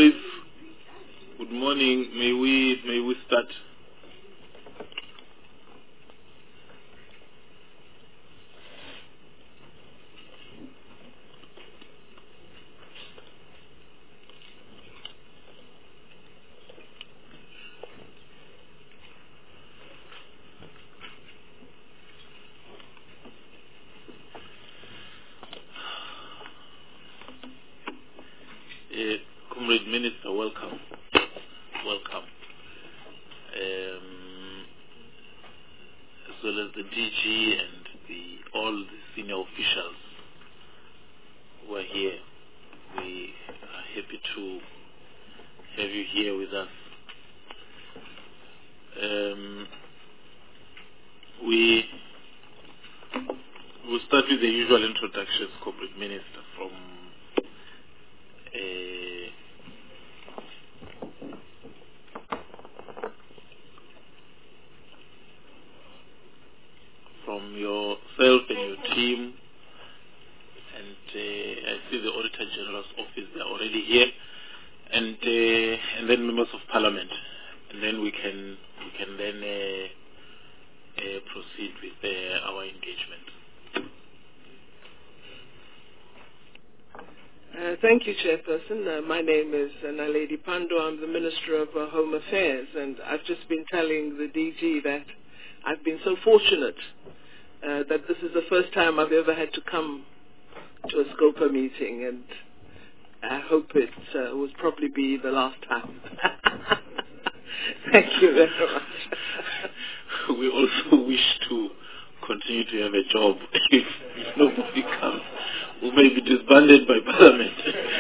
Comrades, good morning. May we start? Comrade Minister, welcome. Welcome. As well as the DG and all the senior officials who are here. We are happy to have you here with us. We will start with the usual introductions, Comrade Minister, from yourself and your team, and I see the Auditor General's office, they are already here, and then members of Parliament, and then we can then proceed with our engagement. Thank you, Chairperson. My name is Naledi Pandor. I'm the Minister of Home Affairs, and I've just been telling the DG that I've been so fortunate that this is the first time I've ever had to come to a SCOPA meeting, and I hope it will probably be the last time. Thank you very much. We also wish to continue to have a job if nobody comes. We may be disbanded by Parliament.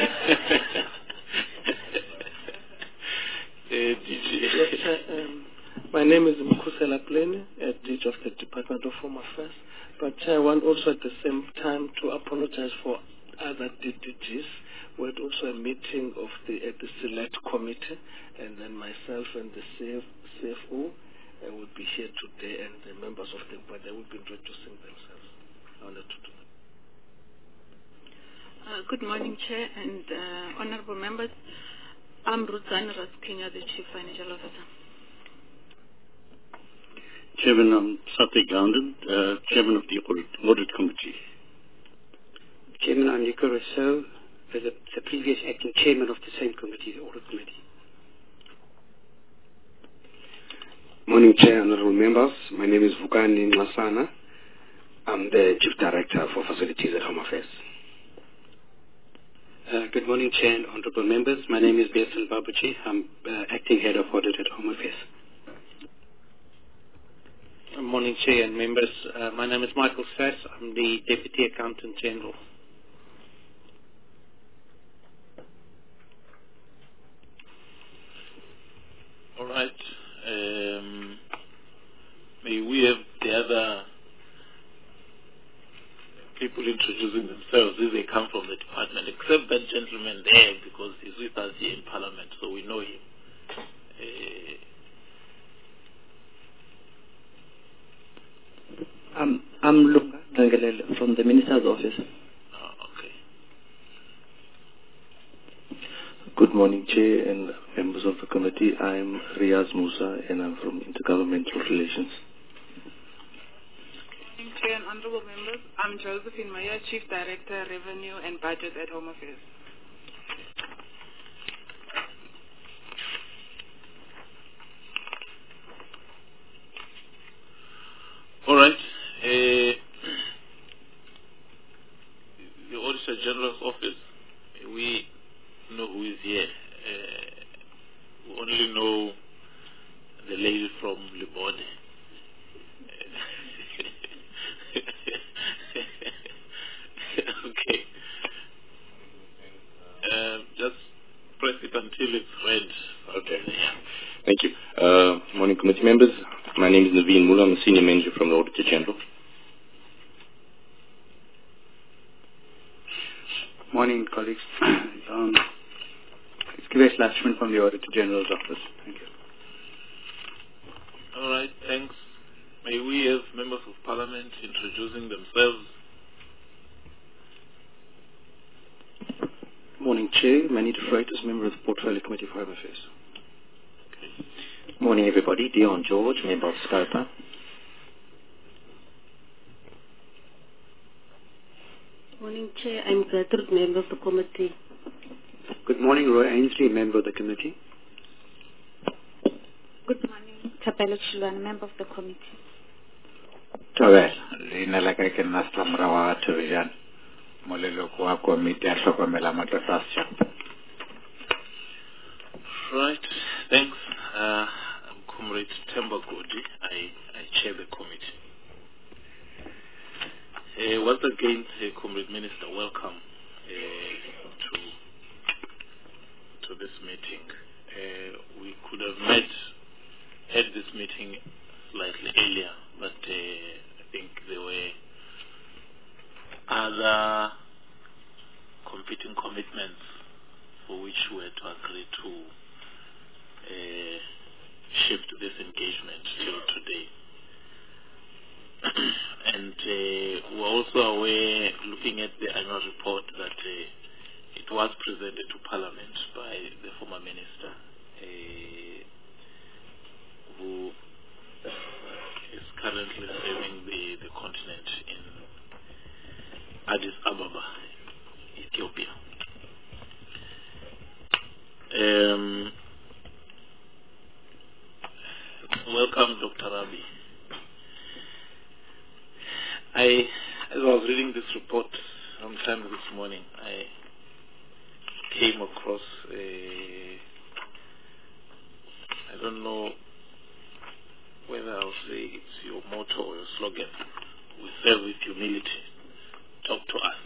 My name is Mkhusela Plene, DG of the Department of Home Affairs. But I want also at the same time to apologize for other DGs. We had also a meeting of the Select Committee, and then myself and the CFO would be here today, and the members of the board, they will be introducing themselves. I wanted to do that. Good morning, Chair and honorable members. I'm Rudzani Raskinya, the Chief Financial Officer. Chairman, I'm Sathya Gandhan, Chairman of the Audit Committee. Chairman, I'm Nico Rousseau, the previous acting Chairman of the same committee, the Audit Committee. Morning, Chair, honorable members. My name is Vukani Ngasana. I'm the Chief Director for Facilities at Home Affairs. Good morning, Chair and honorable members. My name is Besan Babuchi. I'm acting Head of Audit at Home Affairs. Good morning, Chair and members. My name is Michael Sass. I'm the Deputy Accountant General. All right. May we have the other people introducing themselves if they come from the department, except that gentleman there because he's with us here in Parliament, so we know him. I'm Lunga Nangalele from the Minister's Office. Okay. Good morning, Chair and members of the committee. I'm Riaz Musa and I'm from Intergovernmental Relations. Good morning, Chair and honorable members. I'm Josephine Maya, Chief Director, Revenue and Budget at Home Affairs. All right. The Auditor General's office, we know who is here. We only know the lady from Libode. Okay. Just press it until it's red. Okay. Thank you. Morning, committee members. My name is Naveen Mula. I'm a Senior Manager from the Auditor General. Morning, colleagues. It's Kivesh Lakshman from the Auditor General's office. Thank you. All right, thanks. May we have members of Parliament introducing themselves? Morning, Chair. Manny de Freitas, member of the Portfolio Committee for Home Affairs. Morning, everybody. Dion George, member of SCOPA. Morning, Chair. I'm Gertrude, member of the committee. Good morning, Roy Ainsley, member of the committee. Good morning, Chapelo Chilwan, member of the committee. Tawel, leina la ka ke nna Samra wa Television. Moleloko wa committee a hlokomela matlafatsa. Right, thanks. I'm Comrade Temba Godi. I chair the committee. Once again, Comrade Minister, welcome to this meeting. We could have had this meeting slightly earlier, but I think there were other competing commitments for which we had to agree to shift this engagement till today. And we're also aware, looking at the annual report, that it was presented to Parliament by the former minister, who is currently serving the continent in Addis Ababa, Ethiopia. Welcome, Dr. Rabi. As I was reading this report sometime this morning, I came across I don't know whether I'll say it's your motto or your slogan. We serve with humility. Talk to us.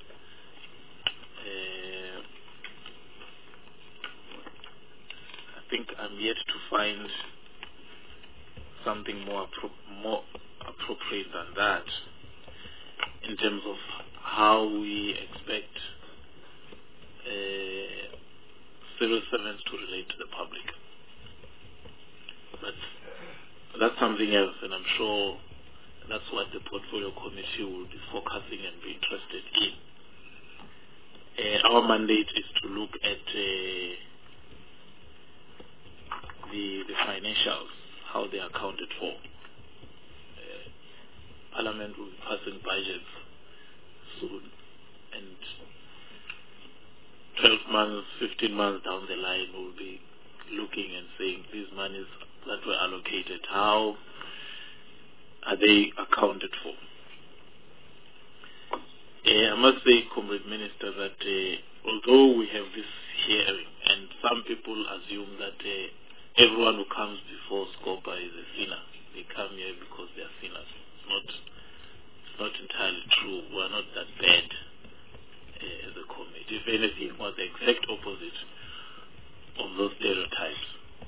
I think I'm yet to find something more appropriate than that in terms of how we expect civil servants to relate to the public. But that's something else, and I'm sure that's what the Portfolio Committee will be focusing and be interested in. Our mandate is to look at the financials, how they are accounted for. Parliament will be passing budgets soon, and 12 months, 15 months down the line, we'll be looking and saying these monies that were allocated, how are they accounted for? I must say, Comrade Minister, that although we have this hearing, and some people assume that everyone who comes before SCOPA is a sinner, they come here because they are sinners. It's not entirely true. We are not that bad as a committee. If anything, we're the exact opposite of those stereotypes.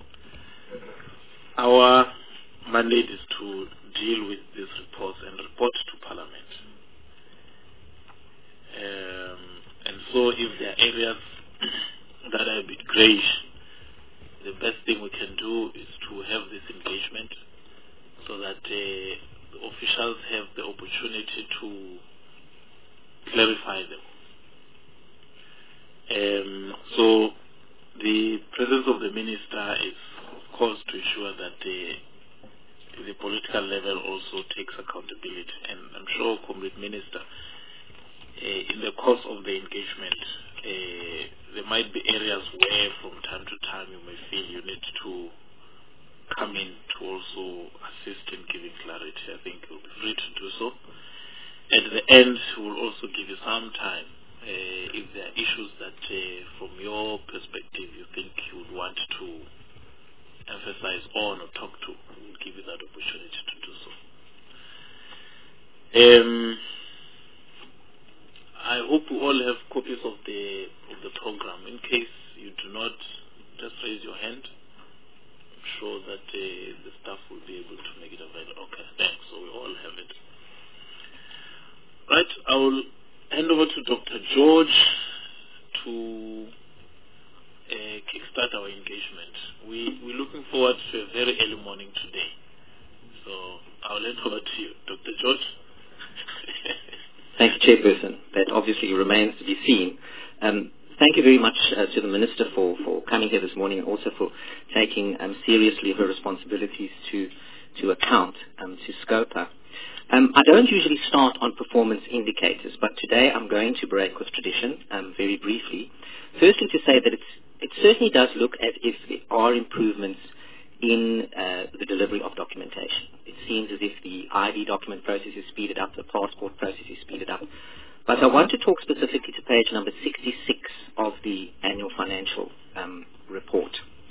Our mandate is to deal with these reports and report to Parliament. And so if there are areas that are a bit greyish, the best thing we can do is to have this engagement so that the officials have the opportunity to clarify them. So the presence of the minister is, of course, to ensure that the political level also takes accountability. And I'm sure, Comrade Minister, in the course of the engagement, there might be areas where from time to time you may feel you need to come in to also assist in giving clarity. I think you'll be free to do so. At the end, we'll also give you some time. If there are issues that from your perspective you think you would want to emphasize on or talk to, we'll give you that opportunity to do so. I hope you all have copies of the program. In case you do not, just raise your hand. I'm sure that the staff will be able to make it available. Okay, thanks. So we all have it. Right, I will hand over to Dr. George to kickstart our engagement. We're looking forward to a very early morning today. So I'll hand over to you, Dr. George. Thank you, Chairperson. That obviously remains to be seen. Thank you very much to the Minister for coming here this morning and also for taking seriously her responsibilities to account to SCOPA. I don't usually start on performance indicators, but today I'm going to break with tradition very briefly. Firstly, to say that it certainly does look as if there are improvements in the delivery of documentation. It seems as if the ID document process is speeded up, the passport process is speeded up. But I want to talk specifically to page number 66 of the annual financial report.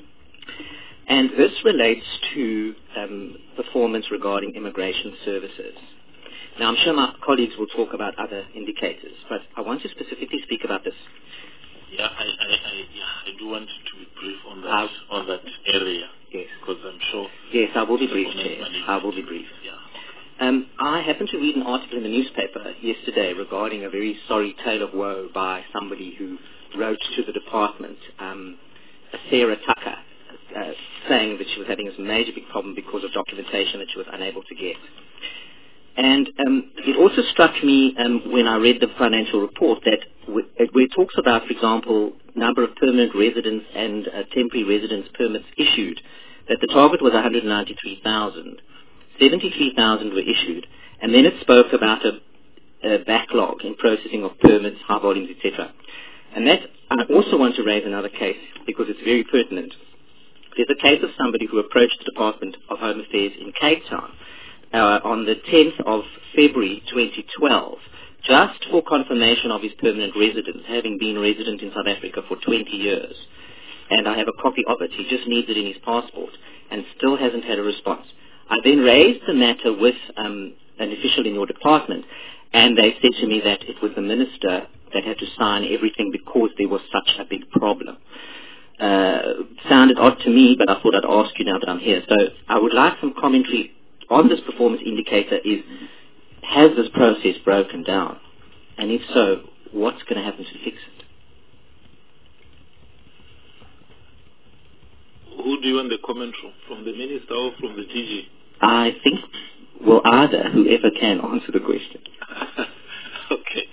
And this relates to performance regarding immigration services. Now, I'm sure my colleagues will talk about other indicators, but I want to specifically speak about this. Yeah, I do want to be brief on that area. Yes. Because I'm sure... Yes, I will be brief, Chair. I will be brief. Yeah. I happened to read an article in the newspaper yesterday regarding a very sorry tale of woe by somebody who wrote to the department, Sarah Tucker, saying that she was having this major big problem because of documentation that she was unable to get. And it also struck me when I read the financial report that where it talks about, for example, number of permanent residents and temporary residence permits issued, that the target was 193,000. 73,000 were issued, and then it spoke about a backlog in processing of permits, high volumes, etc. And that, I also want to raise another case because it's very pertinent. There's a case of somebody who approached the Department of Home Affairs in Cape Town on the 10th of February 2012, just for confirmation of his permanent residence, having been resident in South Africa for 20 years. And I have a copy of it. He just needs it in his passport and still hasn't had a response. I then raised the matter with an official in your department, and they said to me that it was the minister that had to sign everything because there was such a big problem. Sounded odd to me, but I thought I'd ask you now that I'm here. So I would like some commentary on this performance indicator. Has this process broken down? And if so, what's going to happen to fix it? Who do you want the comment from the minister or from the DG? I think, well, either, whoever can answer the question. Okay.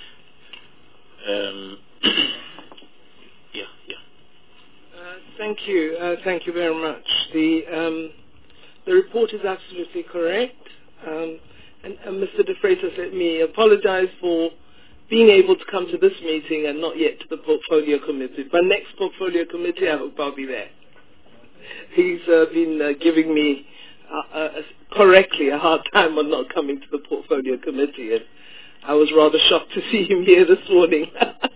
Thank you. Thank you very much. The report is absolutely correct. And Mr. De Freitas, let me apologize for being able to come to this meeting and not yet to the portfolio committee. But next portfolio committee, I hope I'll be there. He's been giving me correctly a hard time on not coming to the portfolio committee, and I was rather shocked to see him here this morning.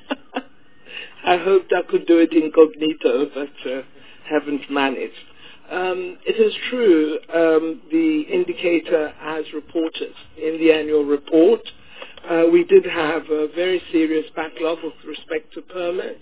I hoped I could do it incognito, but haven't managed. It is true, the indicator as reported in the annual report, we did have a very serious backlog with respect to permits.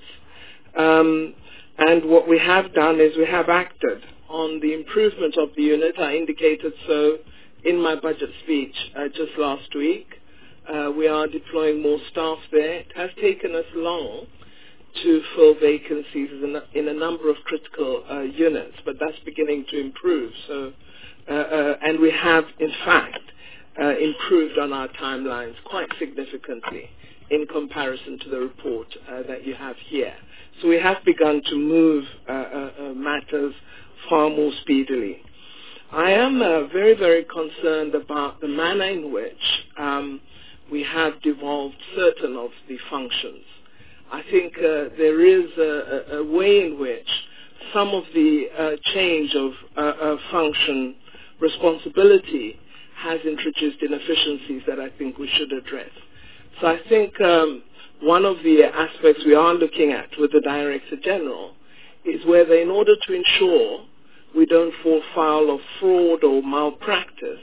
And what we have done is we have acted on the improvement of the unit. I indicated so in my budget speech just last week. We are deploying more staff there. It has taken us long to fill vacancies in a number of critical units, but that's beginning to improve. So, and we have, in fact, improved on our timelines quite significantly in comparison to the report that you have here. So we have begun to move matters far more speedily. I am very, very concerned about the manner in which we have devolved certain of the functions. I think there is a way in which some of the change of function responsibility has introduced inefficiencies that I think we should address. So I think one of the aspects we are looking at with the Director General is whether, in order to ensure we don't fall foul of fraud or malpractice,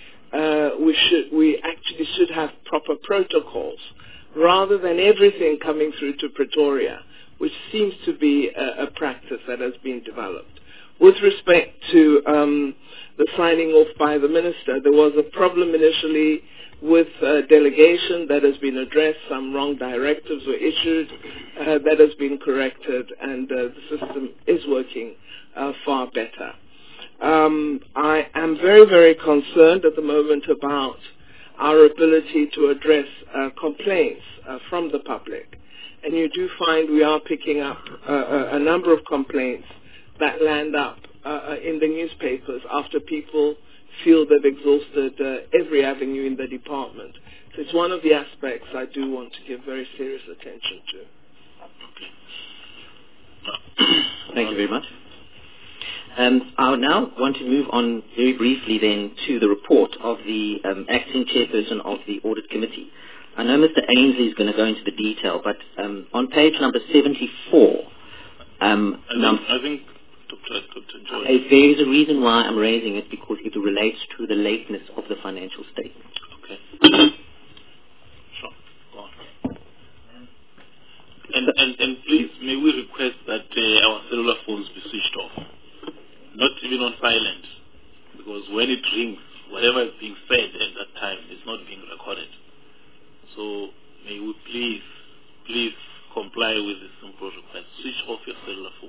we actually should have proper protocols rather than everything coming through to Pretoria, which seems to be a practice that has been developed. With respect to the signing off by the Minister, there was a problem initially with delegation that has been addressed. Some wrong directives were issued. That has been corrected, and the system is working far better. I am very, very concerned at the moment about our ability to address complaints from the public. And you do find we are picking up a number of complaints that land up in the newspapers after people feel they've exhausted every avenue in the department. So it's one of the aspects I do want to give very serious attention to. Thank you very much. I now want to move on very briefly then to the report of the acting chairperson of the audit committee. I know Mr. Ainsley is going to go into the detail, but on page number 74, I think Dr. George. There is a reason why I'm raising it, because it relates to the lateness of the financial statement. Okay. Sure. Go on. And please, may we request that our cellular phones be switched off, not even on silent, because when it rings, whatever is being said at that time is not being recorded. So may we please comply with this simple request. Switch off your cellular phone.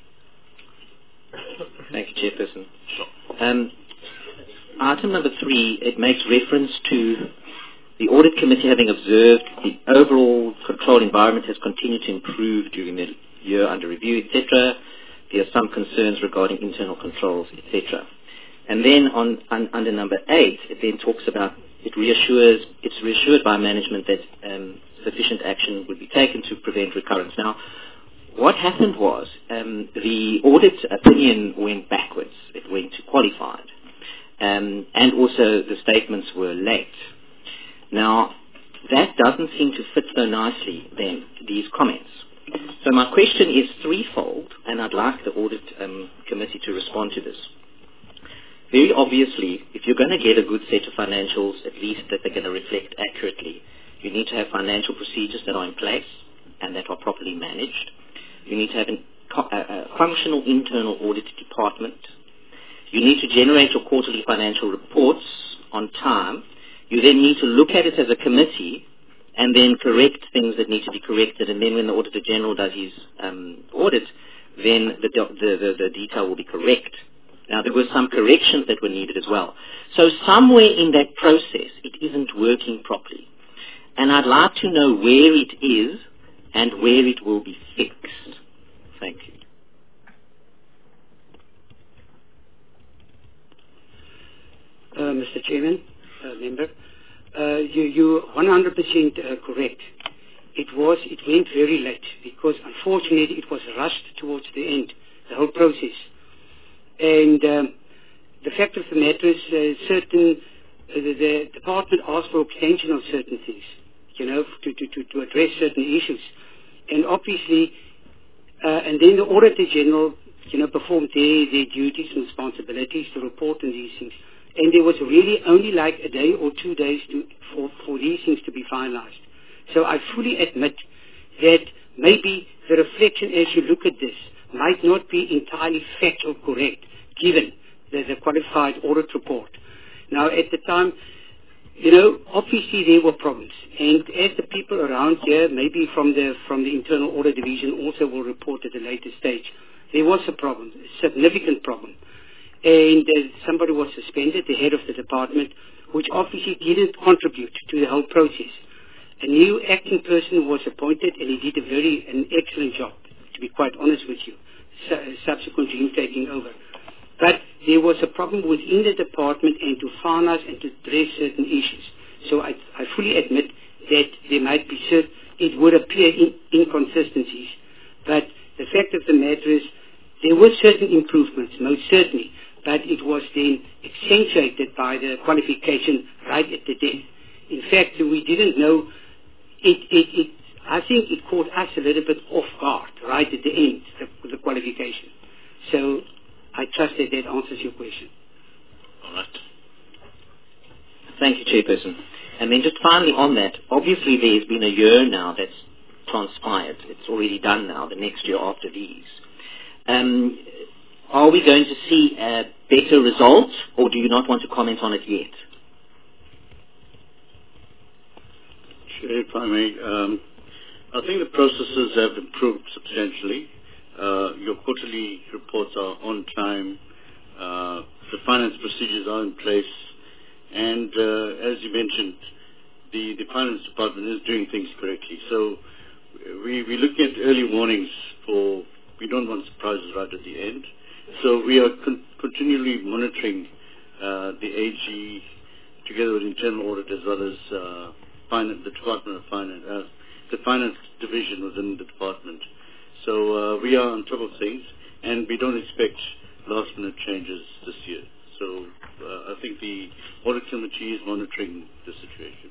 Thank you, Chairperson. Sure. Item number 3, it makes reference to the Audit Committee having observed the overall control environment has continued to improve during the year under review, etc. There are some concerns regarding internal controls, etc. And then under number 8, it then talks about it's reassured by management that sufficient action would be taken to prevent recurrence. Now, what happened was the audit opinion went backwards. It went to qualified. And also the statements were late. Now, that doesn't seem to fit so nicely, then, these comments. So my question is threefold, and I'd like the audit committee to respond to this. Very obviously, if you're going to get a good set of financials, at least that they're going to reflect accurately, you need to have financial procedures that are in place and that are properly managed. You need to have a functional internal audit department. You need to generate your quarterly financial reports on time. You then need to look at it as a committee and then correct things that need to be corrected. And then when the Auditor General does his audit, then the detail will be correct. Now, there were some corrections that were needed as well. So somewhere in that process, it isn't working properly. And I'd like to know where it is and where it will be fixed. Thank you. Mr. Chairman, member, you're 100% correct. It went very late because unfortunately it was rushed towards the end, the whole process. And the fact of the matter is the department asked for extension of certain things, to address certain issues. And obviously, and then the Auditor General, performed their duties and responsibilities to report on these things. And there was really only like a day or 2 days for these things to be finalized. So I fully admit that maybe the reflection as you look at this might not be entirely factual correct, given the qualified audit report. Now, at the time, obviously there were problems. And as the people around here, maybe from the internal audit division also will report at a later stage, there was a problem, a significant problem. And somebody was suspended, the head of the department, which obviously didn't contribute to the whole process. A new acting person was appointed, and he did an excellent job, to be quite honest with you, subsequent to him taking over. But there was a problem within the department and to finalize and to address certain issues. So I fully admit that there might be it would appear inconsistencies. But the fact of the matter is there were certain improvements, most certainly, but it was then accentuated by the qualification right at the death. In fact, we didn't know, I think it caught us a little bit off guard right at the end, the qualification. So I trust that answers your question. All right. Thank you, Chairperson. And then just finally on that, obviously there's been a year now that's transpired. It's already done now, the next year after these. Are we going to see a better result, or do you not want to comment on it yet? Sure, if I may. I think the processes have improved substantially. Your quarterly reports are on time. The finance procedures are in place. And as you mentioned, the finance department is doing things correctly. So we're looking at early warnings for, we don't want surprises right at the end. So we are continually monitoring the AG together with internal audit as well as the Department of Finance, the finance division within the department. So we are on top of things, and we don't expect last-minute changes this year. So I think the audit committee is monitoring the situation.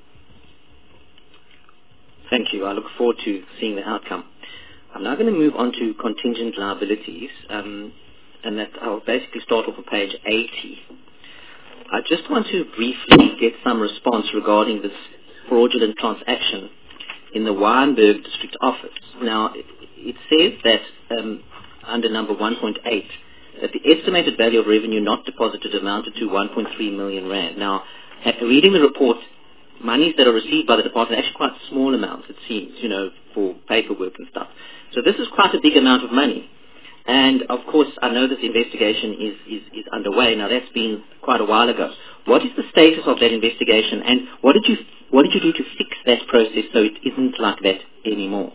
Thank you. I look forward to seeing the outcome. I'm now going to move on to contingent liabilities, and that I'll basically start off on page 80. I just want to briefly get some response regarding this fraudulent transaction in the Wynberg district office. Now, it says that under number 1.8, that the estimated value of revenue not deposited amounted to 1.3 million rand. Now, reading the report, monies that are received by the department are actually quite small amounts, it seems, for paperwork and stuff. So this is quite a big amount of money. And, of course, I know that the investigation is underway. Now, that's been quite a while ago. What is the status of that investigation, and what did you do to fix that process so it isn't like that anymore?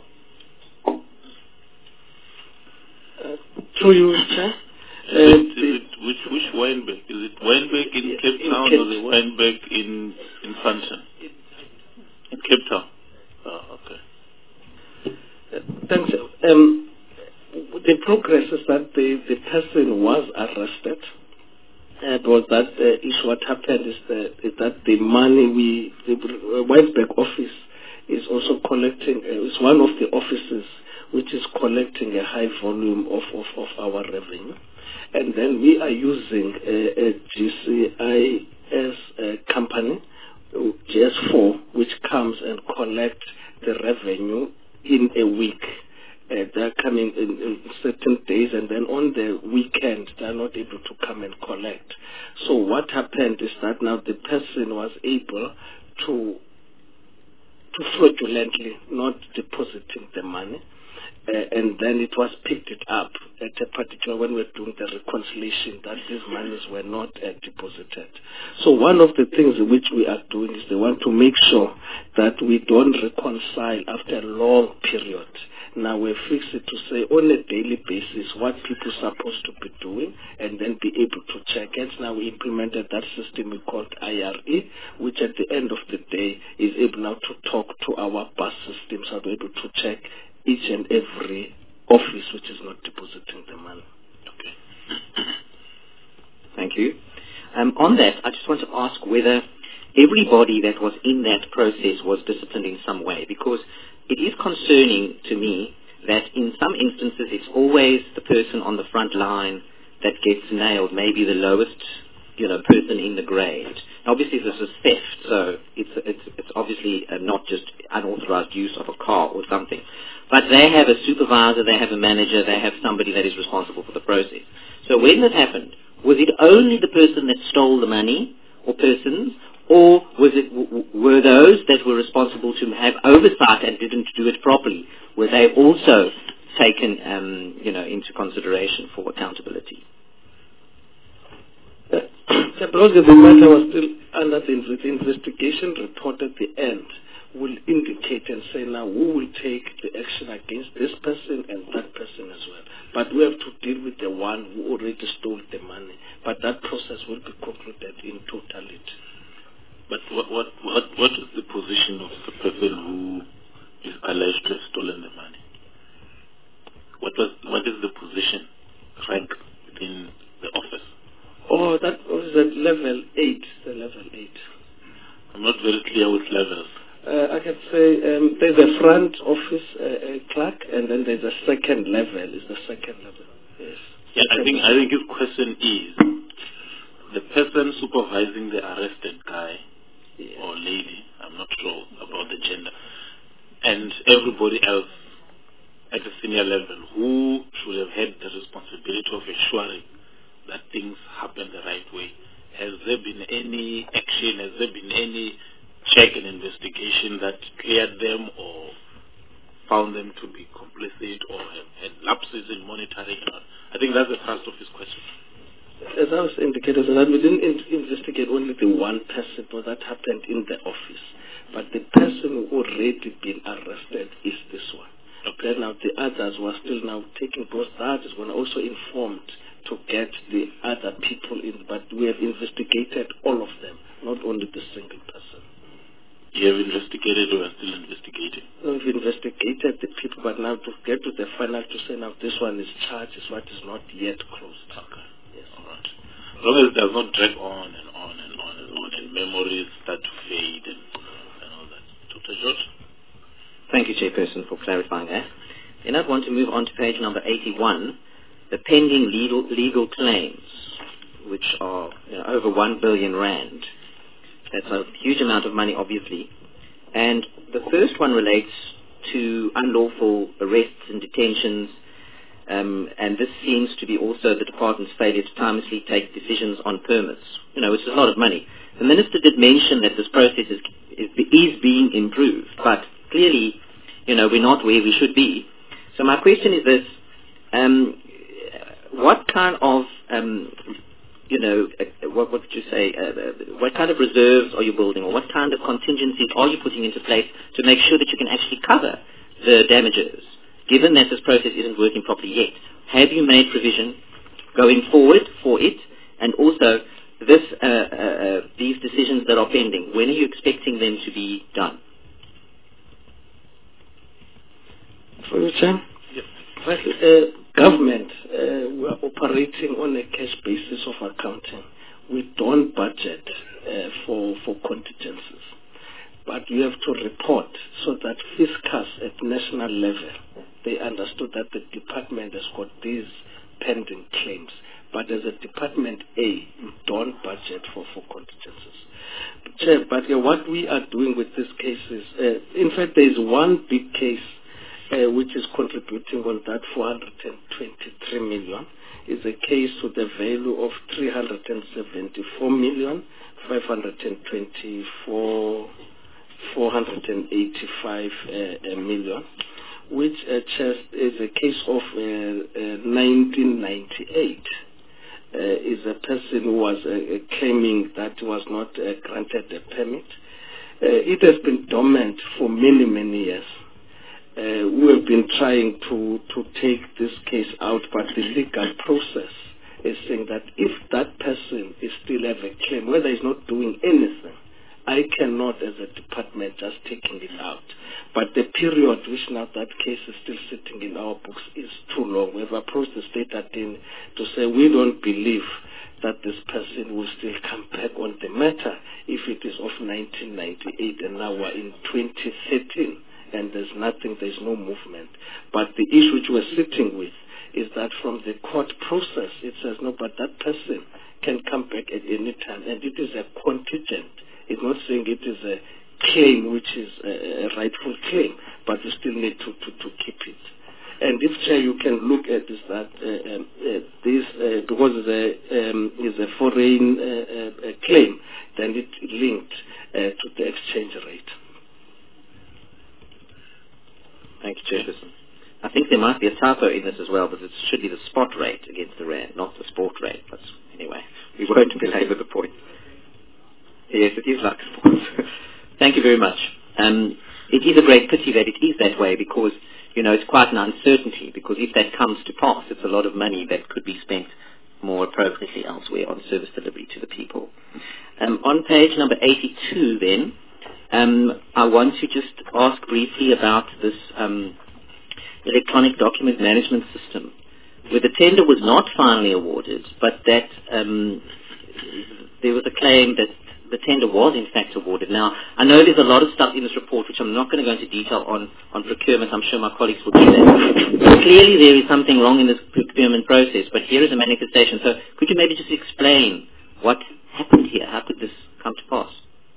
Through you, Chair. Which Wynberg? Is it Wynberg in Cape Town or the Wynberg in Sandton? In Cape Town. Oh, okay. Thanks. The progress is that the person was arrested. And was that issue? What happened is that the money the Wynberg office is also collecting. It's one of the offices which is collecting a high volume of our revenue. And then we are using a GCIS company, GS4, which comes and collects the revenue in a week. They're coming in certain days, and then on the weekend they're not able to come and collect. So what happened is that now the person was able to fraudulently not depositing the money. And then it was picked it up at a particular, when we're doing the reconciliation, that these monies were not deposited. So one of the things which we are doing is they want to make sure that we don't reconcile after a long period. Now we fix it to say on a daily basis what people are supposed to be doing, and then be able to check it. Now we implemented that system we called IRE, which at the end of the day is able now to talk to our bus systems, so we're able to check each and every office which is not depositing the money. Okay. Thank you. On that, I just want to ask whether everybody that was in that process was disciplined in some way, because it is concerning to me that in some instances it's always the person on the front line that gets nailed, maybe the lowest person in the grade. Obviously this is theft, so it's obviously not just unauthorized use of a car or something. But they have a supervisor, they have a manager, they have somebody that is responsible for the process. So when this happened, was it only the person that stole the money, or persons, or were those that were responsible to have oversight and didn't do it properly, were they also taken into consideration for accountability? Because the matter was still under the investigation report at the end will indicate and say now who will take the action against this person and that person as well. But we have to deal with the one who already stole the money. But that process will be concluded in totality. But what is the position of the person who is alleged to have stolen the money? What is the position, rank within the office? Oh, that was at level 8. The level 8. I'm not very clear with levels. I can say there's a front office clerk, and then there's a second level. Is the second level? Yes. Yeah, I think his question is the person supervising the arrested guy or lady. I'm not sure about the gender, and everybody else at a senior level who should have had the responsibility of ensuring that things happen the right way. Has there been any action? Has there been any check and investigation that cleared them or found them to be complicit or have had lapses in monitoring? I think that's the thrust of his question. as I was indicating, that we didn't investigate only the one person, but that happened in the office. But the person who already been arrested is this one. Okay. Then now the others were still now taking, because that is when also informed to get the other people in. But we have investigated all of them, not only the single person. You have investigated or are still investigating? We've investigated the people, but now to get to the final to say now this one is charged is what is not yet closed. Okay. Yes. All right. As long as it does not drag on and on and on and on, and memories start to fade and all that. Dr. George? Thank you, Chairperson, for clarifying that. Then I'd want to move on to page number 81, the pending legal claims, which are over 1 billion rand. That's a huge amount of money, obviously. And the first one relates to unlawful arrests and detentions, and this seems to be also the department's failure to timelessly take decisions on permits, which is a lot of money. The Minister did mention that this process is being improved, but clearly, we're not where we should be. So my question is this, what kind of what would you say, what kind of reserves are you building, or what kind of contingencies are you putting into place to make sure that you can actually cover the damages, given that this process isn't working properly yet? Have you made provision going forward for it? And also, these decisions that are pending, when are you expecting them to be done? For you, Chair? Yes. Government, we are operating on a cash basis of accounting. We don't budget for contingencies. But you have to report so that fiscus at national level, they understood that the department has got these pending claims. But as a Department A, you don't budget for contingencies. Chair, but what we are doing with these cases, in fact, there is one big case which is contributing on that 423 million, is a case with a value of 374,524,485 million, which is a case of 1998. Is a person who was claiming that was not granted a permit. It has been dormant for many, many years. We have been trying to take this case out, but the legal process is saying that if that person is still have a claim, whether he's not doing anything, I cannot, as a department, just taking it out. But the period which now that case is still sitting in our books is too long. We have approached the state attorney to say we don't believe that this person will still come back on the matter if it is of 1998 and now we're in 2013 and there's nothing, there's no movement. But the issue which we're sitting with is that from the court process, it says no, but that person can come back at any time, and it is a contingent. It's not saying it is a claim which is a rightful claim, but you still need to keep it. And if, Chair, you can look at this, that this, because it's a foreign claim, then it linked to the exchange rate. Thank you, Chairperson. I think there might be a typo in this as well, but it should be the spot rate against the rand, not the sport rate. But anyway, we won't belabor the point. Yes, it is like sports. Thank you very much. It is a great pity that it is that way because, it's quite an uncertainty, because if that comes to pass, it's a lot of money that could be spent more appropriately elsewhere on service delivery to the people. On page number 82 then, I want to just ask briefly about this electronic document management system, where the tender was not finally awarded, but that there was a claim that the tender was in fact awarded. Now, I know there's a lot of stuff in this report which I'm not going to go into detail on procurement. I'm sure my colleagues will do that. But clearly there is something wrong in this procurement process, but here is a manifestation. So could you maybe just explain what happened here? How could this come to pass?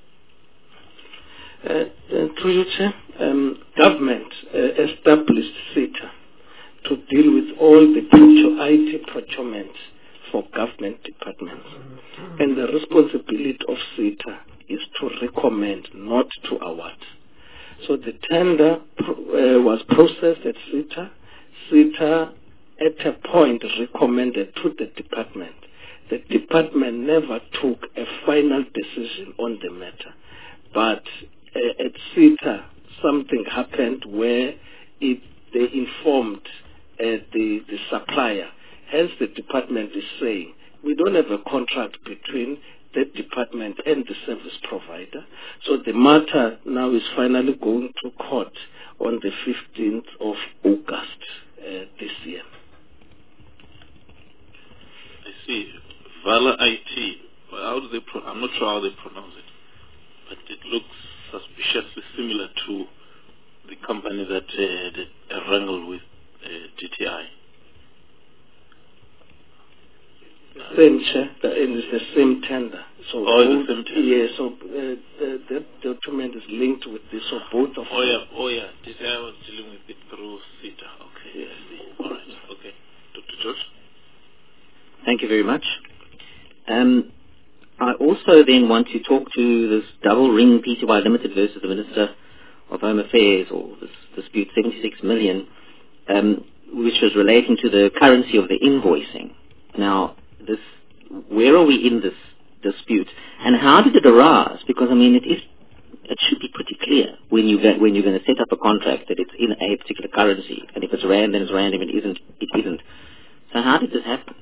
Through you, Chair, government established CETA to deal with all the IT procurement for government departments. And the responsibility of CETA is to recommend, not to award. So the tender was processed at CETA. CETA, at a point, recommended to the department the department never took a final decision on the matter. But at CETA, something happened where they informed the supplier. Hence, the department is saying, we don't have a contract between the department and the service provider. So the matter now is finally going to court on the 15th of August this year. I see. Vala IT. Well, how do they I'm not sure how they pronounce it, but it looks suspiciously similar to the company that wrangled with GTI. Same chair, and it's the same tender. So the same tender. Yeah, so that document is linked with this, so both of them. Oh yeah. GTI was dealing with it through CETA. Okay, I see. All right, okay. Dr. George? Thank you very much. I also then want to talk to this double ring PTY Limited versus the Minister of Home Affairs, or this dispute 76 million, which was relating to the currency of the invoicing. Now, where are we in this dispute, and how did it arise? Because I mean, it should be pretty clear when you're going to set up a contract that it's in a particular currency, and if it's rand, then it's rand. If it isn't, it isn't. So how did this happen?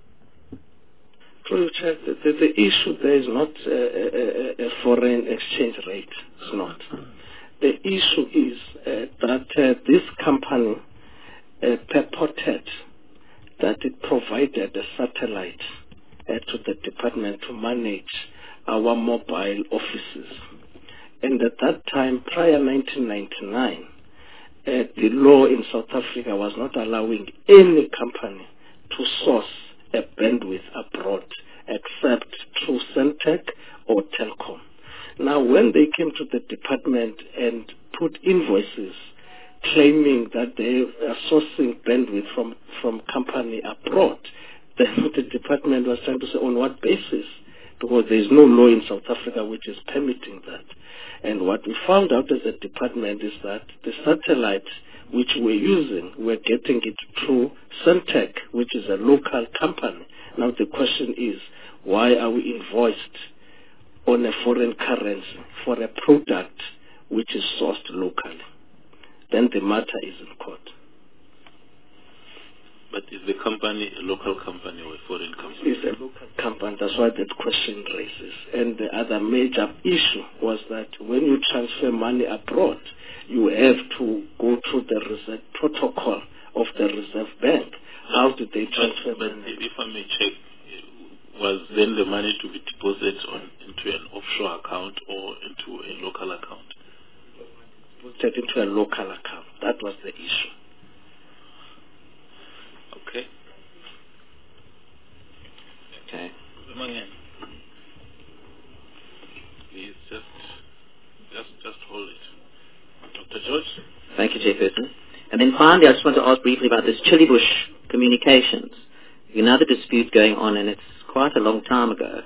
The issue there is not a foreign exchange rate. It's not. The issue is that this company purported that it provided a satellite to the department to manage our mobile offices. And at that time, prior 1999, the law in South Africa was not allowing any company to source a bandwidth abroad except through Centec or Telkom. Now, when they came to the department and put invoices claiming that they are sourcing bandwidth from company abroad, then the department was trying to say, on what basis? Because there is no law in South Africa which is permitting that. And what we found out as a department is that the satellite which we're using, we're getting it through Centec, which is a local company. Now the question is, why are we invoiced on a foreign currency for a product which is sourced locally? Then the matter is in court. But is the company a local company or a foreign company? It's a local company. That's why that question raises. And the other major issue was that when you transfer money abroad, you have to go through the reserve protocol of the Reserve Bank. How did they transfer money? If I may check, was then the money to be deposited into an offshore account or into a local account? Put it into a local account. That was the issue. Okay. Please just hold it. Dr. George? Thank you, Chairperson. And then finally, I just want to ask briefly about this Chilibush Communications. Another dispute going on, and it's quite a long time ago.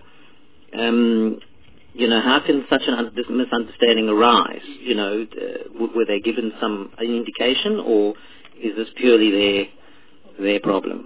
How can such this misunderstanding arise? Were they given some indication, or is this purely their problem?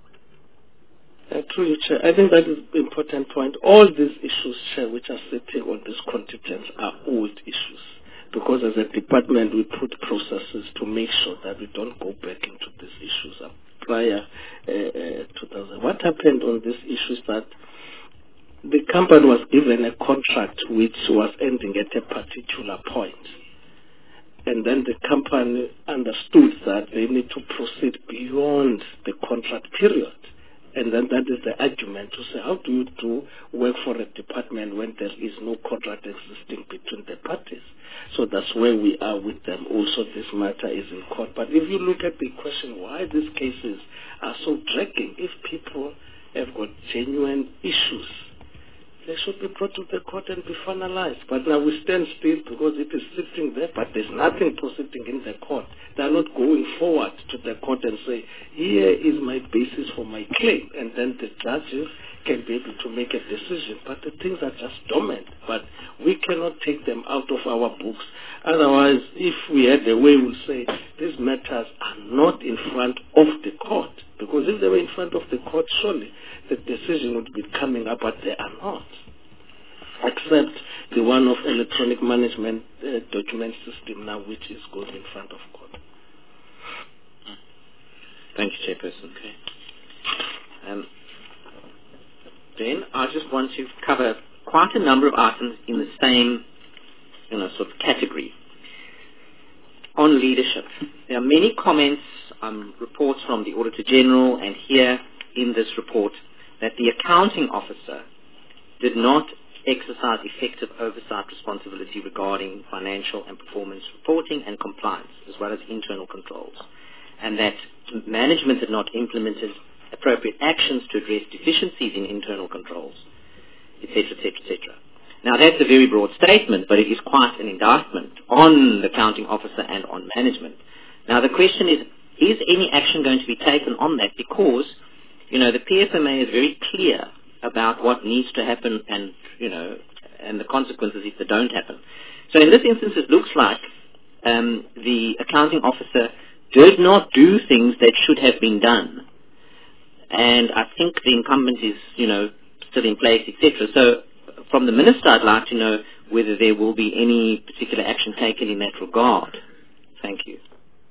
True, Chair. I think that is an important point. All these issues, Chair, which are sitting on this contingent are old issues. Because as a department, we put processes to make sure that we don't go back into these issues prior 2000. What happened on this issue is that the company was given a contract which was ending at a particular point. And then the company understood that they need to proceed beyond the contract period. And then that is the argument to say, how do you do work for a department when there is no contract existing between the parties? So that's where we are with them. Also, this matter is in court. But if you look at the question, why these cases are so dragging, if people have got genuine issues, they should be brought to the court and be finalized. But now we stand still because it is sitting there, but there's nothing proceeding in the court. They are not going forward to the court and say, here is my basis for my claim. And then the judges can be able to make a decision. But the things are just dormant. But we cannot take them out of our books. Otherwise, if we had a way, we'll say, these matters are not in front of the court, because because if they were in front of the court, surely the decision would be coming up, but they are not. Except the one of electronic management document system now, which is going in front of court. Thank you, Chairperson. Okay. Then I just want to cover quite a number of items in the same, sort of category. On leadership, there are many comments, reports from the Auditor General, and here in this report that the accounting officer did not exercise effective oversight responsibility regarding financial and performance reporting and compliance, as well as internal controls, and that management had not implemented appropriate actions to address deficiencies in internal controls, etc., etc., etc. Now, that's a very broad statement, but it is quite an indictment on the accounting officer and on management. Now, the question is any action going to be taken on that? Because, the PFMA is very clear about what needs to happen and, and the consequences if they don't happen. So in this instance, it looks like the accounting officer did not do things that should have been done. And I think the incumbent is, still in place, etc. So from the Minister, I'd like to know whether there will be any particular action taken in that regard. Thank you.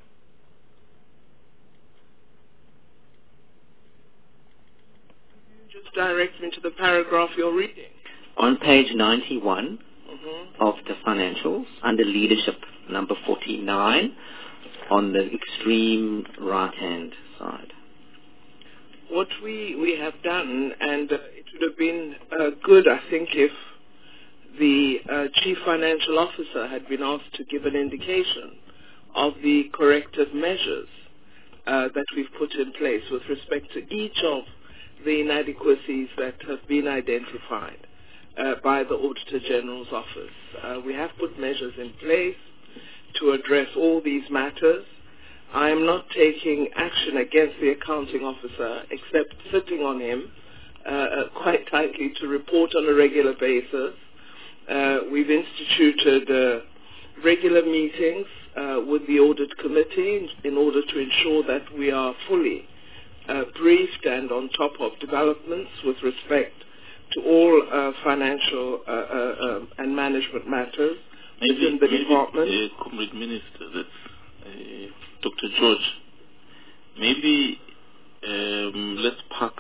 Just direct me to the paragraph you're reading. On page 91 of the financials, under leadership number 49, on the extreme right-hand side. What we have done, and it would have been good, I think, if the Chief Financial Officer had been asked to give an indication of the corrective measures that we've put in place with respect to each of the inadequacies that have been identified by the Auditor General's office. We have put measures in place to address all these matters. I am not taking action against the accounting officer except sitting on him quite tightly to report on a regular basis. We've instituted regular meetings with the audit committee in order to ensure that we are fully briefed and on top of developments with respect to all financial and management matters within the department. Comrade Minister, that's Dr. George. Maybe let's park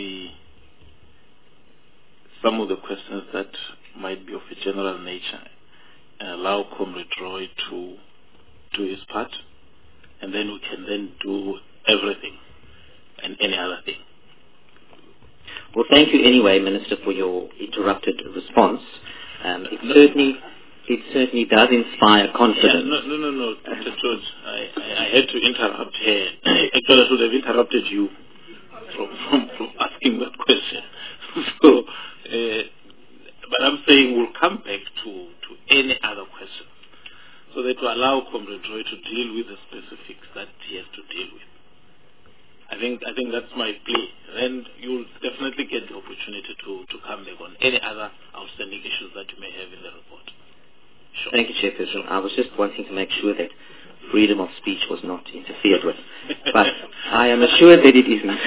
some of the questions that might be of a general nature and allow Comrade Roy to do his part, and then we can then do everything and any other thing. Well, thank you anyway, Minister, for your interrupted response. It certainly does inspire confidence. Yeah, no, Dr. George, I had to interrupt her. Actually, I should have interrupted you from asking that question. So, but I'm saying we'll come back to any other questions, so that we allow Comrade Roy to deal with the specifics that he has to deal with. I think that's my plea. Then you'll definitely get the opportunity to come back on any other outstanding issues that you may have in the report. Sure. Thank you, Chairperson. I was just wanting to make sure that freedom of speech was not interfered with. But I am assured that it isn't.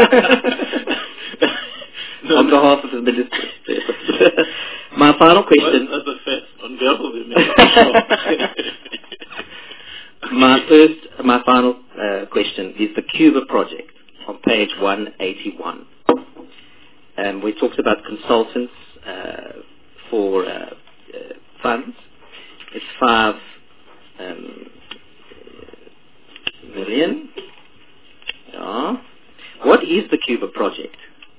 On behalf of the Minister. My final question... That's the first. On behalf of the Minister. My final question is the Cuba project on page 181. We talked about consultants for funds. It's 5 million. Yeah. What is the Cuba project?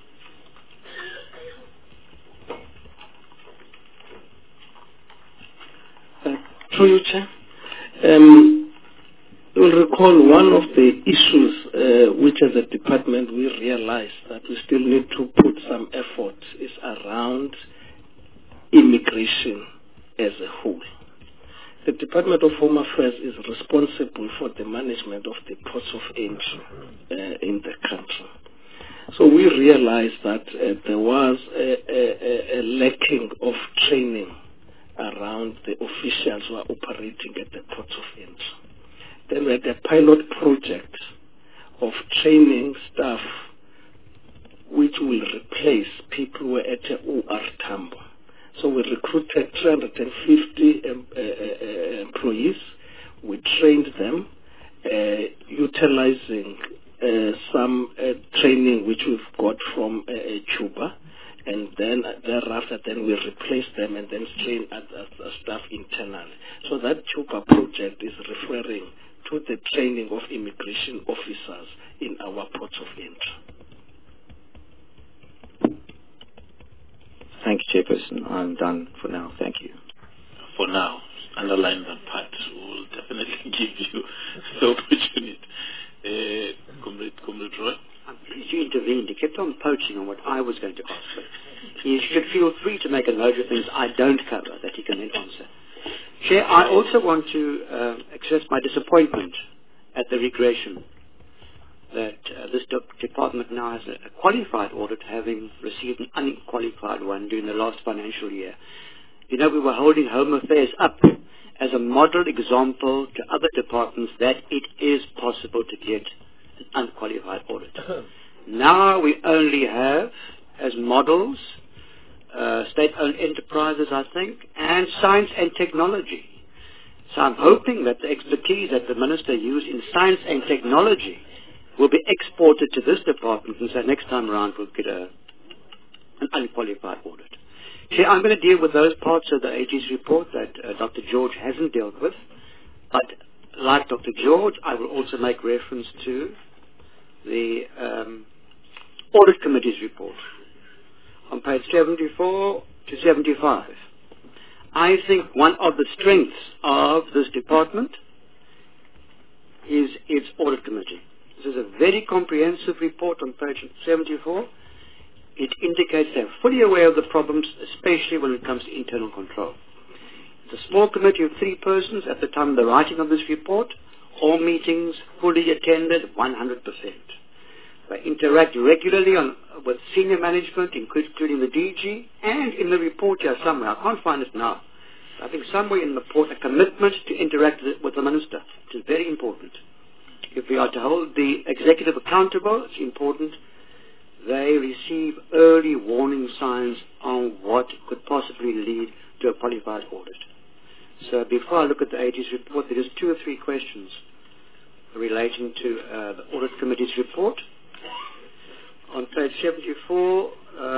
Through you, Chair. You'll recall one of the issues which as a department we realized that we still need to put some effort is around immigration as a whole. The Department of Home Affairs is responsible for the management of the ports of entry in the country. So we realized that there was a lacking of training around the officials who are operating at the ports of entry. Then we had a pilot project of training staff which will replace people who were at OR Tambo. So we recruited 350 employees. We trained them, utilizing some training which we've got from Cuba, and then thereafter we replace them and then train staff internally. So that Cuba project is referring to the training of immigration officers in our ports of entry. Thank you, Chairperson. I'm done for now. Thank you. For now, underline that part. We'll definitely give you the opportunity. Comrade Roy? I'm pleased you intervened. He kept on poaching on what I was going to answer. He should feel free to make a note of things I don't cover that he can then answer. Chair, I also want to express my disappointment at the regression that this department now has a qualified audit, having received an unqualified one during the last financial year. You know, we were holding Home Affairs up as a model example to other departments that it is possible to get an unqualified audit. Now we only have as models state-owned enterprises, I think, and science and technology. So I'm hoping that the expertise that the Minister used in science and technology will be exported to this department, and so next time around we'll get an unqualified audit. See, I'm going to deal with those parts of the AG's report that Dr. George hasn't dealt with, but like Dr. George, I will also make reference to the Audit Committee's report on page 74 to 75. I think one of the strengths of this department is its Audit Committee. This is a very comprehensive report on page 74. It indicates they're fully aware of the problems, especially when it comes to internal control. It's a small committee of 3 persons at the time of the writing of this report. All meetings fully attended, 100%. They interact regularly with senior management, including the DG, and in the report here somewhere. I can't find it now. I think somewhere in the report, a commitment to interact with the Minister, which is very important. If we are to hold the executive accountable, it's important they receive early warning signs on what could possibly lead to a qualified audit. So before I look at the AG's report, there is 2 or 3 questions relating to the Audit Committee's report. On page 74,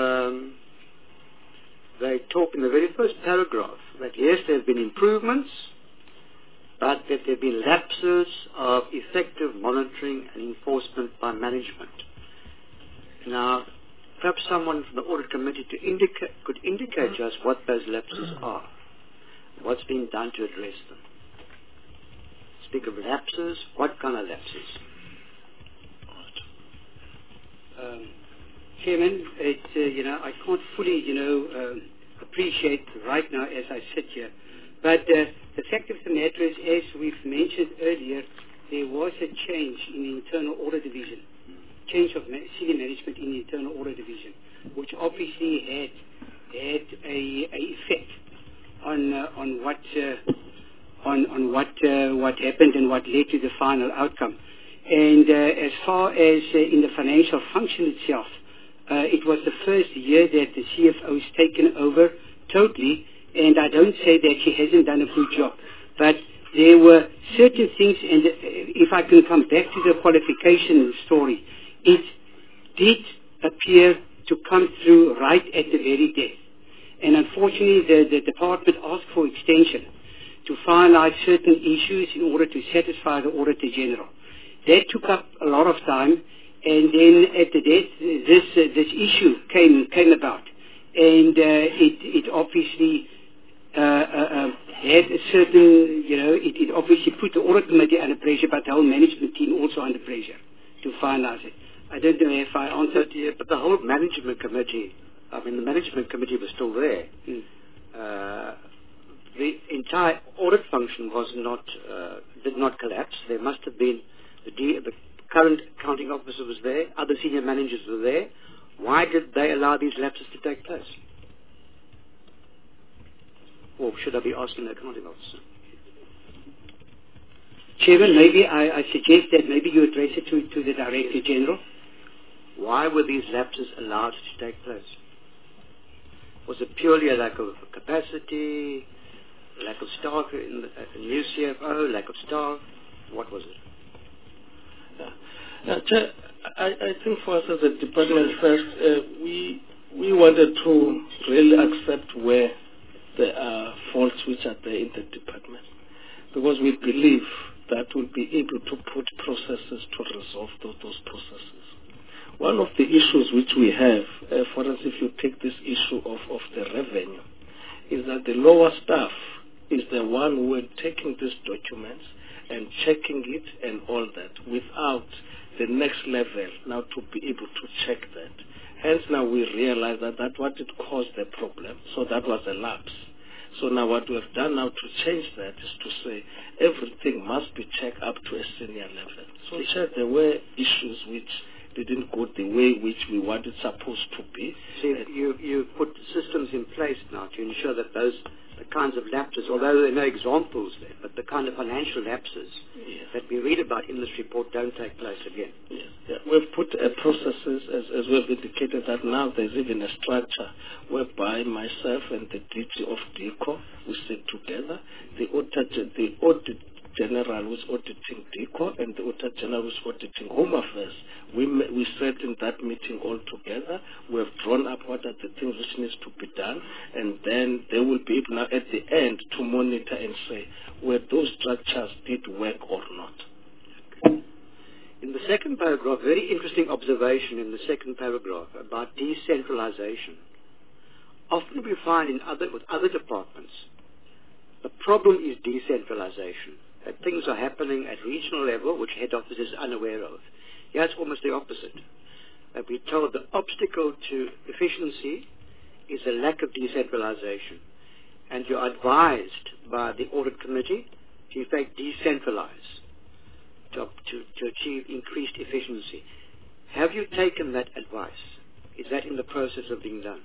they talk in the very first paragraph that yes, there have been improvements, but that there have been lapses of effective monitoring and enforcement by management. Now, perhaps someone from the Audit Committee could indicate to us what those lapses are, what's been done to address them. Speak of lapses, what kind of lapses? Chairman, I can't fully, appreciate right now as I sit here. But the fact of the matter is, as we've mentioned earlier, there was a change in the Internal Audit Division, change of senior management in the Internal Audit Division, which obviously had a effect on what happened and what led to the final outcome. And as far as in the financial function itself, it was the first year that the CFO has taken over totally, and I don't say that she hasn't done a good job, but there were certain things, and if I can come back to the qualification story, it did appear to come through right at the very death. And unfortunately, the department asked for extension to finalize certain issues in order to satisfy the Auditor General. That took up a lot of time, and then at the death, this issue came about, and it obviously had a certain, it obviously put the Audit Committee under pressure, but the whole management team also under pressure to finalize it. I don't know if I answered. Yeah, but the whole management committee, the management committee was still there. The entire audit function did not collapse. There must have been the current accounting officer was there, other senior managers were there. Why did they allow these lapses to take place? Or should I be asking the accounting officer? Chairman, maybe I suggest that maybe you address it to the Director General. Why were these lapses allowed to take place? Was it purely a lack of capacity, lack of staff in the new CFO, lack of staff? What was it? Chair, I think for us as a department first, we wanted to really accept where there are faults which are there in the department, because we believe that we'll be able to put processes to resolve those processes. One of the issues which we have, for us, if you take this issue of the revenue, is that the lower staff is the one who are taking these documents and checking it and all that without the next level now to be able to check that. Hence now we realize that that's what it caused the problem. So that was a lapse. So now what we have done now to change that is to say everything must be checked up to a senior level. So Chair, there were issues which didn't go the way which we wanted supposed to be. So you put systems in place now to ensure that the kinds of lapses, although there are no examples there, but the kind of financial lapses that we read about in this report don't take place again. Yes. Yeah. We've put processes, as we've indicated, that now there's even a structure whereby myself and the DG of DECO, we sit together, the audit general who's auditing DECO and the auditor general who's auditing Home Affairs. We sat in that meeting all together. We have drawn up what are the things which needs to be done, and then they will be able now at the end to monitor and say whether those structures did work or not. In the second paragraph, very interesting observation in the second paragraph about decentralization. Often we find with other departments, the problem is decentralization. That things are happening at regional level, which head office is unaware of. Here it's almost the opposite. That we're told the obstacle to efficiency is a lack of decentralization. And you're advised by the audit committee to in fact decentralize to achieve increased efficiency. Have you taken that advice? Is that in the process of being done?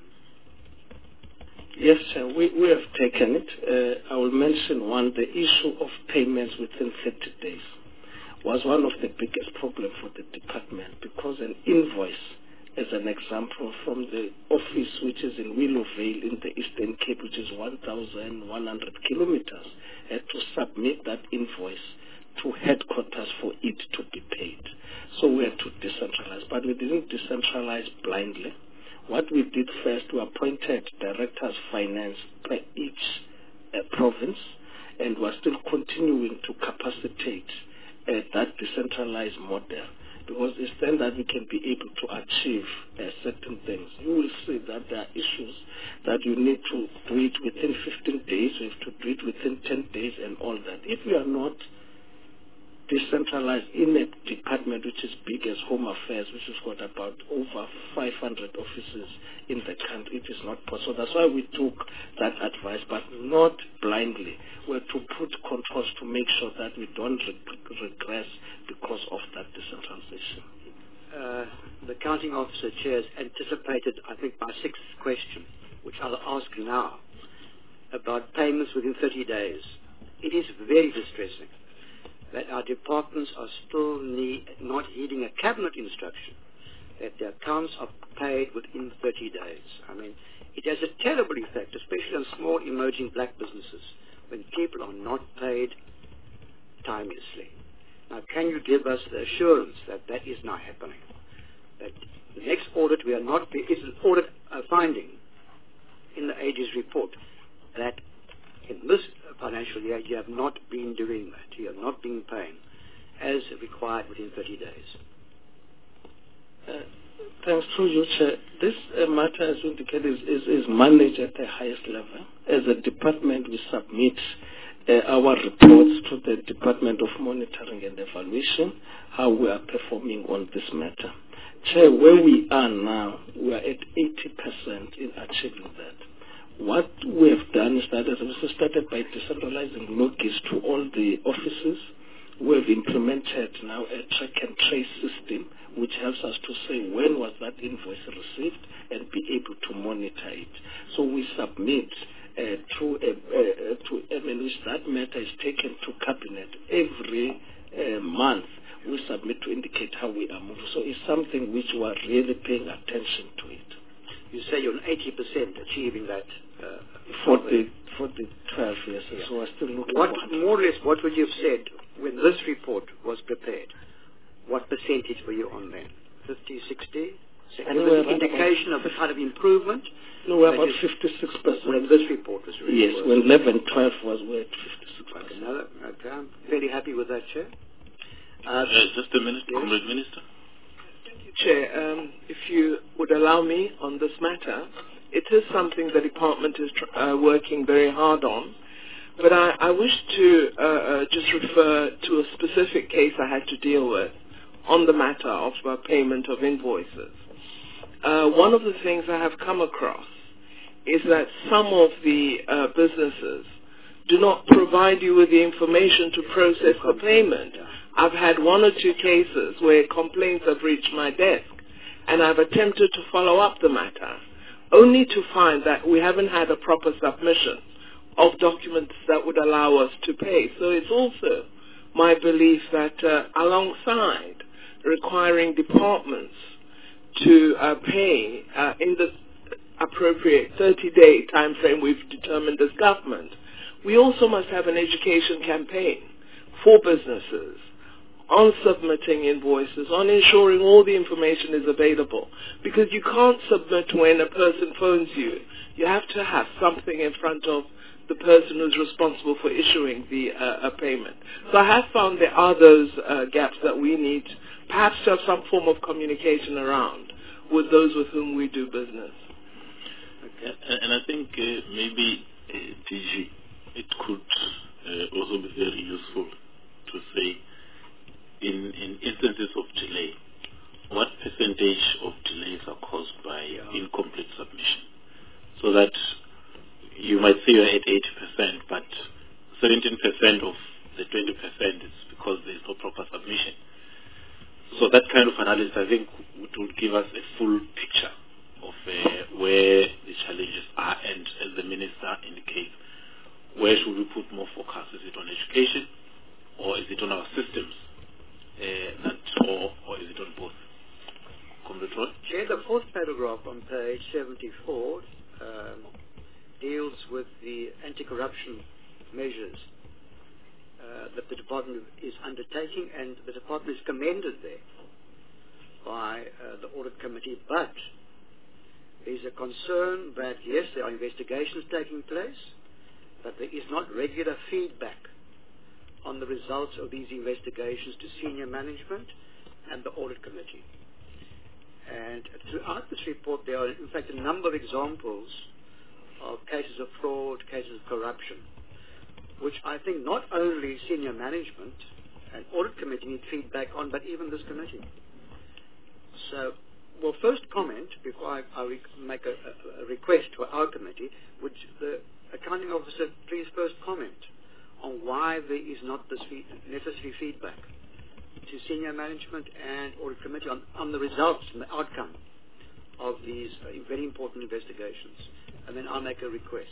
Yes, sir. We have taken it. I will mention one, the issue of payments within 30 days was one of the biggest problems for the department, because an invoice, as an example, from the office which is in Willowvale in the Eastern Cape, which is 1,100 kilometers, had to submit that invoice to headquarters for it to be paid. So we had to decentralize, but we didn't decentralize blindly. What we did first, we appointed directors finance per each province, and we're still continuing to capacitate that decentralized model, because it's then that we can be able to achieve certain things. You will see that there are issues that you need to do it within 15 days, you have to do it within 10 days and all that. If we are not decentralized in a department which is big as Home Affairs, which has got about over 500 offices in the country, it is not possible. That's why we took that advice, but not blindly. We have to put controls to make sure that we don't regress because of that decentralization. The counting officer chairs anticipated, I think, my sixth question, which I'll ask now, about payments within 30 days. It is very distressing that our departments are still not heeding a cabinet instruction that their accounts are paid within 30 days. I mean, it has a terrible effect, especially on small emerging black businesses, when people are not paid timeously. Now, can you give us the assurance that that is not happening? That the next audit is an audit finding in the Aegis report that in this financial year, you have not been doing that. You have not been paying as required within 30 days. Thanks to you, Chair. This matter, as indicated, is managed at the highest level. As a department, we submit our reports to the Department of Monitoring and Evaluation, how we are performing on this matter. Chair, where we are now, we are at 80% in achieving that. What we have done is that, as we started by decentralizing logis to all the offices, we have implemented now a track and trace system which helps us to say when was that invoice received and be able to monitor it. So we submit which that matter is taken to cabinet every month. We submit to indicate how we are moving. So it's something which we are really paying attention to it. You say you're 80% achieving that. For the 12 years, yeah. So we're still looking more or less, what would you have said when this report was prepared? What percentage were you on then? 50, 60? Anywhere an indication of the kind of improvement? No, we're about 56%. When this report was released? Yes, when 11, 12 was, we're at 56%. Okay, I'm very happy with that, Chair. Just a minute, yes. Comrade Minister. Thank you, Chair. If you would allow me on this matter, it is something the department is working very hard on. But I wish to just refer to a specific case I had to deal with on the matter of payment of invoices. One of the things I have come across is that some of the businesses do not provide you with the information to process the payment. I've had one or two cases where complaints have reached my desk, and I've attempted to follow up the matter, only to find that we haven't had a proper submission of documents that would allow us to pay. So it's also my belief that alongside requiring departments to pay in the appropriate 30-day time frame we've determined as government, we also must have an education campaign for businesses on submitting invoices, on ensuring all the information is available. Because you can't submit when a person phones you. You have to have something in front of the person who's responsible for issuing the payment. So I have found there are those gaps that we need perhaps to have some form of communication around with those with whom we do business. Okay. And I think maybe, DG, it could also be very useful to say, in instances of delay, what percentage of delays are caused by incomplete submission? So that you might say you're at 80%, but 17% of the 20% is because there's no proper submission. So that kind of analysis, I think, would give us a full picture of where the challenges are, and as the Minister indicates, where should we put more focus? Is it on education, or is it on our systems, or is it on both? Comrade Roy? Chair, the fourth paragraph on page 74 deals with the anti-corruption measures that the department is undertaking, and the department is commended there by the audit committee, but there's a concern that yes, there are investigations taking place, but there is not regular feedback on the results of these investigations to senior management and the audit committee. And throughout this report there are in fact a number of examples of cases of fraud, cases of corruption, which I think not only senior management and audit committee need feedback on, but even this committee. So, well, first comment, before I make a request to our committee, would the accounting officer please first comment on why there is not this necessary feedback to senior management and audit committee on the results and the outcome of these very important investigations. And then I'll make a request.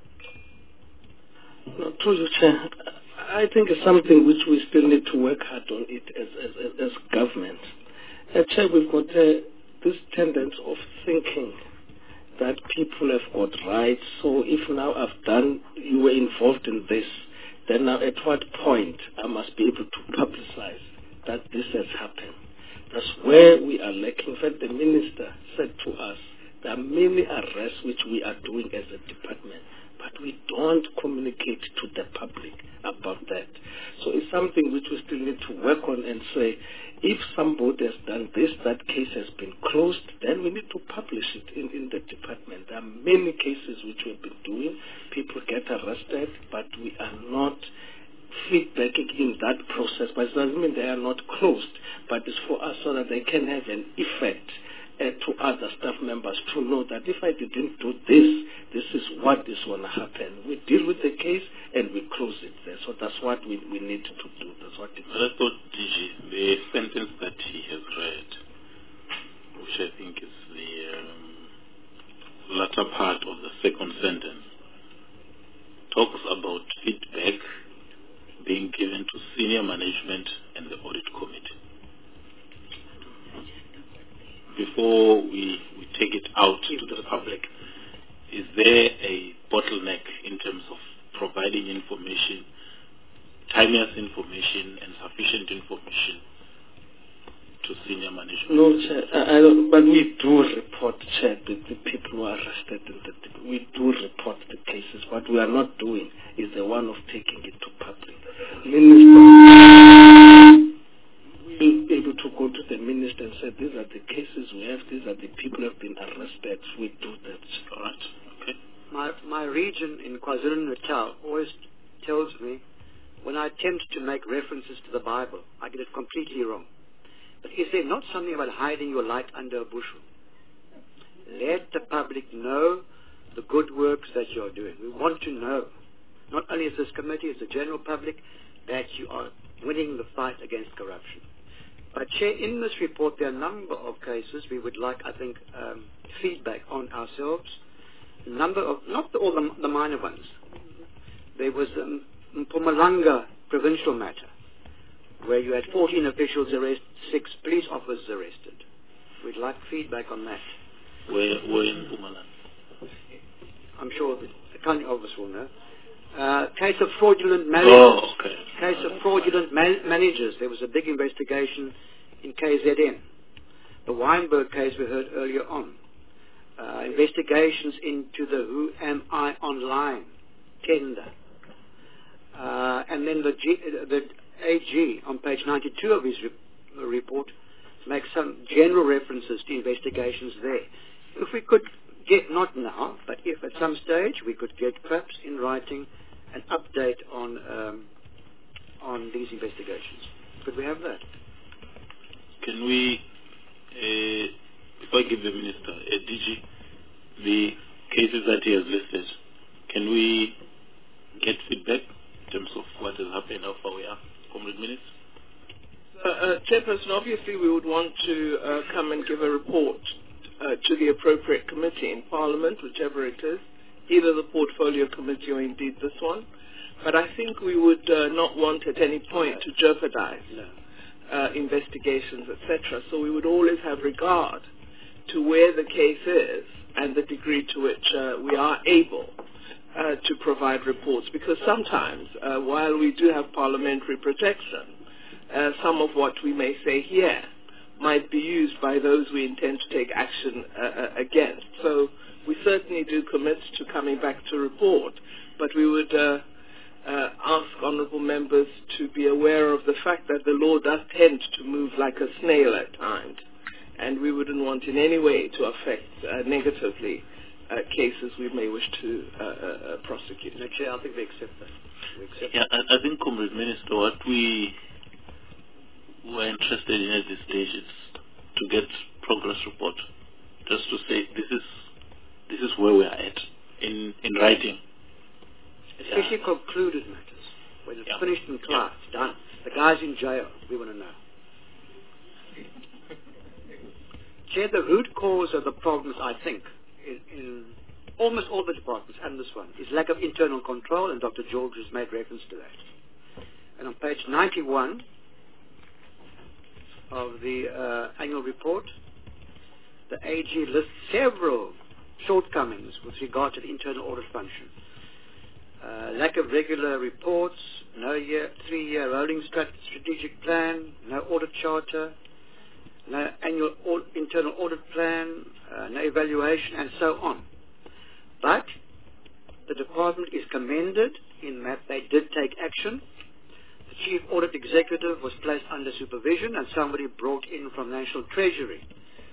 No, through you, Chair, I think it's something which we still need to work hard on it as government. Chair, we've got this tendency of thinking that people have got rights. So if now you were involved in this, then now at what point I must be able to publicize that this has happened. That's where we are lacking. In fact, the Minister said to us, there are many arrests which we are doing as a department, but we don't communicate to the public about that. So it's something which we still need to work on and say, if somebody has done this, that case has been closed, then we need to publish it in the department. There are many cases which we've been doing. People get arrested, but we are not feedbacking in that process. But it doesn't mean they are not closed, but it's for us so that they can have an effect to other staff members to know that if I didn't do this, this is what is going to happen. We deal with the case and we close it there. So that's what we need to do. That's what it is. I thought, DG, the sentence that he has read, which I think is the latter part of the second sentence, talks about feedback being given to senior management and the audit committee. Before we take it out to the public, is there a bottleneck in terms of providing information, timeous information and sufficient information to senior management? No, Chair, I don't, but we do report, Chair, the people who are arrested. We do report the cases. What we are not doing is the one of taking it to public. Minister will be able to go to the minister and say, these are the cases we have, these are the people who have been arrested. We do that. All right. Okay. My region in KwaZulu-Natal always tells me when I attempt to make references to the Bible, I get it completely wrong. But is there not something about hiding your light under a bushel? Let the public know the good works that you are doing. We want to know, not only as this committee, as the general public, that you are winning the fight against corruption. But Chair, in this report there are a number of cases we would like, I think, feedback on ourselves. A number of, not all the minor ones. There was the Mpumalanga provincial matter, where you had 14 officials arrested, 6 police officers arrested. We'd like feedback on that. Where in Mpumalanga? I'm sure the county office will know. Case of fraudulent managers. Oh, okay. Case of fraudulent managers. There was a big investigation in KZN. The Weinberg case we heard earlier on. Investigations into the Who Am I Online tender. And then the AG on page 92 of his report makes some general references to investigations there. If we could get, not now, but if at some stage we could get perhaps in writing an update on these investigations. Could we have that? Can we, if I give the Minister, DG, the cases that he has listed, can we get feedback in terms of what has happened, how far we are? Comrade Minister? Chairperson, obviously we would want to come and give a report to the appropriate committee in Parliament, whichever it is, either the Portfolio Committee or indeed this one. But I think we would not want at any point to jeopardize investigations, etc. So we would always have regard to where the case is and the degree to which we are able to provide reports. Because sometimes, while we do have parliamentary protection, some of what we may say here might be used by those we intend to take action against. So we certainly do commit to coming back to report, but we would ask honourable members to be aware of the fact that the law does tend to move like a snail at times, and we wouldn't want in any way to affect negatively cases we may wish to prosecute. No, Chair, I think we accept that. Yeah, I think, Comrade Minister, what we were interested in at this stage is to get progress report, just to say this is where we are at in writing. Especially concluded matters, when it's finished in class, done. The guy's in jail, we want to know. Chair, the root cause of the problems, I think, in almost all the departments, and this one, is lack of internal control, and Dr. George has made reference to that. And on page 91 of the annual report, the AG lists several shortcomings with regard to the internal audit function. Lack of regular reports, no 3-year rolling strategic plan, no audit charter, no annual internal audit plan, no evaluation, and so on. But the department is commended in that they did take action. The Chief Audit Executive was placed under supervision, and somebody brought in from National Treasury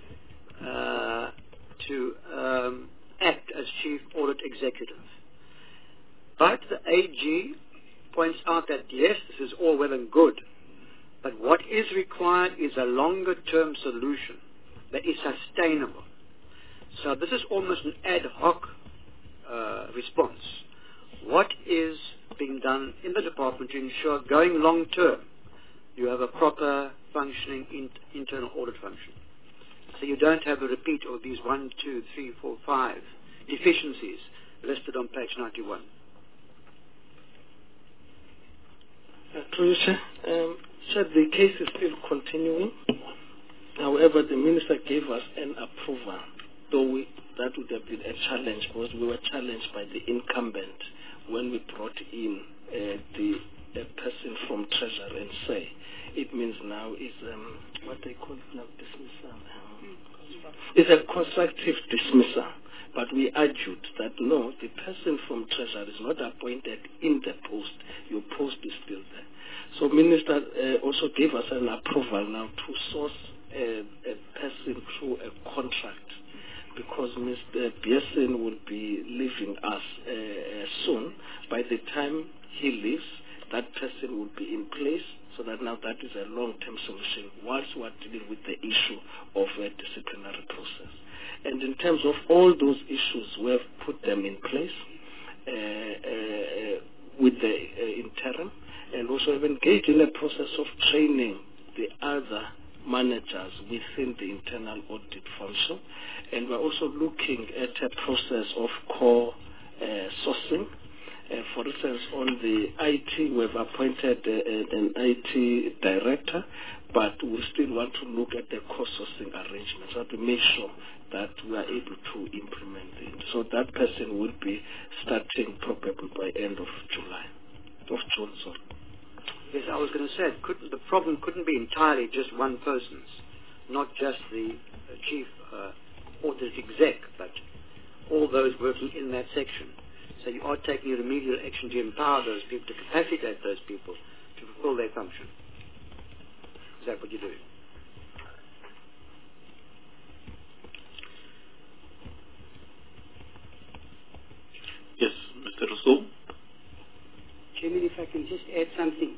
to act as Chief Audit Executive. But the AG points out that yes, this is all well and good, but what is required is a longer-term solution that is sustainable. So this is almost an ad hoc response. What is being done in the department to ensure going long-term you have a proper functioning internal audit function? So you don't have a repeat of these 1, 2, 3, 4, 5 deficiencies listed on page 91. Chair, the case is still continuing. However, the minister gave us an approval, though that would have been a challenge because we were challenged by the incumbent when we brought in the person from Treasury and say it means now is what they call it now, dismissal. It's a constructive dismissal. But we argued that no, the person from Treasury is not appointed in the post. Your post is still there. So Minister also gave us an approval now to source a person through a contract because Mr. Bieson will be leaving us soon. By the time he leaves, that person will be in place so that now that is a long-term solution whilst we are dealing with the issue of a disciplinary process. And in terms of all those issues, we have put them in place with the interim, and also have engaged in a process of training the other managers within the internal audit function. And we're also looking at a process of core sourcing. For instance, on the IT, we've appointed an IT director, but we still want to look at the cost sourcing arrangements to make sure that we are able to implement it. So that person will be starting probably by end of June. Yes, I was going to say, the problem couldn't be entirely just one person's, not just the chief audit exec, but all those working in that section. So you are taking remedial action to empower those people, to capacitate those people to fulfill their function. Is that what you're doing? Yes, Mr. Rousseau. Chairman, if I can just add something.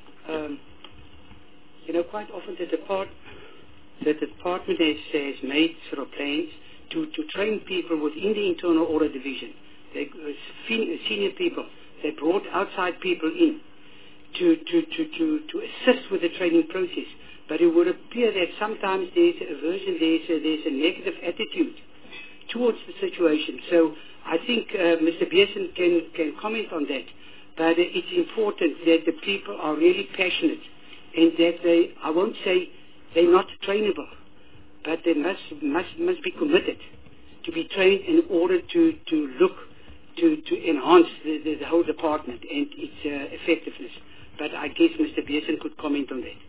Quite often the department has made sort of plans to train people within the internal audit division. They senior people. They brought outside people in to assist with the training process. But it would appear that sometimes there's a aversion, there's a negative attitude towards the situation. So I think Mr. Bieson can comment on that. But it's important that the people are really passionate and that I won't say they're not trainable, but they must be committed to be trained in order to look to enhance the whole department and its effectiveness. But I guess Mr. Bieson could comment on that.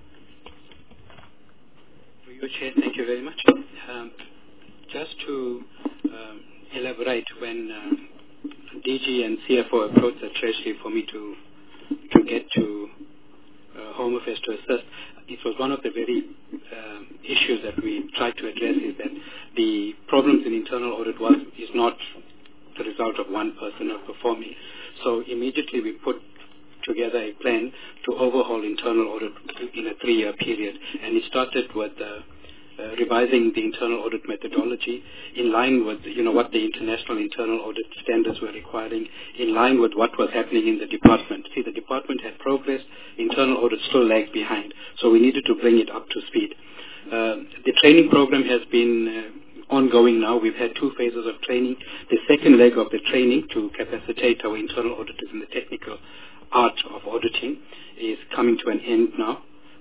For you, Chair, thank you very much. Just to elaborate, when DG and CFO approached the Treasury for me to get to Home Affairs to assist, it was one of the very issues that we tried to address is that the problems in internal audit is not the result of one person not performing. So immediately we put together a plan to overhaul internal audit in a 3-year period, and it started with revising the internal audit methodology in line with what the international internal audit standards were requiring, in line with what was happening in the department. See, the department had progressed, internal audit still lagged behind, so we needed to bring it up to speed. The training program has been ongoing now. We've had 2 phases of training. The second leg of the training to capacitate our internal auditors in the technical art of auditing is coming to an end now,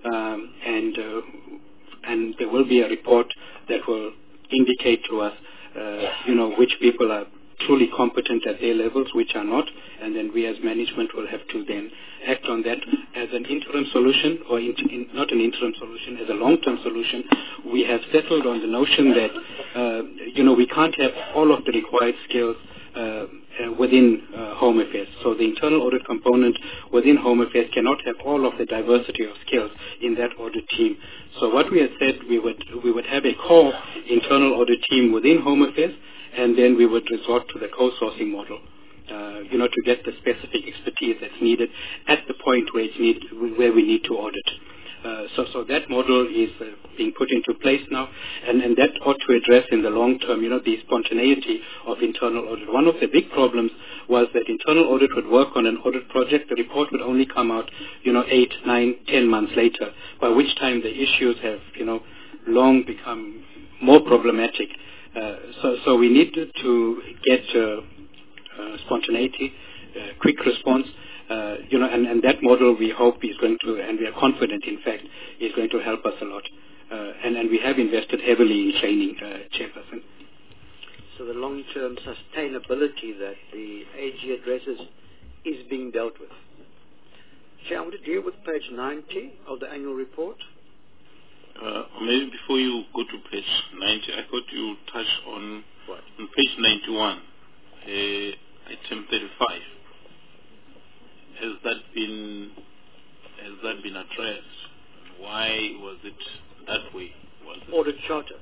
and there will be a report that will indicate to us, which people are truly competent at their levels, which are not, and then we as management will have to then act on that as an interim solution, or not an interim solution, as a long-term solution. We have settled on the notion that, we can't have all of the required skills within Home Affairs. So the internal audit component within Home Affairs cannot have all of the diversity of skills in that audit team. So what we had said, we would have a core internal audit team within Home Affairs, and then we would resort to the co-sourcing model, to get the specific expertise that's needed at the point where we need to audit. So that model is being put into place now, and that ought to address in the long term, the spontaneity of internal audit. One of the big problems was that internal audit would work on an audit project. The report would only come out, 8, 9, 10 months later, by which time the issues have, long become more problematic. So we needed to get spontaneity, quick response, And that model we hope is going to, and we are confident, in fact, is going to help us a lot. And we have invested heavily in training, Chairperson. So the long-term sustainability that the AG addresses is being dealt with. Chair, I want to deal with page 90 of the annual report. Maybe before you go to page 90, I thought you touched on, what? On page 91, item 35. Has that been addressed? Why was it that way? Audit charter.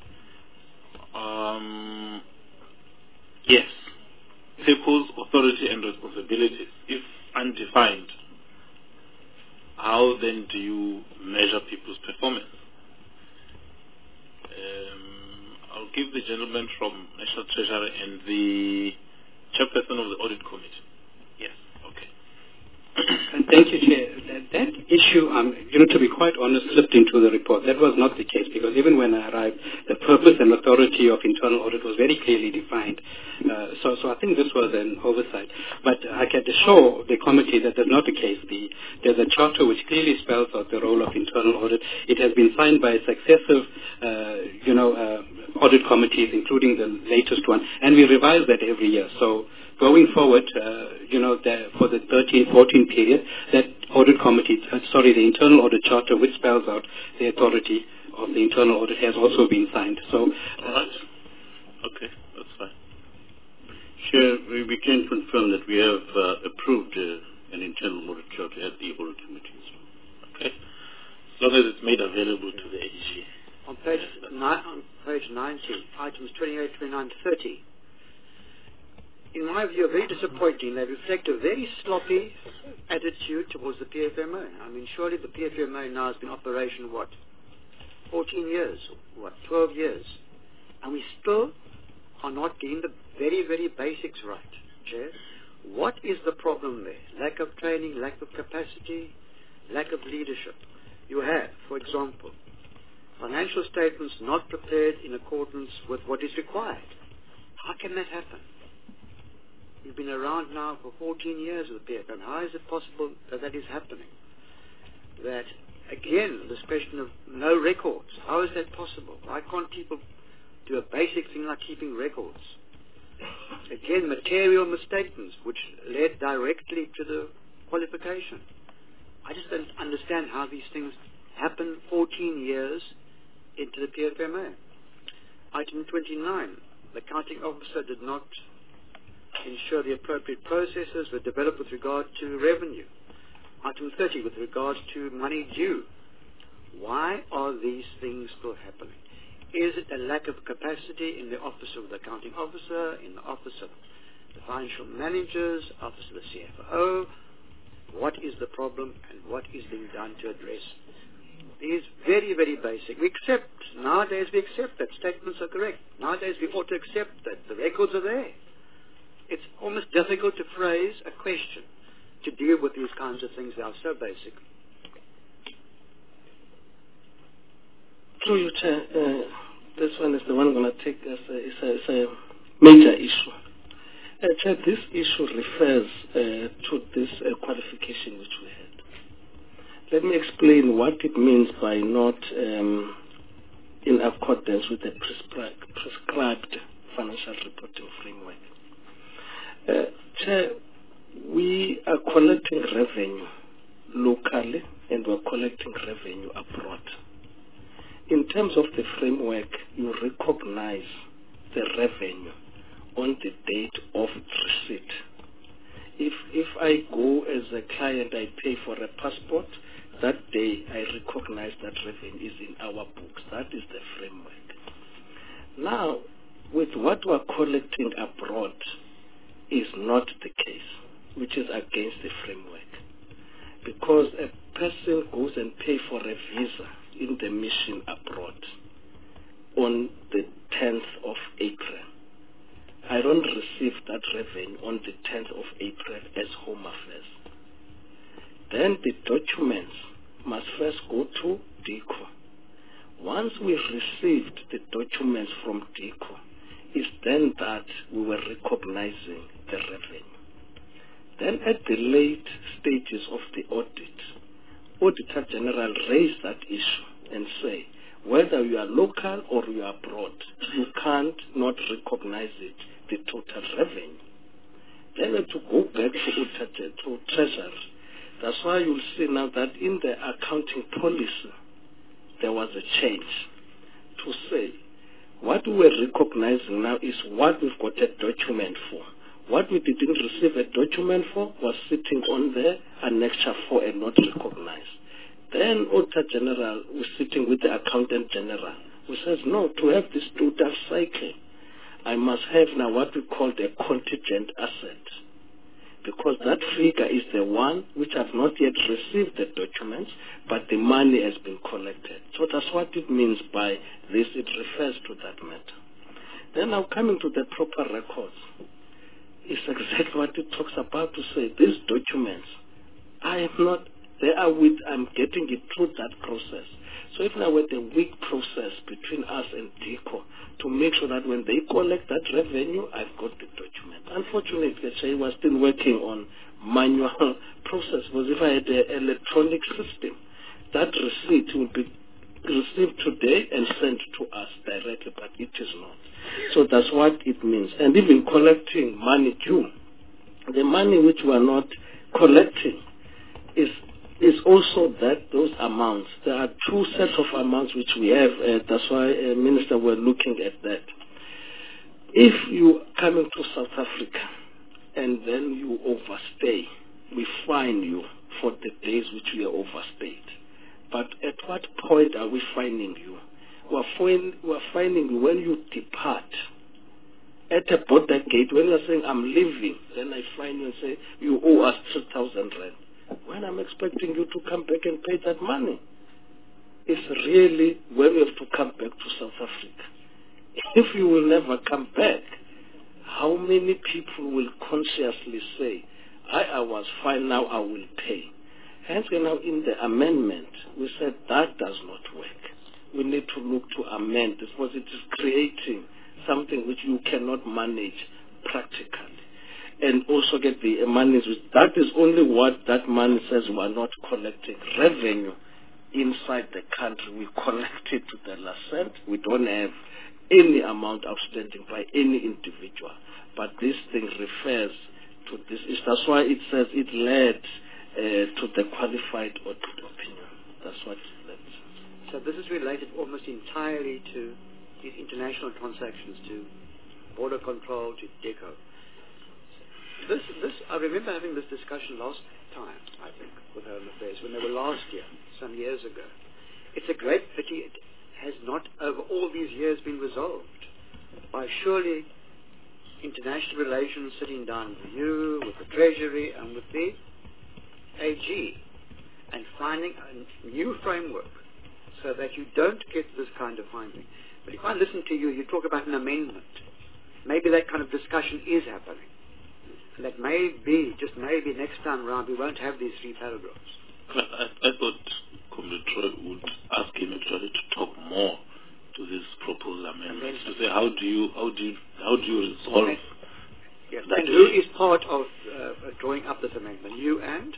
Yes. Purpose, authority, and responsibilities. If undefined, how then do you measure people's performance? I'll give the gentleman from National Treasury and the chairperson of the Audit Committee. Yes, okay. Thank you, Chair. That issue, to be quite honest, slipped into the report. That was not the case, because even when I arrived, the purpose and authority of internal audit was very clearly defined. So I think this was an oversight. But I can assure the committee that that's not the case. There's a charter which clearly spells out the role of internal audit. It has been signed by successive, audit committees, including the latest one, and we revise that every year. So going forward, for the 13-14 period, that audit committee, the internal audit charter, which spells out the authority of the internal audit, has also been signed. So, all right. Okay, that's fine. Chair, we can confirm that we have approved an internal audit charter at the audit committee. Okay, as long as it's made available to the AG. On page 90, items 28, 29, 30. In my view, very disappointing. They reflect a very sloppy attitude towards the PFMA. I mean, surely the PFMA now has been in operation, 14 years, 12 years. And we still are not getting the very, very basics right, Chair. What is the problem there? Lack of training, lack of capacity, lack of leadership. You have, for example, financial statements not prepared in accordance with what is required. How can that happen? You've been around now for 14 years with the PFM. How is it possible that that is happening? That, again, this question of no records. How is that possible? Why can't people do a basic thing like keeping records? Again, material misstatements, which led directly to the qualification. I just don't understand how these things happen 14 years into the PFMA. Item 29, the accounting officer did not ensure the appropriate processes were developed with regard to revenue. Item 30, with regards to money due. Why are these things still happening? Is it a lack of capacity in the office of the accounting officer, in the office of the financial managers, office of the CFO? What is the problem and what is being done to address these very, very basic? Nowadays we accept that statements are correct. Nowadays we ought to accept that the records are there. It's almost difficult to phrase a question to deal with these kinds of things that are so basic. Through you, Chair, this one is the one I'm going to take as a major issue. Chair, this issue refers to this qualification which we had. Let me explain what it means by not in accordance with the prescribed financial reporting framework. Chair, we are collecting revenue locally and we're collecting revenue abroad. In terms of the framework, you recognize the revenue on the date of receipt. If I go as a client, I pay for a passport, that day I recognize that revenue is in our books. That is the framework. Now, with what we're collecting abroad is not the case, which is against the framework. Because a person goes and pays for a visa in the mission abroad on the 10th of April. I don't receive that revenue on the 10th of April as Home Affairs. Then the documents must first go to DICO. Once we received the documents from DICO, it's then that we were recognizing the revenue. Then at the late stages of the audit, Auditor General raised that issue and say, whether you are local or you are abroad, you can't not recognize it, the total revenue. Then to go back to Treasury. That's why you'll see now that in the accounting policy, there was a change to say, what we're recognizing now is what we've got a document for. What we didn't receive a document for was sitting on the annexure 4 and not recognized. Then Auditor General was sitting with the Accountant General, who says, no, to have this total cycle, I must have now what we call the contingent asset. Because that figure is the one which have not yet received the documents, but the money has been collected. So that's what it means by this. It refers to that matter. Then now coming to the proper records, it's exactly what it talks about to say. These documents, I'm getting it through that process. So if now with a weak process between us and DICO to make sure that when they collect that revenue, I've got the document. Unfortunately, I was still working on manual process, because if I had an electronic system, that receipt will be received today and sent to us directly, but it is not. So that's what it means. And even collecting money due, the money which we are not collecting is also that those amounts. There are two sets of amounts which we have. That's why, Minister, we're looking at that. If you come into South Africa and then you overstay, we fine you for the days which you are overstayed. But at what point are we fining you? We're fining you when you depart. At a border gate, when you're saying, I'm leaving, then I fine you and say, you owe us 3,000 rand. When I'm expecting you to come back and pay that money. It's really when we have to come back to South Africa. If you will never come back, how many people will consciously say, I was fine, now I will pay? Hence, now in the amendment, we said that does not work. We need to look to amend this because it is creating something which you cannot manage practically. And also get the money. That is only what that money says. We are not collecting revenue inside the country. We collect it to the last cent. We don't have any amount outstanding by any individual. But this thing refers to this. That's why it says it led to the qualified audit opinion. That's what it led. So this is related almost entirely to these international transactions, to border control, to DICO. I remember having this discussion last time, I think, with Home Affairs, when they were last year, some years ago. It's a great pity it has not, over all these years, been resolved by surely international relations sitting down with you, with the Treasury, and with the AG, and finding a new framework so that you don't get this kind of finding. But if I listen to you, you talk about an amendment. Maybe that kind of discussion is happening. And that maybe, just maybe next time around, we won't have these 3 paragraphs. I thought Comrade Troy would ask him actually to talk more to this proposed amendment, to say how do you resolve yes. that? And who is part of drawing up this amendment? You and?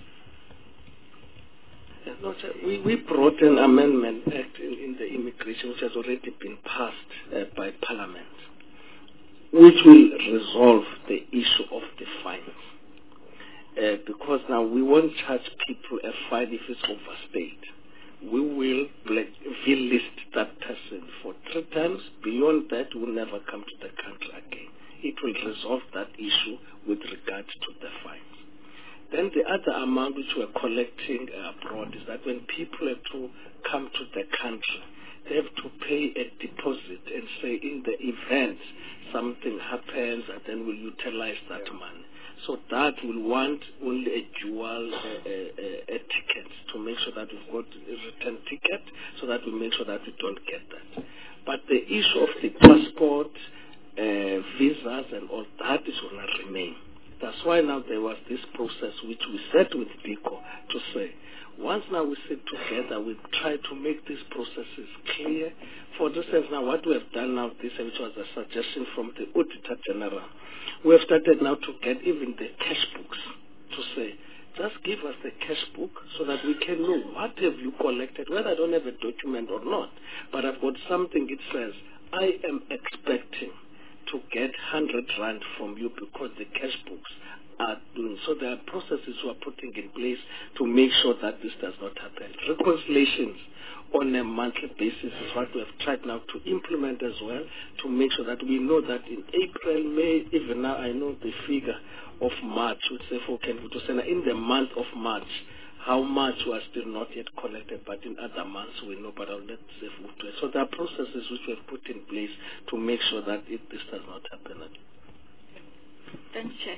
We brought an amendment act in the immigration which has already been passed by Parliament, which will resolve the issue of the fines. Because now we won't charge people a fine if it's overstayed. We will list that person for 3 times. Beyond that, will never come to the country again. It will resolve that issue with regard to the fines. Then the other amount which we're collecting abroad is that when people have to come to the country, they have to pay a deposit and say in the event something happens and then we'll utilize that money. So that will want only a dual a ticket to make sure that we've got a return ticket so that we make sure that we don't get that. But the issue of the passport, visas and all that is going to remain. That's why now there was this process which we set with DICO to say, once now we sit together, we try to make these processes clear. For instance, now what we have done now, this which was a suggestion from the Auditor General, we have started now to get even the cash books to say, just give us the cash book so that we can know what have you collected, whether I don't have a document or not. But I've got something, it says, I am expecting to get 100 rand from you because the cash books are doing. So there are processes we are putting in place to make sure that this does not happen. Reconciliations on a monthly basis is what we have tried now to implement as well, to make sure that we know that in April, May, even now I know the figure of March, which say for Kenvuto in the month of March, how much was still not yet collected, but in other months we know, but I'll let say so there are processes which we have put in place to make sure that this does not happen again. Thanks, Chair.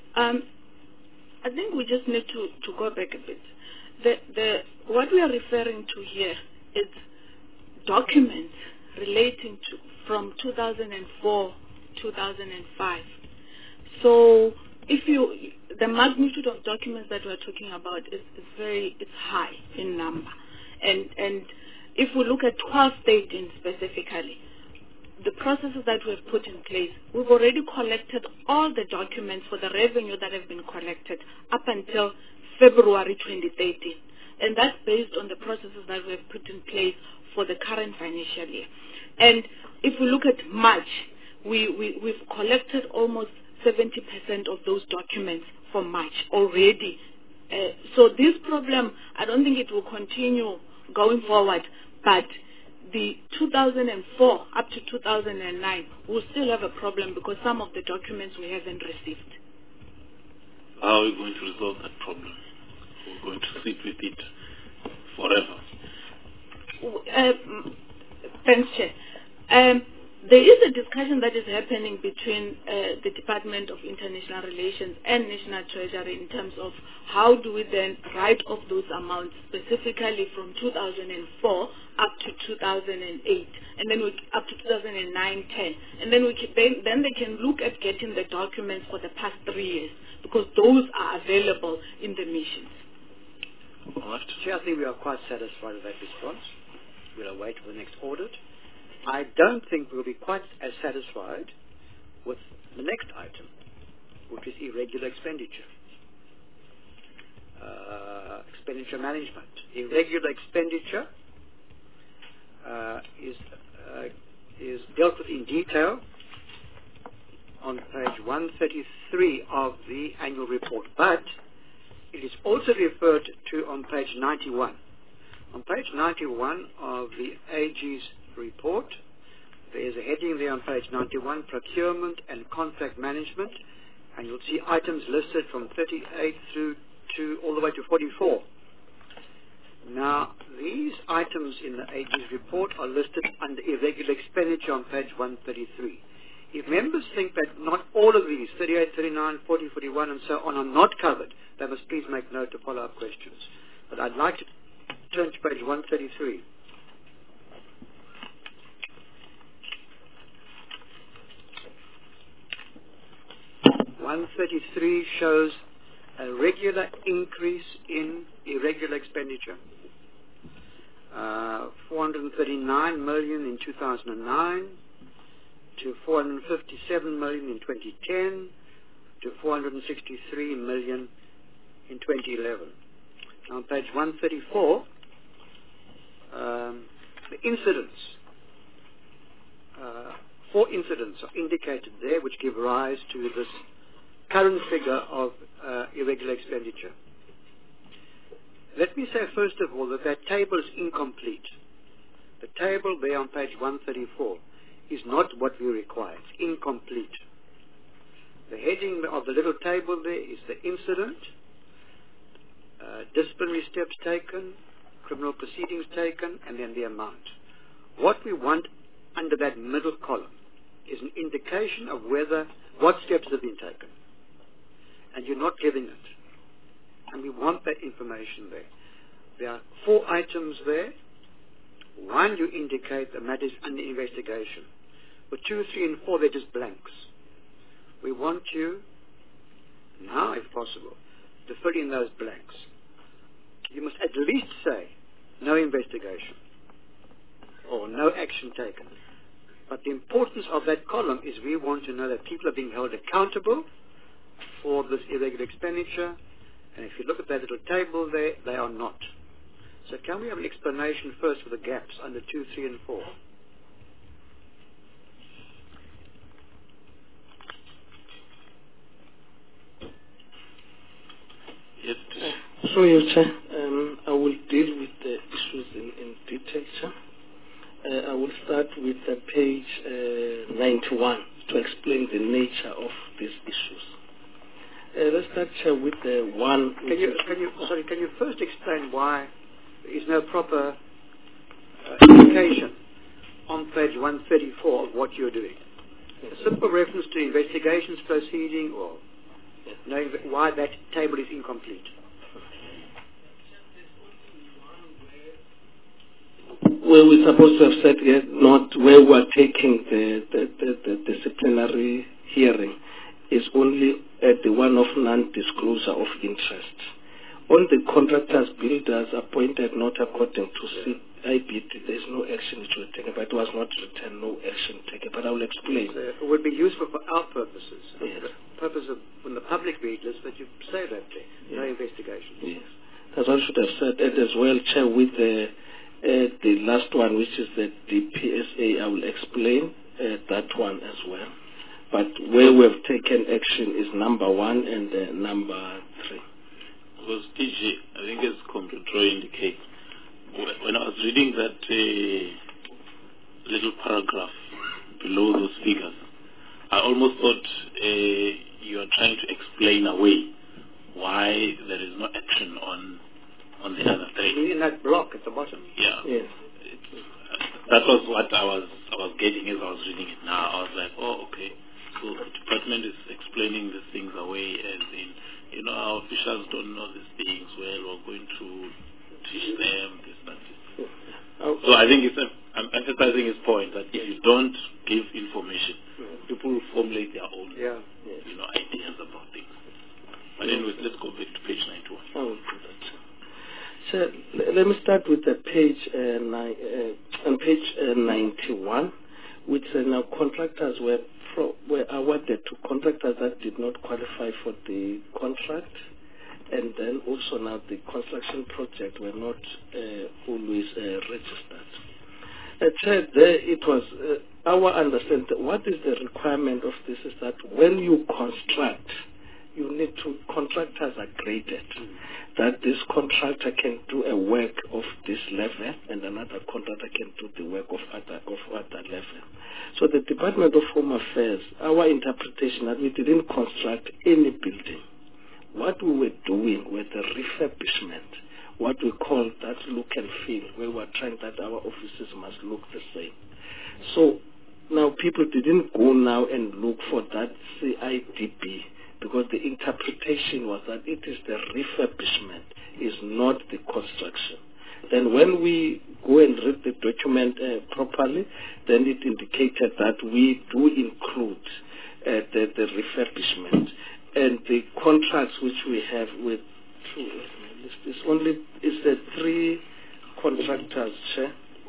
I think we just need to go back a bit. What we are referring to here is documents relating to from 2004, 2005. So the magnitude of documents that we're talking about it's high in number. And if we look at 12 states specifically, the processes that we've put in place, we've already collected all the documents for the revenue that have been collected up until February 2013. And that's based on the processes that we've put in place for the current financial year. And if we look at March, we've collected almost 70% of those documents for March already. So this problem, I don't think it will continue going forward, but the 2004 up to 2009 will still have a problem because some of the documents we haven't received. How are we going to resolve that problem? We're going to sit with it forever. Thanks, Chair. There is a discussion that is happening between the Department of International Relations and National Treasury in terms of how do we then write off those amounts specifically from 2004 up to 2008, and then up to 2009-10, and then then they can look at getting the documents for the past 3 years because those are available in the missions. Chair, I think we are quite satisfied with that response. We'll await for the next audit. I don't think we'll be quite as satisfied with the next item, which is irregular expenditure. Expenditure management. Irregular expenditure is dealt with in detail on page 133 of the annual report, but it is also referred to on page 91. On page 91 of the AG's report, there is a heading there on page 91, procurement and contract management, and you'll see items listed from 38 through to all the way to 44. Now, these items in the AG's report are listed under irregular expenditure on page 133. If members think that not all of these, 38, 39, 40, 41, and so on, are not covered, they must please make note of follow-up questions. But I'd like to turn to page 133. (133) shows a regular increase in irregular expenditure. 439 million in 2009 to 457 million in 2010 to 463 million in 2011. On page 134, the incidents, 4 incidents are indicated there which give rise to this current figure of irregular expenditure. Let me say first of all that table is incomplete. The table there on page 134 is not what we require. It's incomplete. The heading of the little table there is the incident, disciplinary steps taken, criminal proceedings taken, and then the amount. What we want under that middle column is an indication of what steps have been taken. And you're not giving it. And we want that information there. There are 4 items there. 1, you indicate the matter is under investigation. For 2, 3, and 4, they're just blanks. We want you, now if possible, to fill in those blanks. You must at least say, no investigation, or no action taken. But the importance of that column is we want to know that people are being held accountable for this irregular expenditure, And if you look at that little table there, they are not. So can we have an explanation first for the gaps under 2, 3, and 4? Yes. So, Your Chair, I will deal with the issues in detail, Chair. I will start with page 91 to explain the nature of these issues. Let's start, Chair, with the one. Can you first explain why there is no proper indication on page 134 of what you're doing? A simple reference to investigations proceeding, or knowing why that table is incomplete. Where we're supposed to have said not where we're taking the disciplinary hearing is only at the one of non-disclosure of interest. On the contractors, builders appointed not according to CIBT, there's no action which was taken, but it was not written, no action taken. But I will explain. It would be useful for our purposes. Yes. The purpose of when the public reads this, that you say that there. No investigation. Yes. That's what I should have said. And as well, Chair, with the last one, which is the DPSA, I will explain that one as well. But where we have taken action is number 1 and number 3. Because DG, I think as Comrade Roy indicates, when I was reading that little paragraph below those figures, I almost thought you are trying to explain away why there is no action on the other 3. In that block at the bottom. Yeah. Yes. That was what I was getting as I was reading it now. I was like, oh, okay. So the department is explaining these things away as in, our officials don't know these things well. We're going to teach them this, that, this. So I think I'm emphasizing his point that if you don't give information, people will formulate their own, ideas about things. But anyways, let's go back to page 91. I will do that. So let me start with the page on page 91, which now contractors were awarded to contractors that did not qualify for the contract, and then also now the construction project were not always registered. Chair, there it was our understanding. What is the requirement of this is that when you construct, you need to, contractors are graded, that this contractor can do a work of this level and another contractor can do the work of other level. So the Department of Home Affairs, our interpretation that we didn't construct any building. What we were doing with the refurbishment, what we call that look and feel, where we're trying that our offices must look the same. So now people didn't go now and look for that CIDB, because the interpretation was that it is the refurbishment, is not the construction. Then when we go and read the document properly, then it indicated that we do include the refurbishment. And the contracts which we have with is 3 contractors, Chair.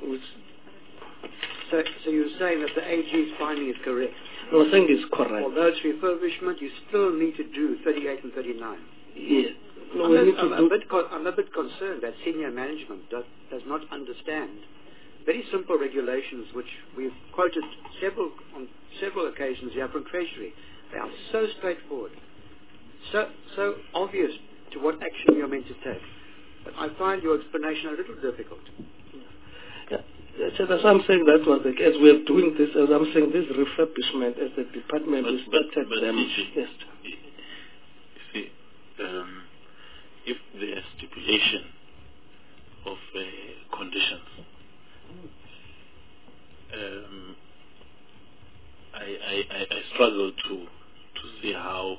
So you're saying that the AG's finding is correct? No, I think it's correct. Although it's refurbishment, you still need to do 38 and 39. Yeah. No, I'm a bit concerned that senior management does not understand very simple regulations which we've quoted on several occasions here from Treasury. They are so straightforward, so obvious to what action you're meant to take. But I find your explanation a little difficult. Yeah. So that's why I'm saying that was as we're doing this, as I'm saying this refurbishment as the department is started them. Yes. See, if there is stipulation of conditions, I struggle to see how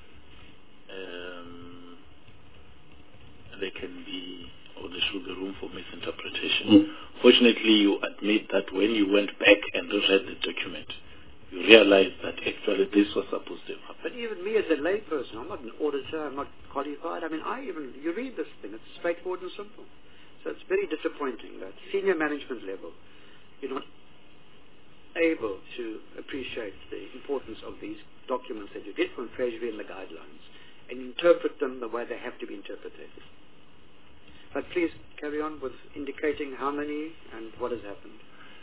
there can be, or there should be room for misinterpretation. Fortunately, you admit that when you went back and read the document, you realized that actually this was supposed to happen. But even me as a layperson, I'm not an auditor, I'm not qualified. I mean, you read this thing, it's straightforward and simple. So it's very disappointing that senior management level, you're not able to appreciate the importance of these documents that you get from Treasury and the guidelines, and interpret them the way they have to be interpreted. But please carry on with indicating how many and what has happened.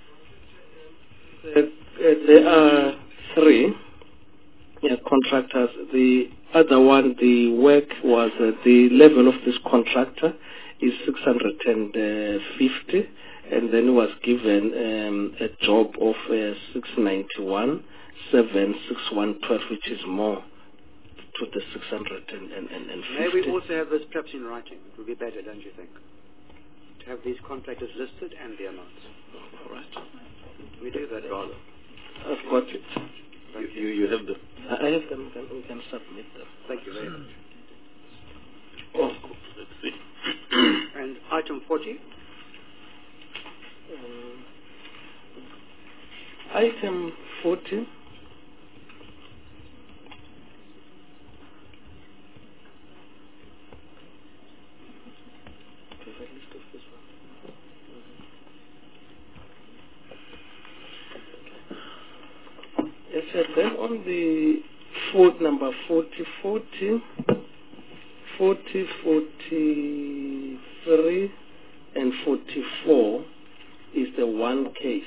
There are 3 contractors. The other one, the work was the level of this contractor is 650, and then was given a job of 691, 76112, which is more to the 650. May we also have this perhaps in writing? It would be better, don't you think? To have these contractors listed and the amounts. All right. We do that rather. I've got it. You have them. I have them. We can submit them. Thank you very much. Oh, let's see. And item 40. Item 40. Yes, sir. Then on the number 40, 43, and 44 is the one case.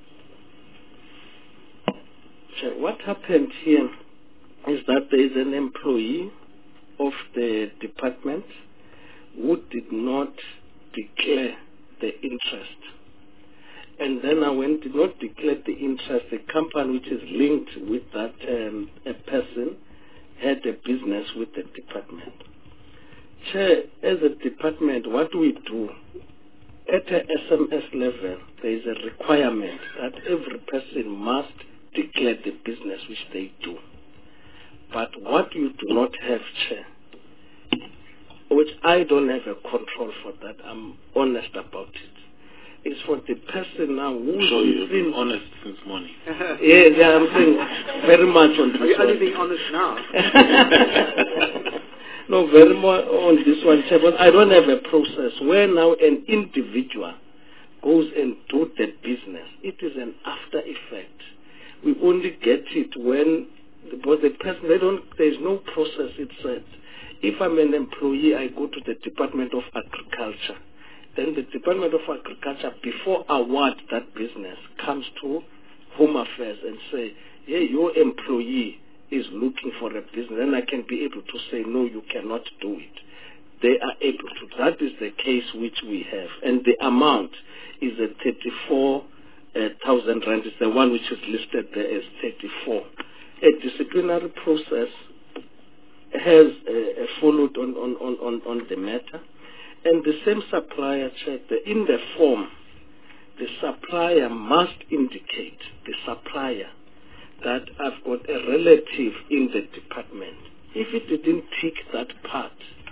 So what happened here is that there is an employee of the department who did not declare the interest. And then when did not declare the interest, the company which is linked with that a person had a business with the department. Chair, as a department, what we do, at a SMS level, there is a requirement that every person must declare the business which they do. But what you do not have, Chair, which I don't have a control for that, I'm honest about it, is for the person now who so you've been honest since morning. Yeah, I'm saying very much on this one. Are you only being honest now? No, very more on this one, Chair, but I don't have a process where now an individual goes and do the business. It is an after effect. We only get it when the person, there's no process, it's said. If I'm an employee, I go to the Department of Agriculture. Then the Department of Agriculture, before award that business, comes to Home Affairs and say, yeah, your employee is looking for a business. Then I can be able to say, no, you cannot do it. They are able to. That is the case which we have. And the amount is at 34,000 rand. It's the one which is listed there as 34. A disciplinary process has followed on the matter. And the same supplier checked in the form, the supplier must indicate, the supplier, that I've got a relative in the department. If it didn't tick that part,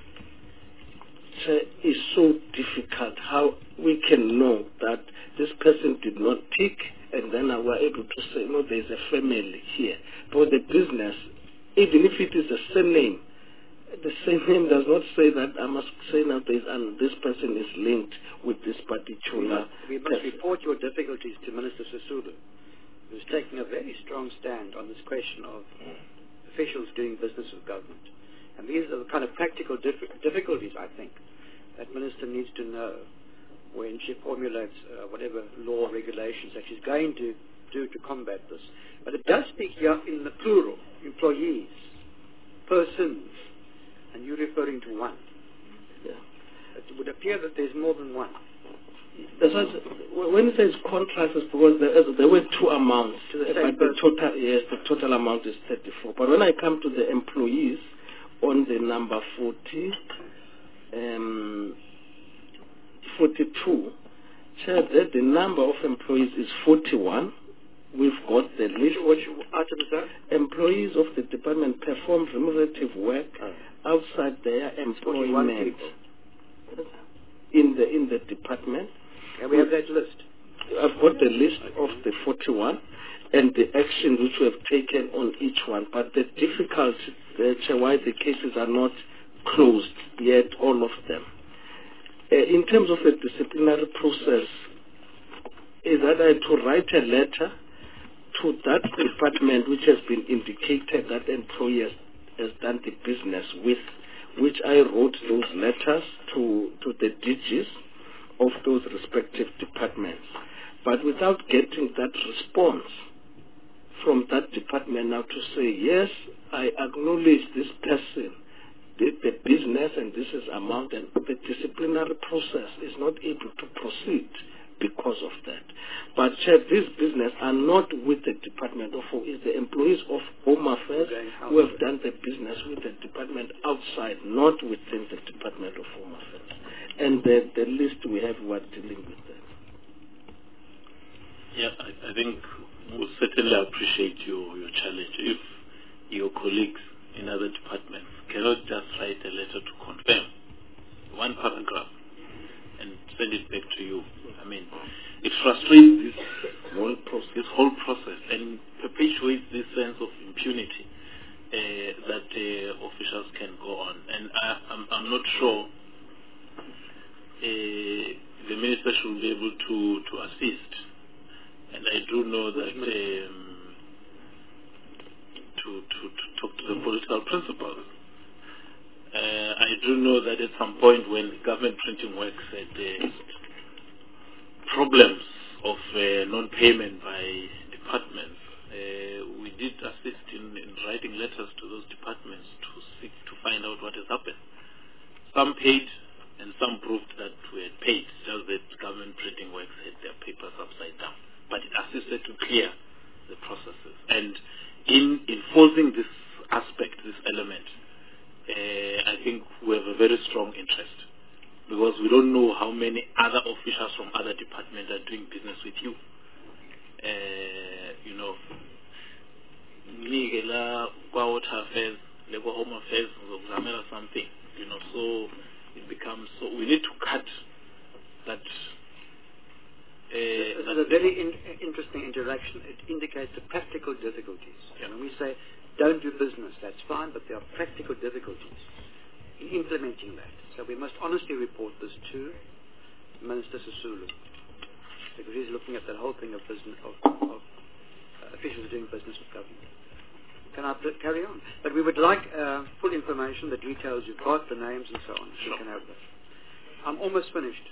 it's so difficult how we can know that this person did not tick, and then I were able to say, no, there's a family here. But the business, even if it is the same name, the same name does not say that I must say now this person is linked with this particular We must report your difficulties to Minister Sisulu, who's taking a very strong stand on this question of officials doing business with government. And these are the kind of practical difficulties, I think, that Minister needs to know when she formulates whatever law regulations that she's going to do to combat this. But it does speak here in the plural, employees, persons, and you're referring to one. Yeah. It would appear that there's more than one. That's what, when it says contracts, it's because there were two amounts, but the total amount is 34. But when I come to the employees on the number 42, Chair, the number of employees is 41. We've got the list. Which item is that? Employees of the department perform remunerative work outside their employment in the department. Can we have that list? I've got the list of the 41 and the action which we have taken on each one. But the difficulty, why the cases are not closed yet, all of them. In terms of the disciplinary process, is that I had to write a letter to that department which has been indicated that employee has done the business with, which I wrote those letters to the DGs of those respective departments. But without getting that response from that department now to say, yes, I acknowledge this person did the business and this is amount, and the disciplinary process is not able to proceed because of that. But these business are not with the Department of Home. It's the employees of Home Affairs who have done the business with the department outside, not within the Department of Home Affairs. And the list we have, we're dealing with that. Yeah, I think we'll certainly appreciate your challenge. If your colleagues in other departments cannot just write a letter to confirm one paragraph and send it back to you, I mean, it frustrates this whole process and perpetuates this sense of impunity that officials can go on. And I'm not sure the minister should be able to assist. And I do know that to talk to the political principals. I do know that at some point when government printing works had problems of non-payment by departments, we did assist in writing letters to those departments to seek to find out what has happened. Some paid and some proved that we had paid, just that government printing works had their papers upside down. But it assisted to clear the processes. And in enforcing this aspect, this element, I think we have a very strong interest, because we don't know how many other officials from other departments are doing business with you. You know, water affairs, Home Affairs, something. You know, so it becomes so. We need to cut that. This is a very interesting interaction. It indicates the practical difficulties. Yeah. When we say don't do business, that's fine, but there are practical difficulties in implementing that. So we must honestly report this to Minister Sisulu, because he's looking at the whole thing of business, of officials doing business with government. Can I carry on? But we would like full information, the details you've got, the names and so on. Sure. You can have that. I'm almost finished.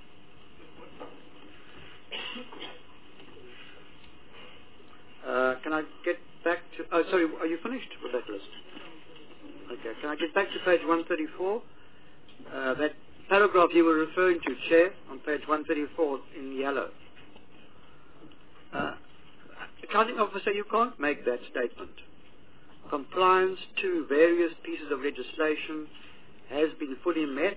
Can I get back to... Oh, sorry, are you finished with that list? Okay, can I get back to page 134? That paragraph you were referring to, Chair, on page 134 in yellow. Accounting officer, you can't make that statement. Compliance to various pieces of legislation has been fully met,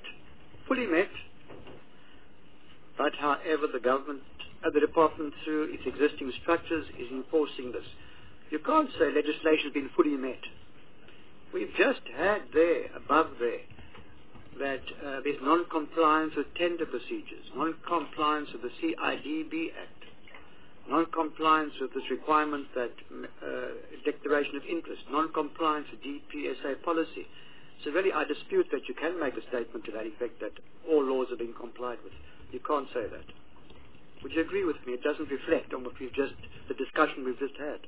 but however the government, the department through its existing structures is enforcing this. You can't say legislation has been fully met. We've just had there, above there, that there's non-compliance with tender procedures, non-compliance with the CIDB Act, non-compliance with this requirement that declaration of interest, non-compliance with DPSA policy. So really I dispute that you can make a statement to that effect that all laws are being complied with. You can't say that. Would you agree with me? It doesn't reflect on what the discussion we've just had.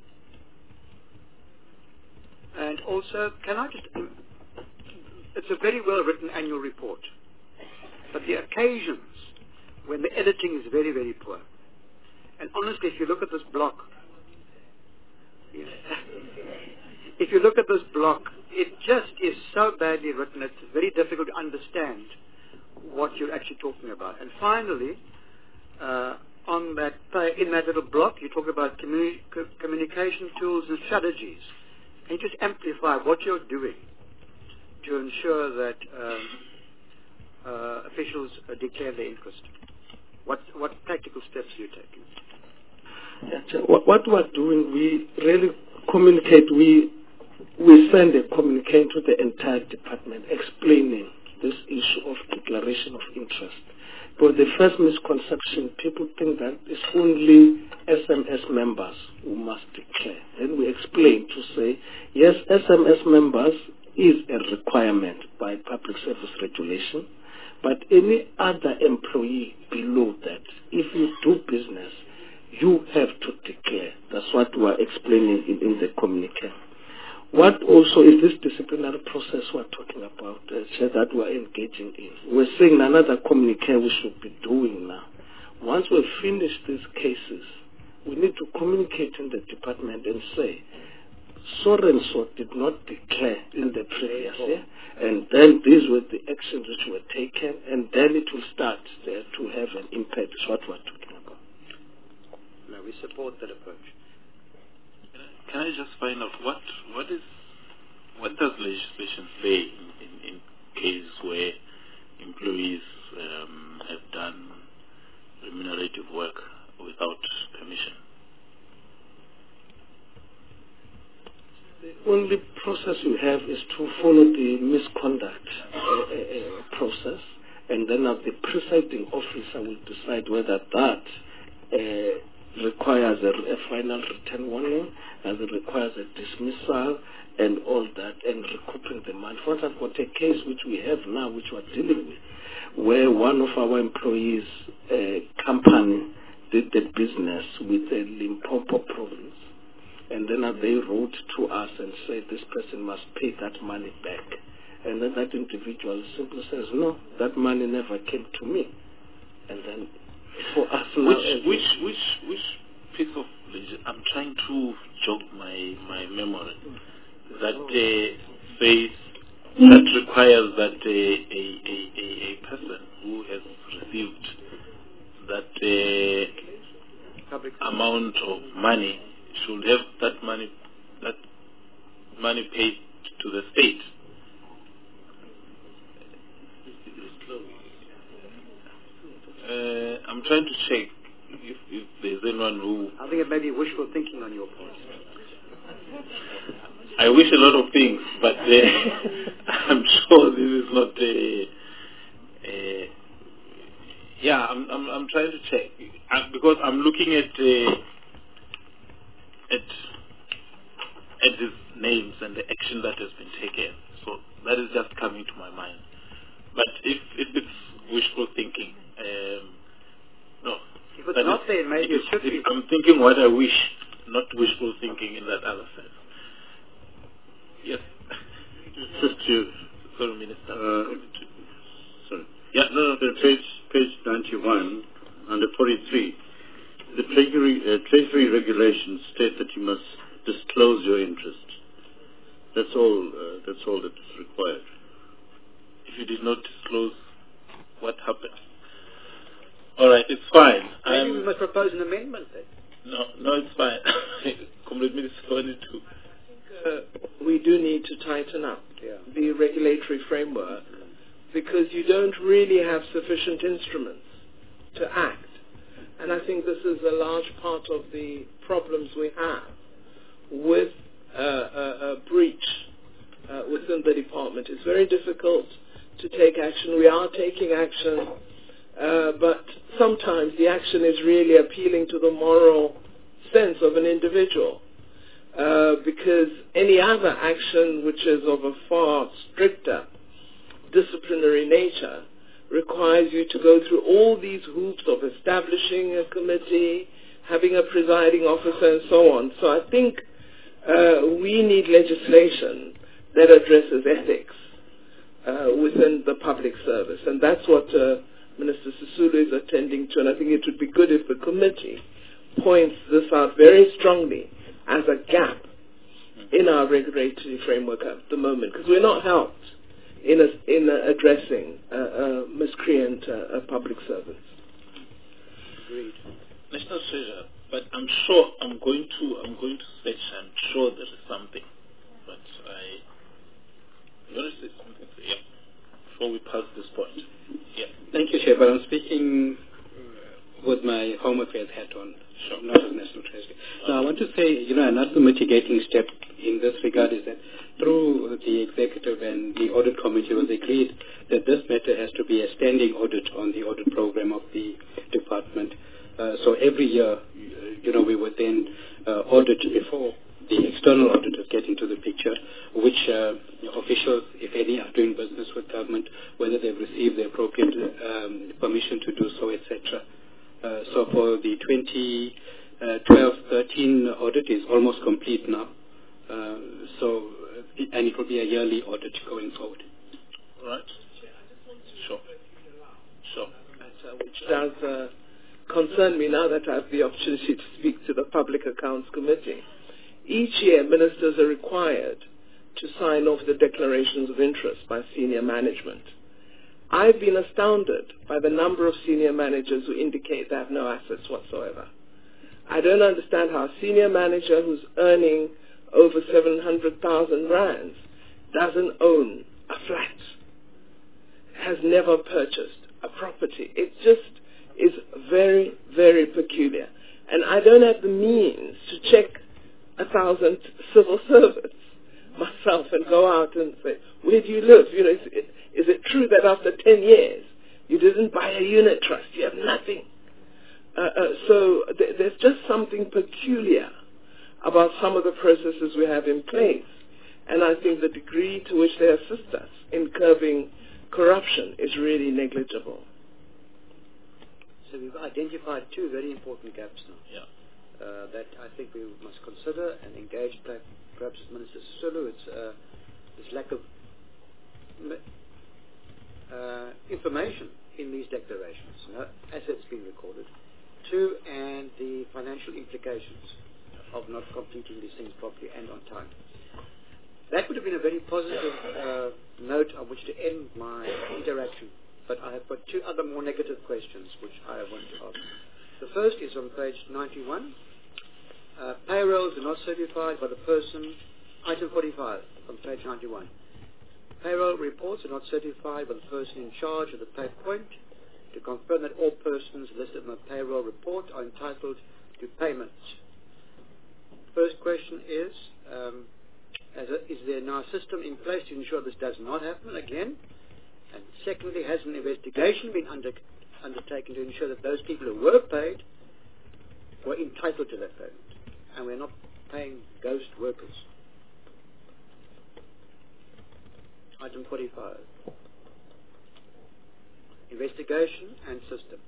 And also, can I just... It's a very well-written annual report. But the occasions when the editing is very, very poor. And honestly, if you look at this block, if you look at this block, it just is so badly written, it's very difficult to understand what you're actually talking about. And finally, in that little block, you talk about communication tools and strategies. Can you just amplify what you're doing to ensure that officials declare their interest? What practical steps are you taking? Yeah, what we're doing, we really communicate. We send a communique to the entire department explaining this issue of declaration of interest. But the first misconception, people think that it's only SMS members who must declare. Then we explain to say, yes, SMS members is a requirement by public service regulation, but any other employee below that, if you do business, you have to declare. That's what we're explaining in the communique. What also is this disciplinary process we're talking about, that we're engaging in? We're saying another communique we should be doing now. Once we've finished these cases, we need to communicate in the department and say, so-and-so did not declare in the previous year, and then these were the actions which were taken, and then it will start to have an impact. Is what we're talking about. No, we support that approach. Can I just find out what does legislation say in cases where employees have done remunerative work without permission? The only process you have is to follow the misconduct process, and then the presiding officer will decide whether that requires a final written warning, as it requires a dismissal and all that, and recouping the money. For instance, I've got a case which we have now, which we're dealing with, where one of our employees' company did the business with the Limpopo province, and then they wrote to us and said this person must pay that money back. And then that individual simply says, no, that money never came to me. And then for us now... Which piece of legislation, I'm trying to jog my memory, that says, that requires that a person who has received that amount of money should have that money paid to the state. I'm trying to check if there's anyone who... I think it may be wishful thinking on your part. I wish a lot of things, but I'm sure this is not yeah, I'm trying to check because I'm looking at these names and the action that has been taken. So that is just coming to my mind. But if it's wishful thinking, no. If it's not there, maybe it should be. I'm thinking what I wish, not wishful thinking in that other sense. Yes. Just to... Sorry, Minister. Sorry. Yeah, no, page 91, under 43, the treasury regulations state that you must disclose your interest. That's all that is required. If you did not disclose, what happened? All right, it's fine. Maybe we must propose an amendment then. No, it's fine. Comrade Minister, we do need to tighten up the regulatory framework because you don't really have sufficient instruments to act. And I think this is a large part of the problems we have with a breach within the department. It's very difficult to take action. We are taking action, but sometimes the action is really appealing to the moral sense of an individual. Because any other action which is of a far stricter disciplinary nature requires you to go through all these hoops of establishing a committee, having a presiding officer, and so on. So I think we need legislation that addresses ethics within the public service. And that's what Minister Sisulu is attending to. And I think it would be good if the committee points this out very strongly as a gap in our regulatory framework at the moment, because we're not helped in addressing miscreant public servants. Agreed. National Treasurer, but I'm sure I'm going to search. I'm sure there is something, but you want to say something? Yeah. Before we pass this point. Yeah. Thank you, Chair. But I'm speaking with my Home Affairs hat on, not as National Treasury. Now, I want to say, another mitigating step in this regard is that through the Executive and the Audit Committee, it was agreed that this matter has to be a standing audit on the audit program of the department. So every year, we would then audit before the external auditors get into the picture, which officials, if any, are doing business with government, whether they've received the appropriate permission to do so, etc. So for the 2012-13 audit is almost complete now. So and it will be a yearly audit going forward. Right. Sure. Sure. Which does concern me now that I have the opportunity to speak to the Public Accounts Committee. Each year, ministers are required to sign off the declarations of interest by senior management. I've been astounded by the number of senior managers who indicate they have no assets whatsoever. I don't understand how a senior manager who's earning over 700,000 rands doesn't own a flat, has never purchased a property. It just is very, very peculiar. And I don't have the means to check 1,000 civil servants myself and go out and say, where do you live? You know, is it true that after 10 years you didn't buy a unit trust? You have nothing. So there's just something peculiar about some of the processes we have in place. And I think the degree to which they assist us in curbing corruption is really negligible. So we've identified two very important gaps now. Yeah. That I think we must consider and engage perhaps with Minister Sisulu. It's this lack of information in these declarations. No assets being recorded. Two, and the financial implications of not completing these things properly and on time. That would have been a very positive note on which to end my interaction. But I have got two other more negative questions which I want to ask. The first is on page 91. Payrolls are not certified by the person, item 45 on page 91. Payroll reports are not certified by the person in charge of the pay point to confirm that all persons listed on the payroll report are entitled to payment. First question is there now a system in place to ensure this does not happen again? And secondly, has an investigation been undertaken to ensure that those people who were paid were entitled to that payment, and we're not paying ghost workers? Item 45. Investigation and system.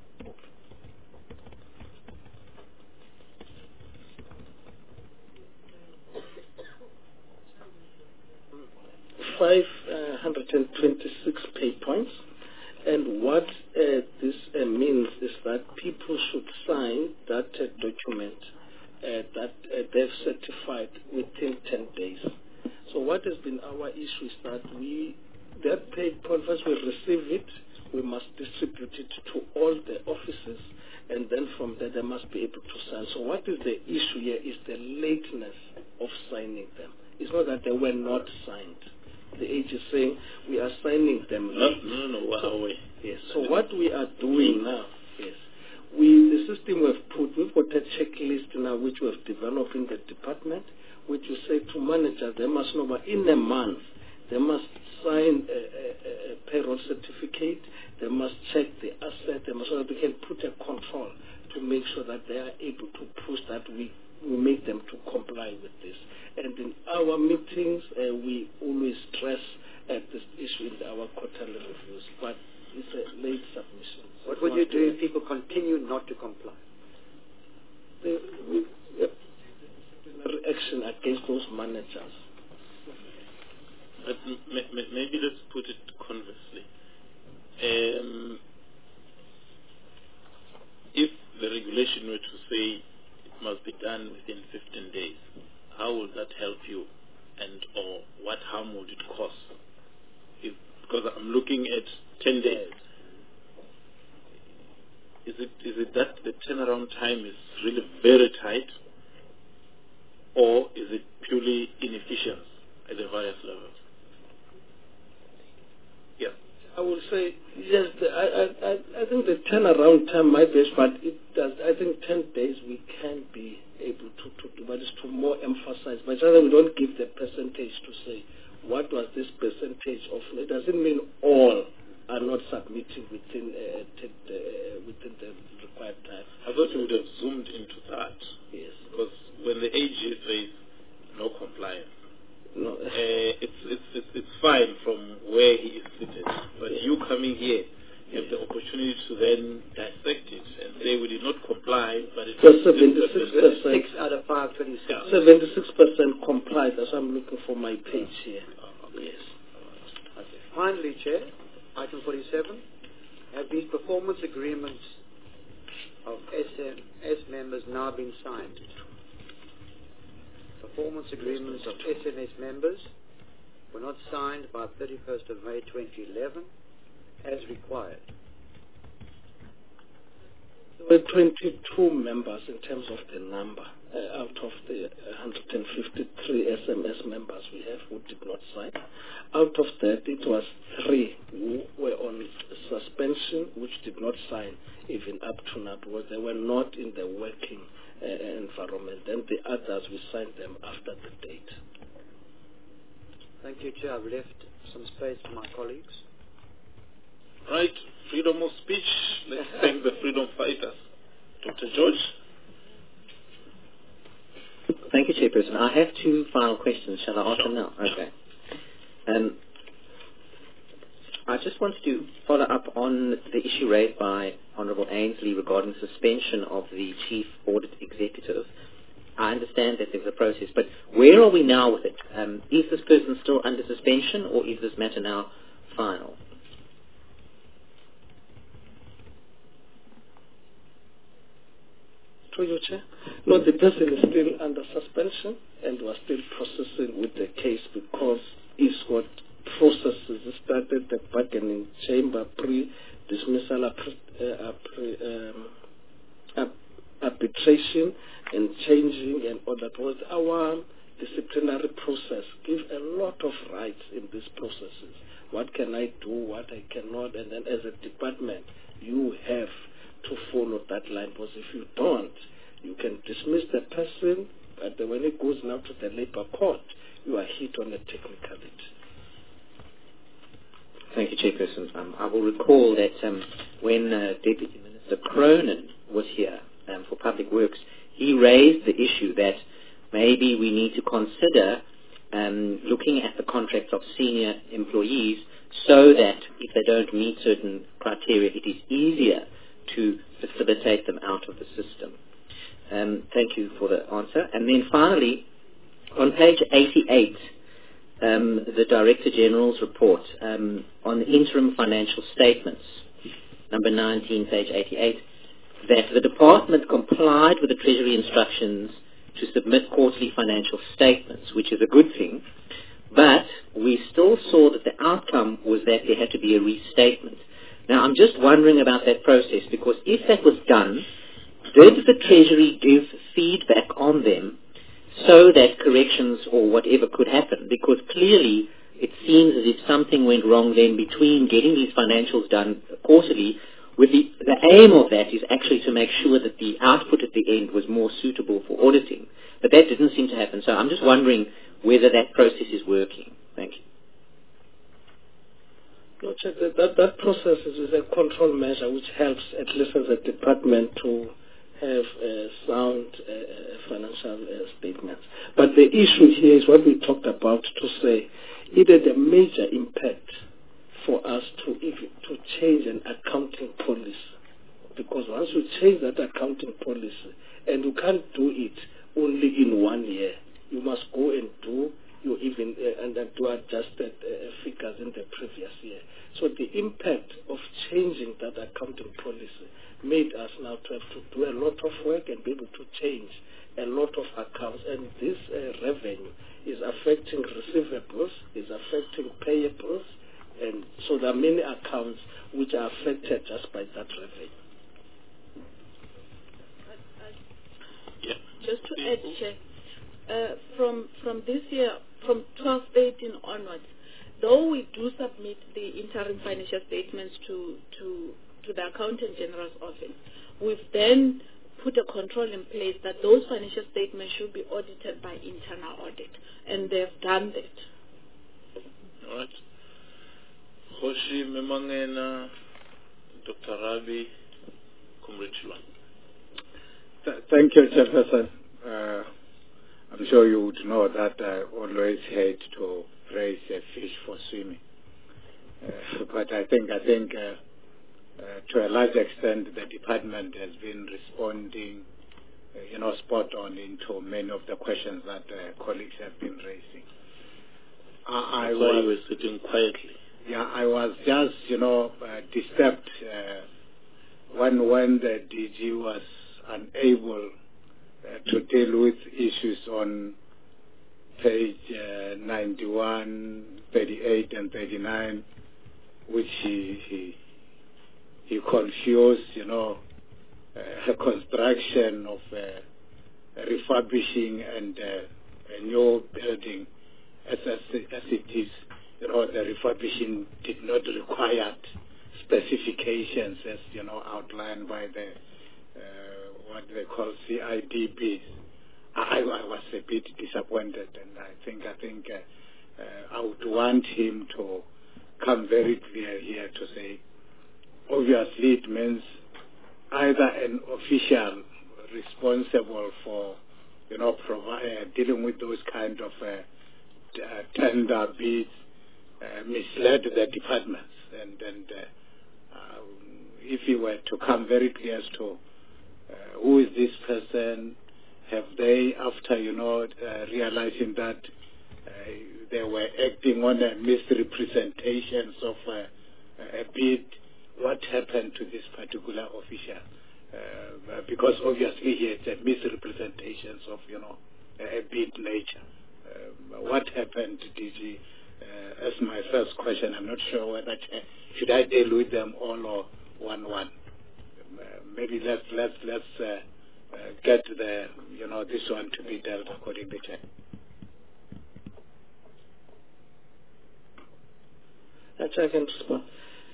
$526 pay points, and what this means is that people should sign that document that they've certified within 10 days. So what has been our issue is that that pay point, first we receive it, we must distribute it to all the offices, and then from there they must be able to sign. So what is the issue here is the lateness of signing them. It's not that they were not signed. The age is saying we are signing them late. No. Yes. So what we are doing now is the system we've got a checklist now which we have developed in the department, which we say to managers they must know that in a month they must sign a payroll certificate, they must check the asset, they must so that we can put a control to make sure that they are able to push that we make them to comply with this. And in our meetings, we always stress this issue in our quarterly reviews, but it's a late submission. So what would you do if people continue not to comply? Action against those managers. But maybe let's put it conversely. If the regulation were to say it must be done within 15 days, how will that help you, and or what harm would it cause? Because I'm looking at 10 days. Is it that the turnaround time is really very tight, or is it purely inefficient at the various levels? Yeah. I would say yes. I think the turnaround time might be, but it does. I think 10 days we can be able to do, but it's to more emphasize. But rather we don't give the percentage to say what was this percentage of. It doesn't mean all are not submitting within the required time. I thought you would have zoomed into that. Yes. Because when the AG says no compliance, no, it's fine from where he is seated. But you coming here, have the opportunity to then dissect it and say we did not comply, but it So was 76%. 6 out of 526. 76% complied. That's why I'm looking for my page here. Yes. Okay. Finally, Chair, item 47. Have these performance agreements of SMS members now been signed? Performance agreements of SMS members were not signed by 31st of May 2011 as required. There were 22 members in terms of the number out of the 153 SMS members we have who did not sign. Out of that, it was 3 who were on suspension, which did not sign even up to now because they were not in the working environment. And the others, we signed them after the date. Thank you, Chair. I've left some space for my colleagues. Right, freedom of speech. Let's thank the freedom fighters. Dr. George? Thank you, Chairperson. I have 2 final questions. Shall I ask them now? Okay. I just wanted to follow up on the issue raised by Honourable Ainsley regarding suspension of the Chief Audit Executive. I understand that there's a process, but where are we now with it? Is this person still under suspension, or is this matter now final? To you, Chair. No, the person is still under suspension and we're still processing with the case because it's got processes started the bargaining chamber pre-dismissal, arbitration and changing and all that. Was our disciplinary process give a lot of rights in these processes. What can I do, what I cannot, and then as a department you have to follow that line, because if you don't, you can dismiss the person, but when it goes now to the labor court, you are hit on a technicality. Thank you, Chairperson. I will recall that when Deputy Minister Cronin was here for Public Works, he raised the issue that maybe we need to consider looking at the contracts of senior employees so that if they don't meet certain criteria, it is easier to facilitate them out of the system. Thank you for the answer. And then finally, on page 88, the Director General's report on the interim financial statements, number 19, page 88, that the Department complied with the Treasury instructions to submit quarterly financial statements, which is a good thing, but we still saw that the outcome was that there had to be a restatement. Now, I'm just wondering about that process, because if that was done, did the Treasury give feedback on them so that corrections or whatever could happen? Because clearly it seems as if something went wrong then between getting these financials done quarterly, with the aim of that is actually to make sure that the output at the end was more suitable for auditing. But that didn't seem to happen, so I'm just wondering whether that process is working. Thank you. No, that process is a control measure which helps, at least as a department, to have sound financial statements. But the issue here is what we talked about, to say it had a major impact for us to change an accounting policy. Because once you change that accounting policy, and you can't do it only in 1 year, you must go and do and then do adjusted figures in the previous year. So the impact of changing that accounting policy made us now to have to do a lot of work and be able to change a lot of accounts. And this revenue is affecting receivables, is affecting payables, and so there are many accounts which are affected just by that revenue. Just to add, Chair, from this year, from 12-18 onwards, though we do submit the interim financial statements to the Accountant General's office, we've then put a control in place that those financial statements should be audited by internal audit, and they've done that. All right. Hoshi Memangena, Dr. Rabi Kumrichula. Thank you, Chairperson. I'm sure you would know that I always hate to praise a fish for swimming. But I think to a large extent, the department has been responding, spot on into many of the questions that colleagues have been raising. That's why you were sitting quietly. Yeah, I was just, disturbed when the DG was unable to deal with issues on page 91, 38, and 39, which he confused, a construction of refurbishing and a new building as it is. The refurbishing did not require specifications as, outlined by the what they call CIDPs. I was a bit disappointed, and I think I would want him to come very clear here to say, obviously it means either an official responsible for, dealing with those kind of tender bids misled the departments, and if he were to come very clear as to who is this person, have they, after realizing that they were acting on a misrepresentations of a bid, what happened to this particular official? Because obviously he had a misrepresentations of a bid nature. What happened to DG? As my first question, I'm not sure whether should I deal with them all or one. Maybe let's get the this one to be dealt accordingly. I can respond.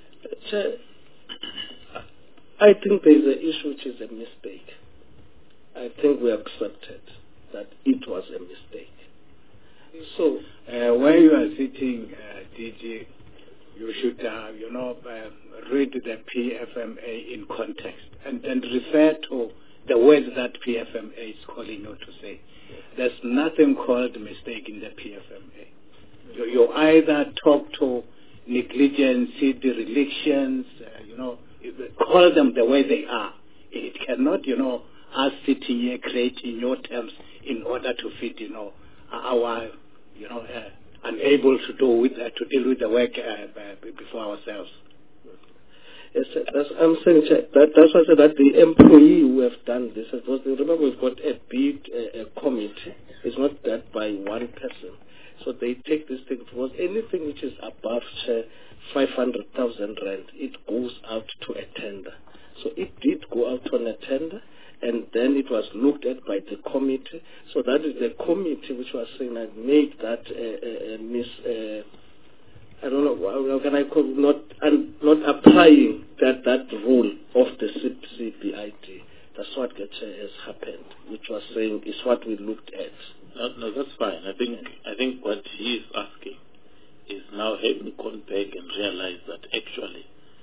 I think there is an issue which is a mistake. I think we accepted that it was a mistake. So, where you are sitting, DG, you should, read the PFMA in context and refer to the words that PFMA is calling you to say. There's nothing called mistake in the PFMA. You either talk to negligence, derelictions, call them the way they are. It cannot, us sitting here creating your terms in order to fit, our, unable to deal with the work before ourselves. Yes, I'm saying that's why I said that the employee who have done this, because remember we've got a bid committee. It's not that by one person. So they take this thing towards anything which is above 500,000 rand, it goes out to a tender. So it did go out on a tender, and then it was looked at by the committee. So that is the committee which was saying that made that I don't know, how can I call not applying that rule of the CBID. That's what has happened, which was saying is what we looked at. No, that's fine. I think what he is asking is now having gone back and realized that actually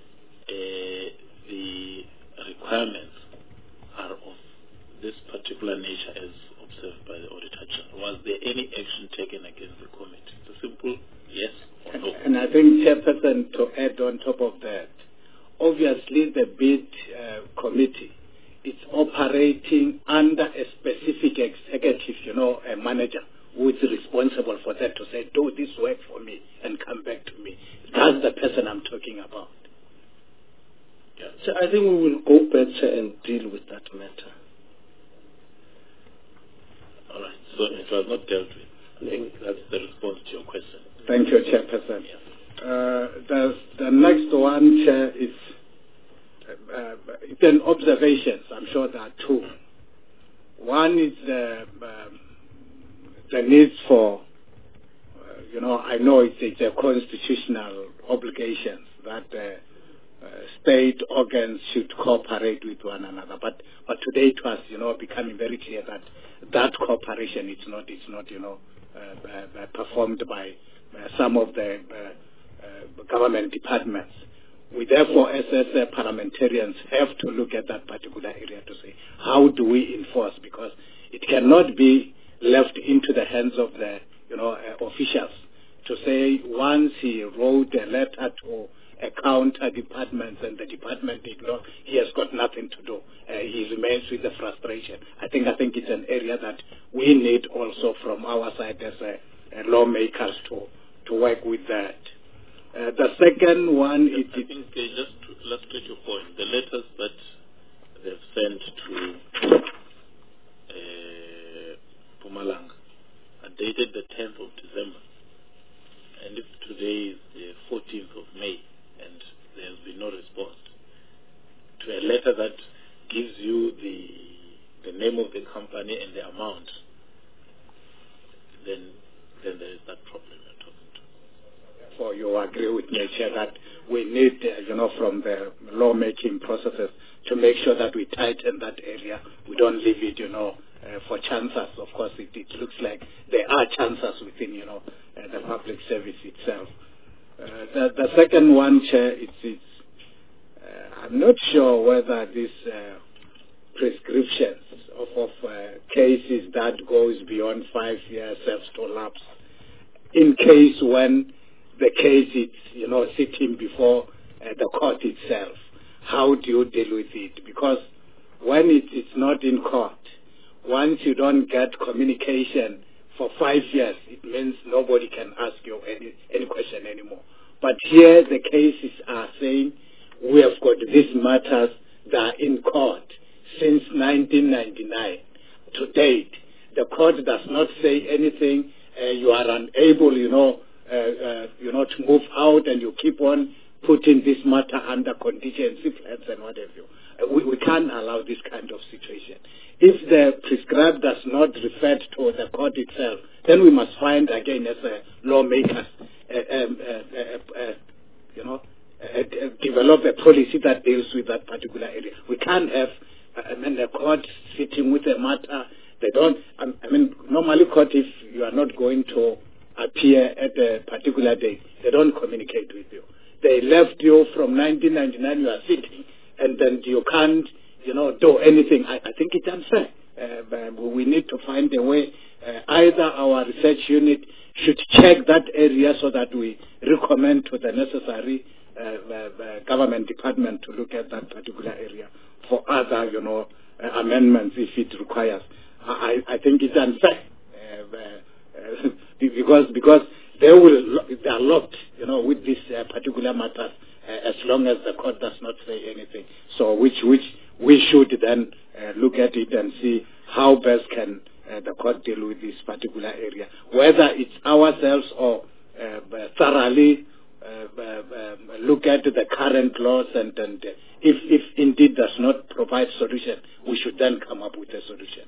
the requirements are of this particular nature as observed by the Auditor General. Was there any action taken against the committee? It's a simple yes or no. And I think, Chairperson, to add on top of that, obviously the bid committee is operating under a specific executive, a manager who is responsible for that to say, do this work for me and come back to me. That's the person I'm talking about. Yeah. So I think we will go back and deal with that matter. All right. So it was not dealt with. I think that's the response to your question. Thank you, Chairperson. Yes. The next one, Chair, is then observations. I'm sure there are two. One is the needs for, I know it's a constitutional obligation that state organs should cooperate with one another. But today it was, becoming very clear that cooperation is not performed by some of the government departments. We therefore, as parliamentarians, have to look at that particular area to say, how do we enforce? Because it cannot be left into the hands of the, officials to say once he wrote a letter to counter departments, and the department ignores. He has got nothing to do. He remains with the frustration. I think it's an area that we need also from our side as lawmakers to work with that. The second one is... I think just to illustrate your point, the letters that they've sent to Mpumalanga are dated the 10th of December. And if today is the 14th of May and there has been no response to a letter that gives you the name of the company and the amount, then there is that problem you're talking to. Therefore, you agree with me, Chair, that we need, from the lawmaking processes to make sure that we tighten that area. We don't leave it, for chances. Of course, it looks like there are chances within, the public service itself. The second one, Chair, I'm not sure whether these prescriptions of cases that goes beyond 5 years have to lapse in case when the case is, sitting before the court itself. How do you deal with it? Because when it's not in court, once you don't get communication for 5 years, it means nobody can ask you any question anymore. But here the cases are saying we have got these matters that are in court since 1999 to date. The court does not say anything. You are unable, to move out, and you keep on putting this matter under contingency plans and what have you. We can't allow this kind of situation. If the prescribed does not refer to the court itself, then we must find again as lawmakers, develop a policy that deals with that particular area. We can't have the court sitting with a matter. They don't. Normally court, if you are not going to appear at a particular date, they don't communicate with you. They left you from 1999. You are sitting, and then you can't, do anything. I think it's unfair. We need to find a way. Either our research unit should check that area so that we recommend to the necessary government department to look at that particular area for other, amendments if it requires. I think it's unfair because they are locked, with this particular matter as long as the court does not say anything. So which we should then look at it and see how best can the court deal with this particular area, whether it's ourselves or thoroughly look at the current laws and if indeed does not provide solution, we should then come up with a solution.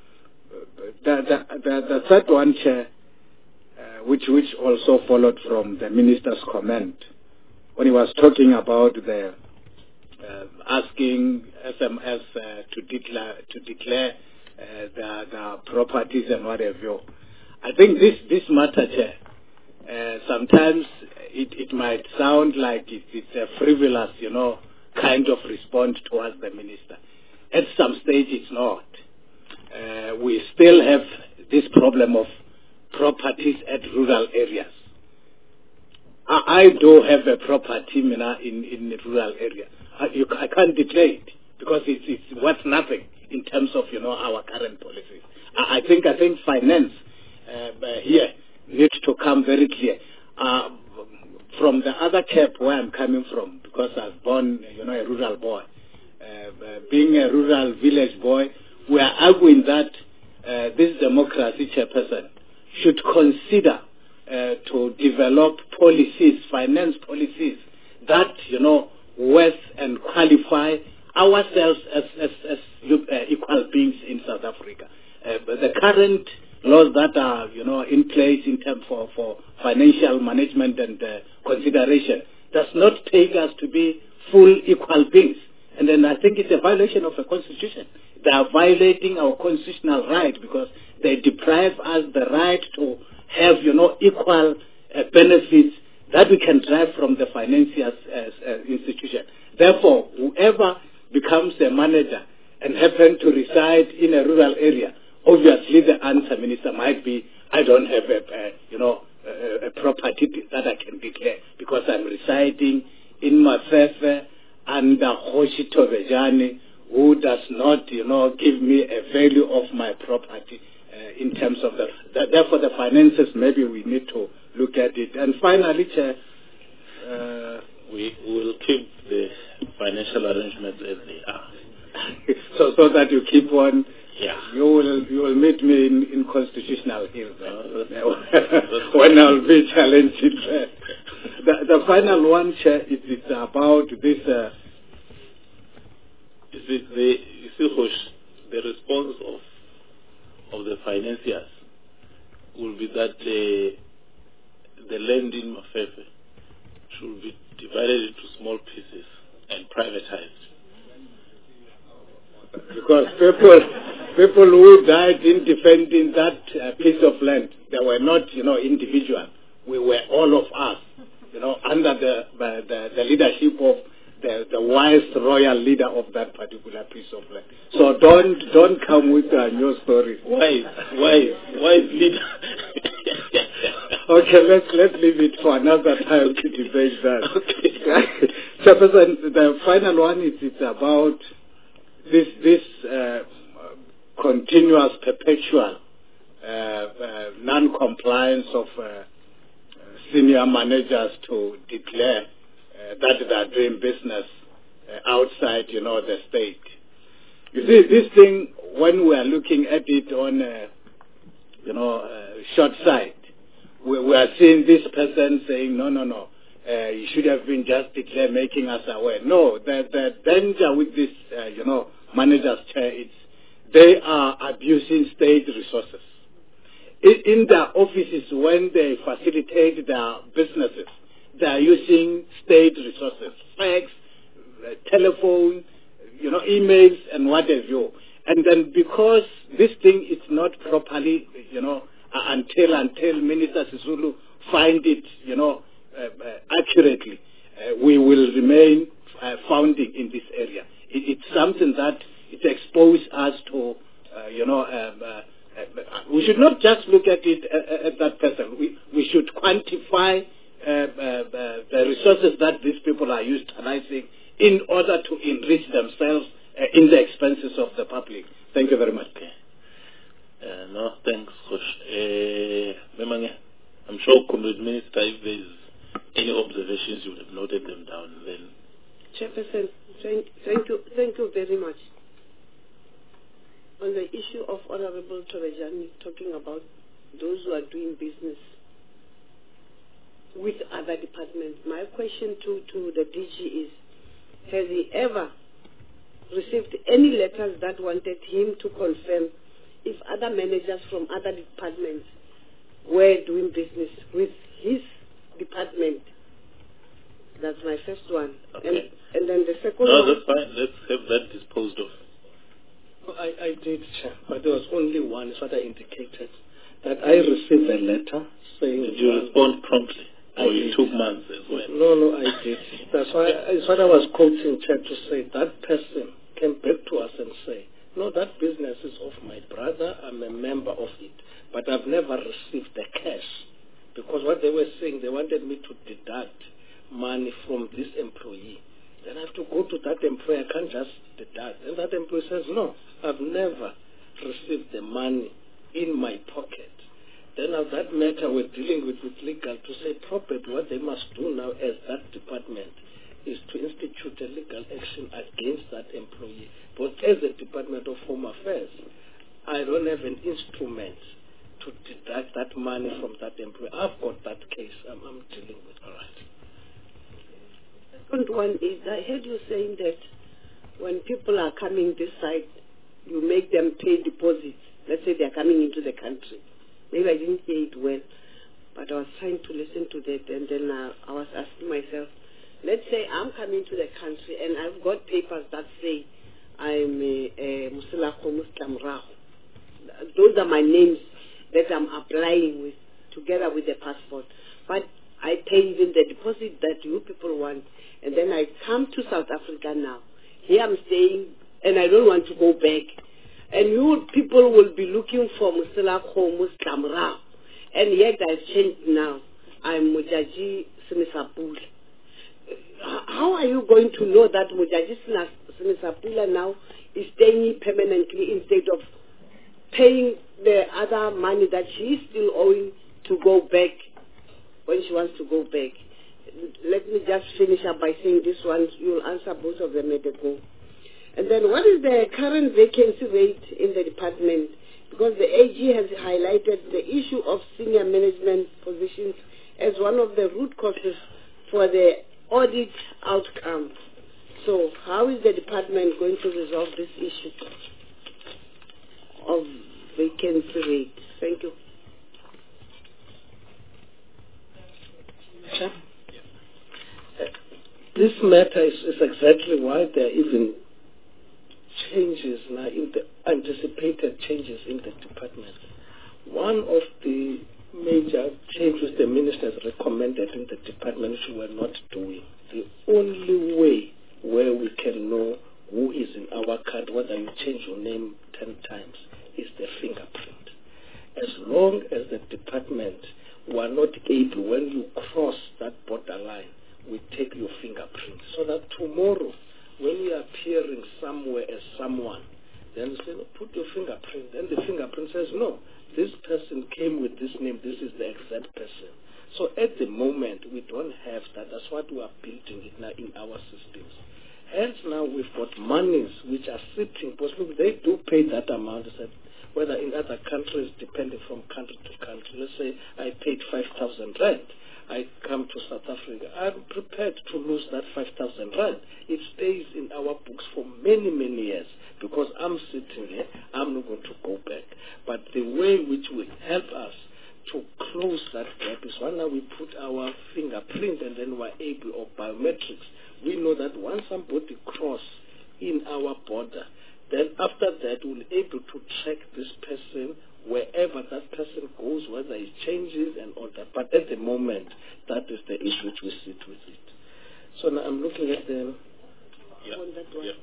The third one, Chair, which also followed from the Minister's comment, when he was talking about the asking SMS to declare the properties and what have you. I think this matter, Chair, sometimes it might sound like it's a frivolous, kind of response towards the Minister. At some stage it's not. We still have this problem of properties at rural areas. I do have a property in the rural area. I can't declare it because it's worth nothing in terms of our current policies. I think finance here needs to come very clear. From the other cap where I'm coming from, because I was born a rural boy, being a rural village boy, we are arguing that this democracy chairperson should consider to develop policies, finance policies that worth and qualify ourselves as equal beings in South Africa. But the current laws that are in place in terms for financial management and consideration does not take us to be full equal beings. And then I think it's a violation of the Constitution. They are violating our constitutional right because they deprive us the right to have, equal benefits that we can derive from the financial institution. Therefore, whoever becomes a manager and happen to reside in a rural area, obviously the answer, Minister, might be, I don't have a property that I can declare because I'm residing Mafefe under Khoshi Tobejani, who does not, give me a value of my property in terms of therefore the finances, maybe we need to look at it. And finally, Chair, we will keep the financial arrangements as they are. so that you keep one. Yeah. You will meet me in Constitutional Hill when I'll be challenged. The final one, Chair, is about this. The response of the financiers will be that the land in Mafefe should be divided into small pieces and privatized. Because people who died in defending that piece of land, they were not, individual. We were all of us, under the leadership of the wise royal leader of that particular piece of land. So don't come with your story. Wise leader. Okay, let's leave it for another time to debate that. Okay. Chairperson, the final one it's about this continuous, perpetual non-compliance of senior managers to declare that they are doing business outside, the state. You see, this thing, when we are looking at it on, short side, we are seeing this person saying, no, you should have been just declared, making us aware. No, the danger with this, managers, Chair, they are abusing state resources. In their offices, when they facilitate their businesses, they are using state resources, fax, telephone, emails, and what have you. And then because this thing is not properly, until Minister Sisulu find it, accurately, we will remain founding in this area. It's something that it exposes us to, we should not just look at it at that person. We should quantify the resources that these people are utilizing in order to enrich themselves in the expenses of the public. Thank you very much. Okay. No, thanks, Khosh. Memange, I'm sure, Comrade Minister, if there's any observations, you would have noted them down. Then, Chairperson, thank you very much. On the issue of Honorable Tobejani talking about those who are doing business with other departments, my question to the DG is, has he ever received any letters that wanted him to confirm if other managers from other departments were doing business with his department? That's my first one. Okay. And then the second one... No, that's fine. Let's have that disposed of. I did, Chair, but there was only one, is what I indicated, that I received a letter saying... Did you respond promptly? Or you took months as well? No, I did. That's why it's what I was quoting, Chair, to say that person came back to us and say, no, that business is of my brother, I'm a member of it, but I've never received the cash. Because what they were saying, they wanted me to deduct money from this employee. Then I have to go to that employee, I can't just deduct. And that employee says, no, I've never received the money in my pocket. Then now that matter we're dealing with legal to say properly what they must do now as that department is to institute a legal action against that employee. But as a Department of Home Affairs, I don't have an instrument to deduct that money from that employee. I've got that case I'm dealing with. All right. Second one is, I heard you saying that when people are coming this side, you make them pay deposits. Let's say they are coming into the country. Maybe I didn't hear it well, but I was trying to listen to that, and then I was asking myself, let's say I'm coming to the country and I've got papers that say I'm Musilakho Mustamraho. Those are my names that I'm applying with, together with the passport. But I pay even the deposit that you people want, and then I come to South Africa now. Here I'm staying, and I don't want to go back. And you people will be looking for Musilakho Mustamraho. And yet I've changed now. I'm Mujaji Simisapula. how are you going to know that Mujaji Sinisapula now is staying permanently instead of paying the other money that she is still owing to go back when she wants to go back? Let me just finish up by saying this one. You'll answer both of them at a go. And then what is the current vacancy rate in the department? Because the AG has highlighted the issue of senior management positions as one of the root causes for the audit outcome. So how is the department going to resolve this issue of vacancy rate? Thank you. This matter is exactly why there are even changes now, in the anticipated changes in the department. One of the major changes the minister has recommended in the department, which we were not doing. The only way where we can know who is in our card, whether you change your name 10 times, is the fingerprint. As long as the department were not able, when you cross that borderline, we take your fingerprint, so that tomorrow, when you are appearing somewhere as someone, then you say, no, put your fingerprint. Then the fingerprint says, no, this person came with this name, this is the exact person. So at the moment, we don't have that. That's what we are building it now in our systems. Hence now we've got monies which are sitting, possibly they do pay that amount, whether in other countries, depending from country to country. Let's say I paid 5,000 rand. I come to South Africa. I'm prepared to lose that 5,000 rand. It stays in our books for many, many years because I'm sitting here. I'm not going to go back. But the way which will help us to close that gap is when now we put our fingerprint and then we're able, or biometrics. We know that once somebody cross in our border, then after that we'll be able to track this person wherever that person goes, whether it changes and all that. But at the moment, that is the issue which we sit with it. So now I'm looking at them. On that one.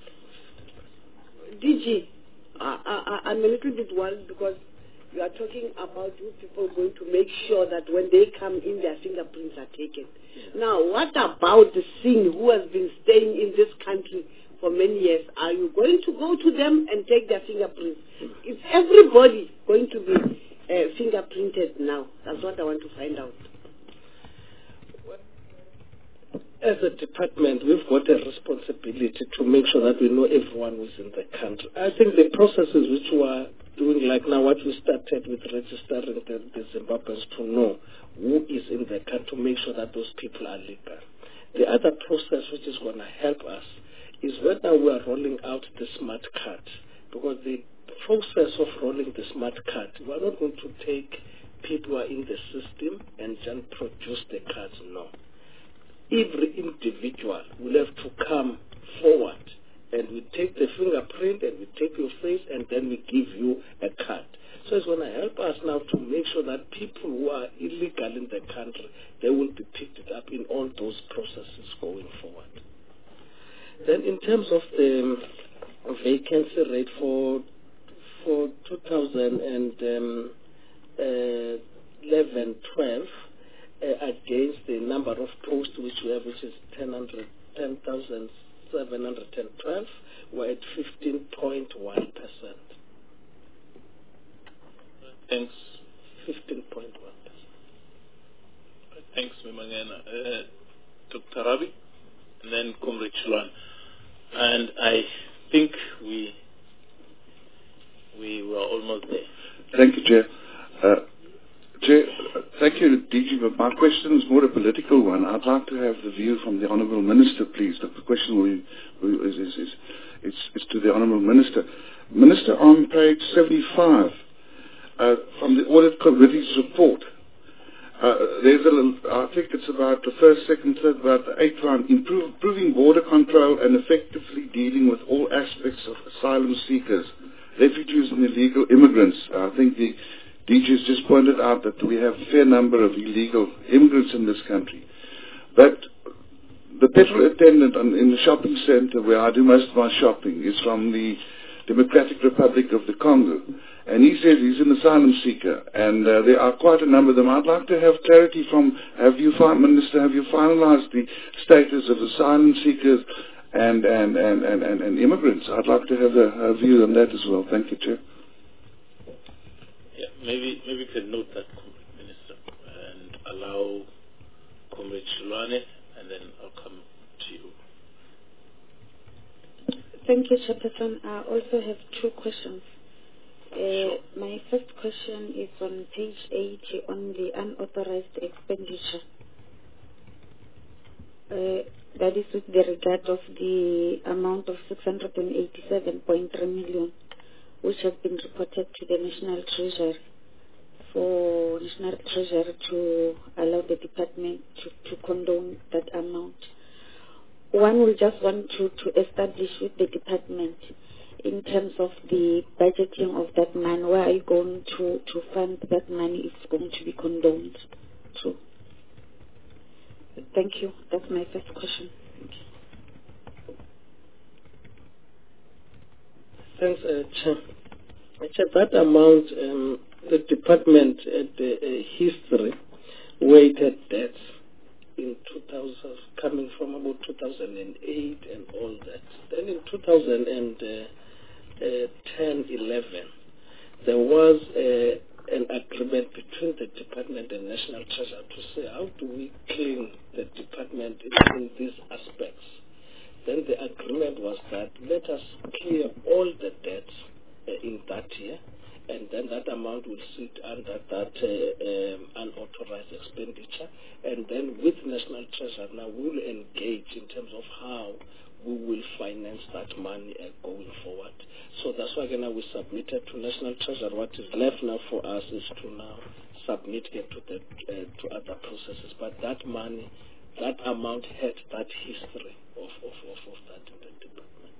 DG, I'm a little bit worried because you are talking about you people going to make sure that when they come in, their fingerprints are taken. Now, what about the Singh who has been staying in this country for many years? Are you going to go to them and take their fingerprints? Is everybody going to be fingerprinted now? That's what I want to find out. As a department, we've got a responsibility to make sure that we know everyone who's in the country. I think the processes which we are doing, like now what we started with registering the Zimbabweans to know who is in the country, to make sure that those people are legal. The other process which is going to help us is whether we are rolling out the smart card, because the process of rolling the smart card, we are not going to take people who are in the system and just produce the cards. No. Every individual will have to come forward, and we take the fingerprint and we take your face and then we give you a card. So it's going to help us now to make sure that people who are illegal in the country, they will be picked up in all those processes going forward. Then in terms of the vacancy rate for 2011-12, against the number of posts which we have, which is 10,712, we're at 15.1%. Thanks. 15.1%. Thanks, Mimangena. Dr. Rabi, and then Comrade Chulwan. And I think we were almost there. Thank you, Chair. Chair, thank you, DG, but my question is more a political one. I'd like to have the view from the Honourable Minister, please. The question is to the Honourable Minister. Minister, on page 75, from the Audit Committee's report, there's I think it's about the first, second, third, about the 8th one, improving border control and effectively dealing with all aspects of asylum seekers, refugees and illegal immigrants. I think the DG has just pointed out that we have a fair number of illegal immigrants in this country. But the petrol attendant in the shopping center where I do most of my shopping is from the Democratic Republic of the Congo. and he says he's an asylum seeker, and there are quite a number of them. I'd like to have clarity from, Minister, have you finalized the status of asylum seekers and immigrants? I'd like to have a view on that as well. Thank you, Chair. Yeah, maybe we can note that, Minister, and allow Comrade Shilwane, and then I'll come to you. Thank you, Chairperson. I also have two questions. Sure. My first question is on page 80 on the unauthorized expenditure. That is with the regard of the amount of 687.3 million, which has been reported to the National Treasury for National Treasury to allow the department to condone that amount. One will just want to establish with the department in terms of the budgeting of that money, where are you going to fund that money if it's going to be condoned to? Thank you. That's my first question. Thanks, Chair. Chair, that amount, the department at the history weighted debts in 2000, coming from about 2008 and all that. Then in 2010-11, there was an agreement between the department and National Treasury to say how do we clean the department in these aspects. Then the agreement was that let us clear all the debts in that year, and then that amount will sit under that unauthorized expenditure. And then with National Treasury, now we will engage in terms of how we will finance that money going forward. So that's why again we submitted to National Treasury. What is left now for us is to now submit it to other processes. But that money, that amount had that history of that in the department.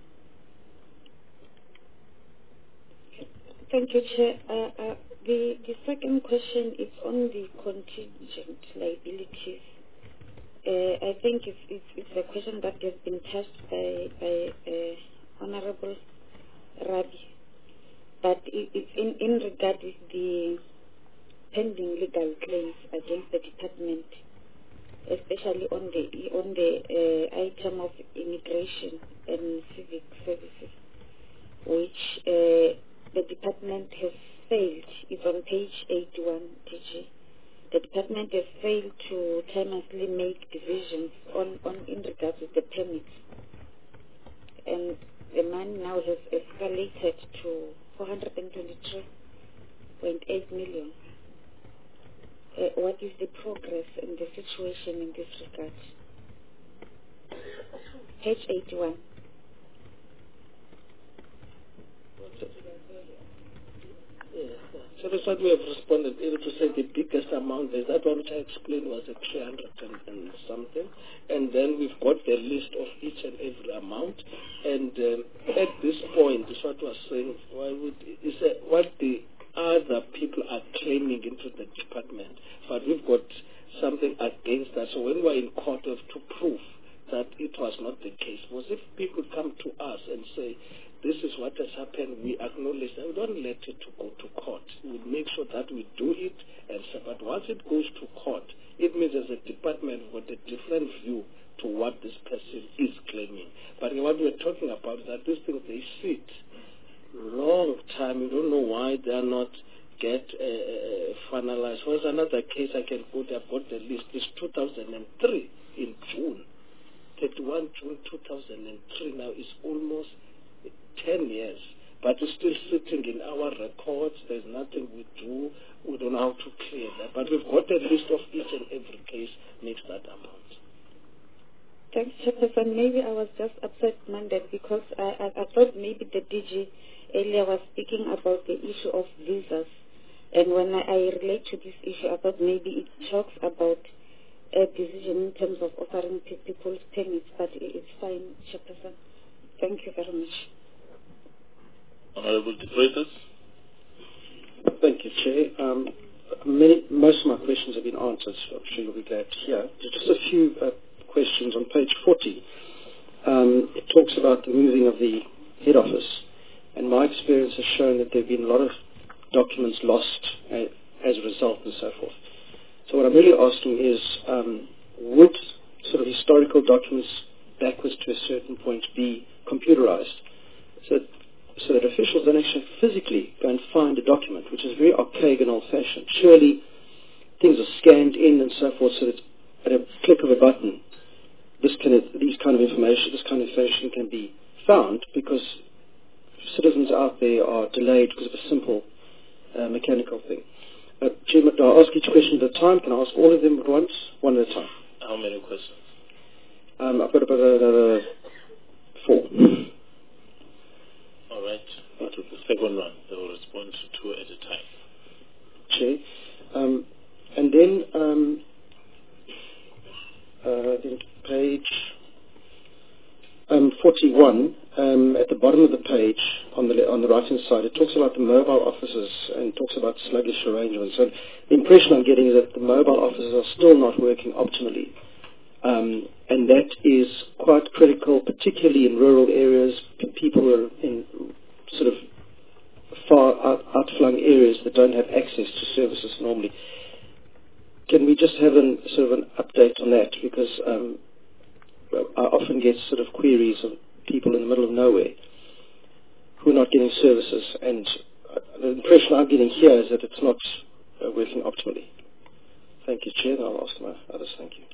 Thank you, Chair. The second question is on the contingent liabilities. I think it's a question that has been touched by Honorable Rabi, but it's in regard with the pending legal claims against the department, especially on the item of immigration and civic services, which the department has failed. It's on page 81, DG. The department has failed to timelessly make decisions in regards to the permits, and the money now has escalated to 423.8 million. What is the progress and the situation in this regard? Page 81. So that's what we have responded, able to say the biggest amount is that one which I explained was at 300 and something, and then we've got the list of each and every amount, and at this point is what we're saying, what the other people are claiming into the department, but we've got something against that. So when we're in court, we have to prove that it was not the case. Because if people come to us and say, this is what has happened, we acknowledge that. We don't let it to go to court. We make sure that we do it, and so, but once it goes to court, it means as a department we've got a different view to what this person is claiming. But what we're talking about is that these things, they sit long time. We don't know why they are not get finalized. There's another case I can quote. I've got the list. It's 2003 in June. 31 June 2003 now is almost 10 years, but it's still sitting in our records. There's nothing we do. We don't know how to clear that. But we've got a list of each and every case makes that amount. Thanks, Chairperson. Maybe I was just absent-minded because I thought maybe the DG earlier was speaking about the issue of visas. And when I relate to this issue, I thought maybe it talks about a decision in terms of offering people's permits, but it's fine, Chairperson. Thank you very much. Honorable Detroiters. Thank you, Chair. Most of my questions have been answered, so I'm sure you'll be glad to hear. Just a few questions on page 40. It talks about the moving of the head office, and my experience has shown that there have been a lot of documents lost as a result and so forth. So what I'm really asking is, would sort of historical documents backwards to a certain point be computerized so that officials don't actually physically go and find a document, which is very archaic and old-fashioned. Surely things are scanned in and so forth so that at a click of a button this kind of information can be found, because citizens out there are delayed because of a simple mechanical thing. Chairman, do I ask each question at a time? Can I ask all of them at once? One at a time. How many questions? I've got about 4. All right. The second one, they will respond to 2 at a time. Chair. And then I think page 41, at the bottom of the page on the right-hand side, it talks about the mobile offices and talks about sluggish arrangements. So the impression I'm getting is that the mobile offices are still not working optimally. And that is quite critical, particularly in rural areas, people who are in sort of far outflung areas that don't have access to services normally. Can we just have sort of an update on that? Because I often get sort of queries of people in the middle of nowhere who are not getting services, and the impression I'm getting here is that it's not working optimally. Thank you, Chair, and I'll ask my others. Thank you.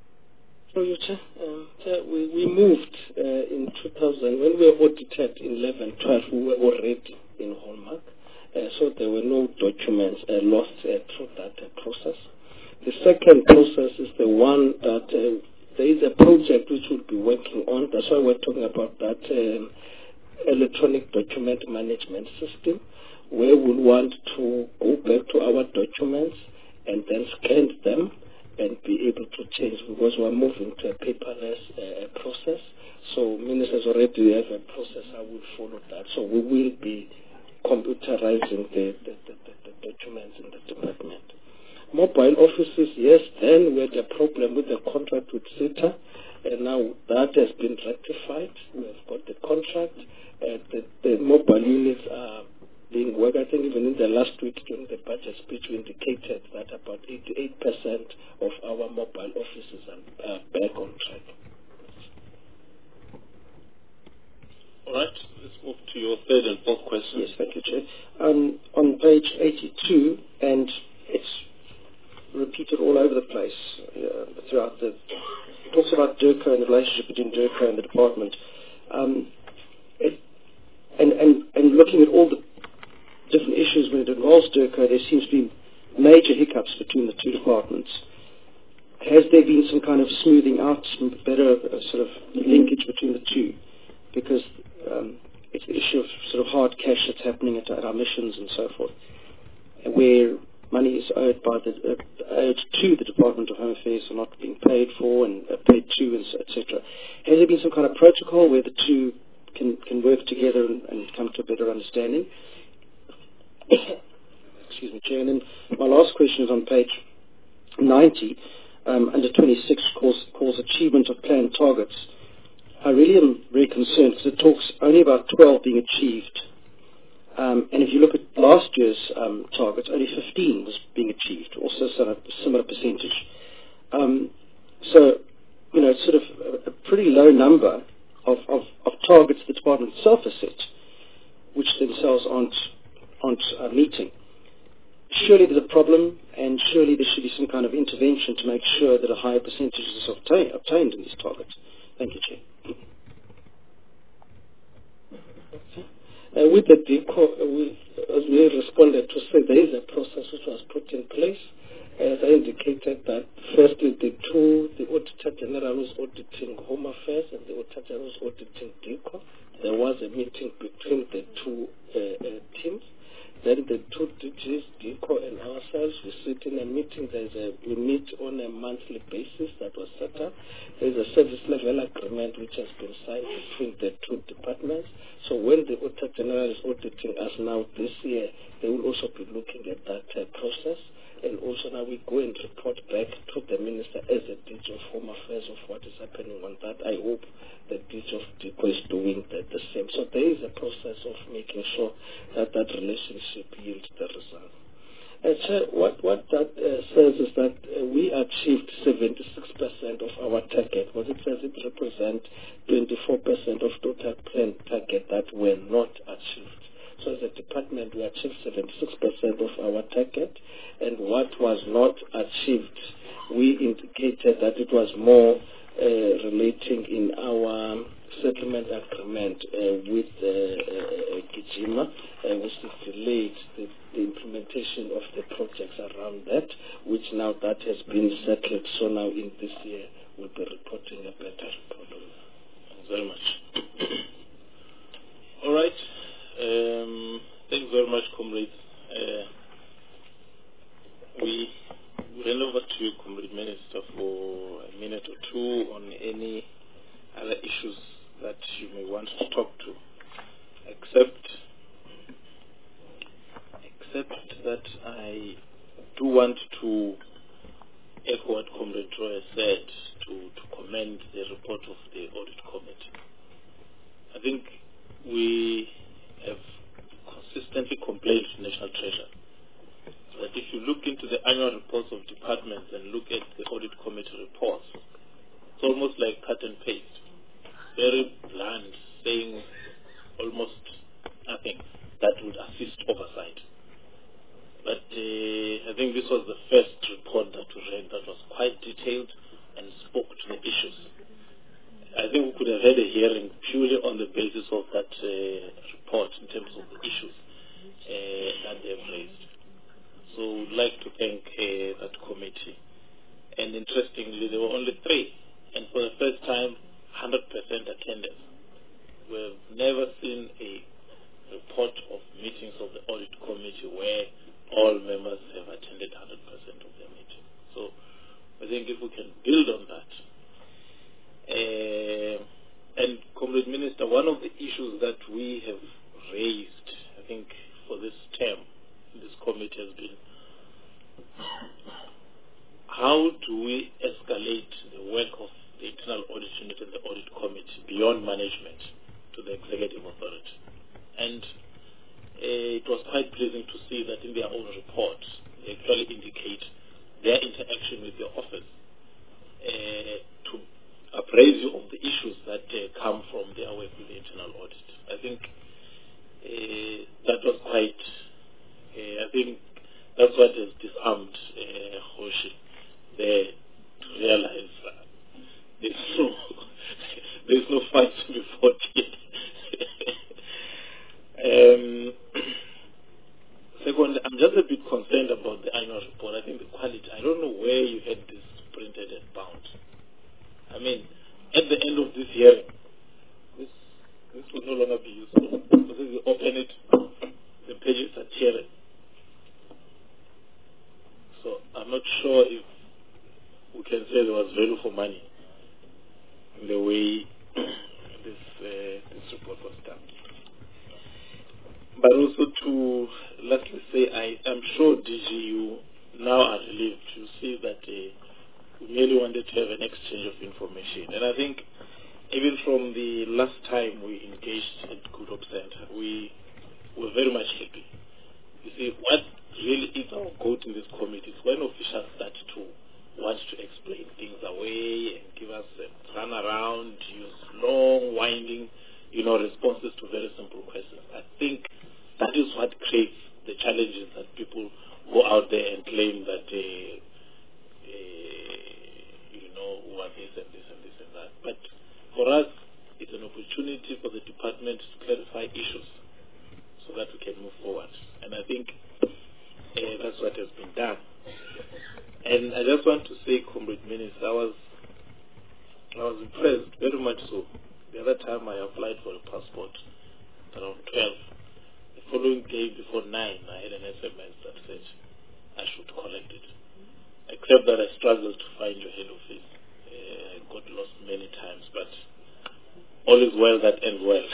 We moved in 2000, when we were audited in 11-12, we were already in Hallmark, so there were no documents lost through that process. The second process is the one that there is a project which we'll be working on. That's why we're talking about that electronic document management system, where we'll want to go back to our documents and then scan them and be able to change, because we're moving to a paperless process. So ministers already have a process. I will follow that. So we will be computerizing the documents in the department. Mobile offices, yes, then we had a problem with the contract with CETA, and now that has been rectified. We have got the contract. The mobile units are being worked. I think even in the last week during the budget speech, we indicated that about 88% of our mobile offices are back on track. All right, let's move to your third and fourth question. Yes, thank you, Chair. On page 82, and it's repeated all over the place throughout it talks about DIRCO and the relationship between DIRCO and the department. And looking at all the different issues when it involves DIRCO, there seems to be major hiccups between the two departments. Has there been some kind of smoothing out, some better sort of linkage between the two? Because it's the issue of sort of hard cash that's happening at our missions and so forth, where money is owed to the Department of Home Affairs are not being paid for and paid to, and etc. Has there been some kind of protocol where the two can work together and come to a better understanding? Excuse me, Chair. And then my last question is on page 90, under 26, calls achievement of planned targets. I really am very concerned because it talks only about 12 being achieved. And if you look at last year's targets, only 15 was being achieved, also a similar percentage. So, you know, it's sort of a pretty low number of targets the department itself has set, which themselves aren't meeting. Surely there's a problem, and surely there should be some kind of intervention to make sure that a higher percentage is obtained in these targets. Thank you, Chair. With the DIRCO, as we responded to say, there is a process which was put in place. As I indicated that firstly the Auditor General was auditing Home Affairs and the Auditor General was auditing DIRCO. There was a meeting between the two teams. Then the two DGs, DIRCO and ourselves, we sit in a meeting. We meet on a monthly basis that was set up. There's a service level agreement which has been signed between the two departments. So when the Auditor General is auditing us now this year, they will also be looking at that process. and also now we go and report back to the Minister as a DG of Home Affairs of what is happening on that. I hope the DG of DICO is doing the same. So there is a process of making sure that that relationship yields the result. What that says is that we achieved 76% of our target. What it says, it represents 24% of total planned target that were not achieved. So as a department, we achieved 76% of our target, and what was not achieved, we indicated that it was more relating in our settlement agreement with Gijima, which delayed the implementation of the projects around that, which now that has been settled. So now in this year, we'll be reporting a better report on that. Thanks very much. All right. Thanks very much, comrades. We hand over to you, Comrade Minister, for a minute or two on any other issues that you may want to talk to, except that I do want to echo what Comrade Troy said to commend the report of the Audit Committee. I think we have consistently complained to National Treasury that if you look into the annual reports of departments and look at the Audit Committee reports, it's almost like cut and paste. Very bland, saying almost nothing that would assist oversight. But I think this was the first report that we read that was quite detailed and spoke to the issues. I think we could have had a hearing purely on the basis of that report in terms of the issues that they've raised. So we'd like to thank that committee. And interestingly, there were only 3. And for the first time, 100% attendance. We've never seen a report of meetings of the Audit Committee where all members have attended 100% of their meeting. So I think if we can build on that. And Comrade Minister, one of the issues that we have raised, I think, for this term, this committee has been how do we escalate the work of the Internal Audit Unit and the Audit Committee beyond management to the Executive Authority. And it was quite pleasing to see that in their own report, they actually indicate their interaction with your office to appraise you of the issues that come from their work with the internal audit. I think that was quite, I think that's what has disarmed Hoshi there to realize there's no fight to be fought yet. Second, I'm just a bit concerned about the annual report. I think the quality, I don't know where you had this printed and bound. I mean, at the end of this hearing, this will no longer be useful. Because if you open it, the pages are tearing. So I'm not sure if we can say there was value for money in the way this report was done. But also to lastly say, I'm sure DG, you now are relieved. You see that we merely wanted to have an exchange of information. And I think even from the last time we engaged at Good Hope Center, we were very much happy. You see, what really is our goal in this committee is when officials start to want to explain things away and give us a run around, use long, winding, responses to very simple questions. I think that is what creates the challenges that people go out there and claim that what this and this and this and that. But for us, it's an opportunity for the department to clarify issues so that we can move forward. And I think that's what has been done. And I just want to say, Comrade Minister, I was impressed, very much so. The other time I applied for a passport around 12. The following day before 9, I had an SMS that said I should collect it. Except that I struggled to find your head office. I got lost many times, but all is well that ends well.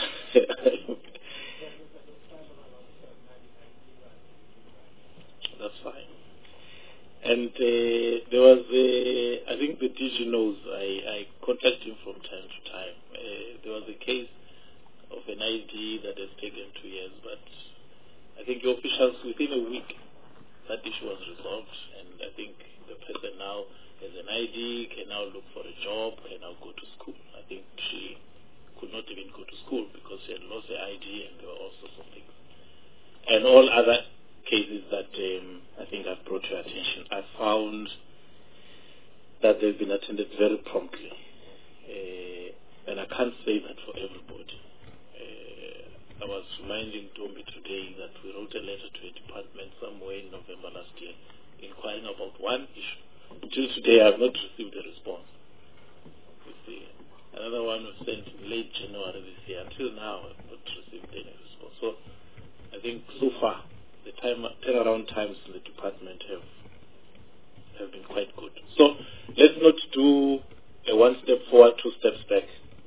That's fine. And there was, I think the DG knows, I contact him from time to time. There was a case of an ID that has taken 2 years, but I think the officials, within a week, that issue was resolved, and I think the person now has an ID, can now look for a job, can now go to school. I think she could not even go to school because she had lost her ID, and there were all sorts of things. And all other cases that I think I've brought to your attention, I found that they've been attended very promptly. And I can't say that for everybody. I was reminding Tombi today that we wrote a letter to a department somewhere in November last year inquiring about one issue. Until today I have not received a response. Another one was sent in late January this year. Until now I have not received any response. So I think so far the turnaround times in the department have been quite good. So let's not do a one step forward, 2 steps back.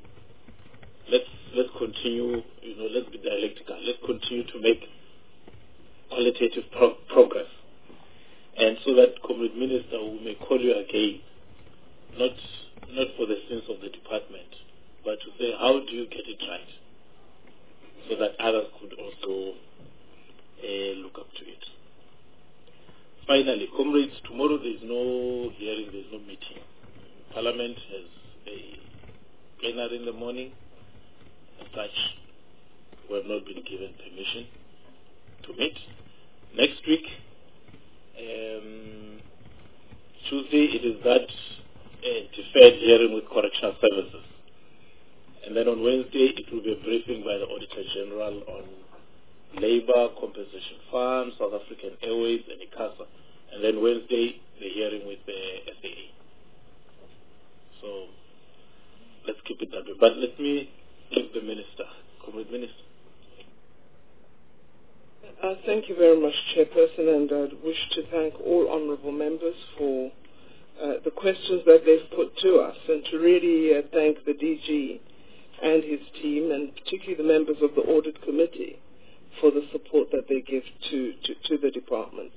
Let's continue, let's be dialectical. Let's continue to make qualitative progress. And so that, Comrade Minister, we may call you again, not for the sins of the department, but to say, how do you get it right? So that others could also look up to it. Finally, comrades, tomorrow there is no hearing, there is no meeting. Parliament has a plenary in the morning. As such, we have not been given permission to meet. Next week, Tuesday, it is that deferred hearing with correctional services. And then on Wednesday, it will be a briefing by the Auditor General on Labour, Compensation Fund, South African Airways, and ICASA. And then Wednesday, the hearing with the SAA. So let's keep it that way. But let me give the Minister. Comrade Minister. Thank you very much, Chairperson, and I wish to thank all honourable members for the questions that they've put to us, and to really thank the DG and his team, and particularly the members of the Audit Committee for the support that they give to the department.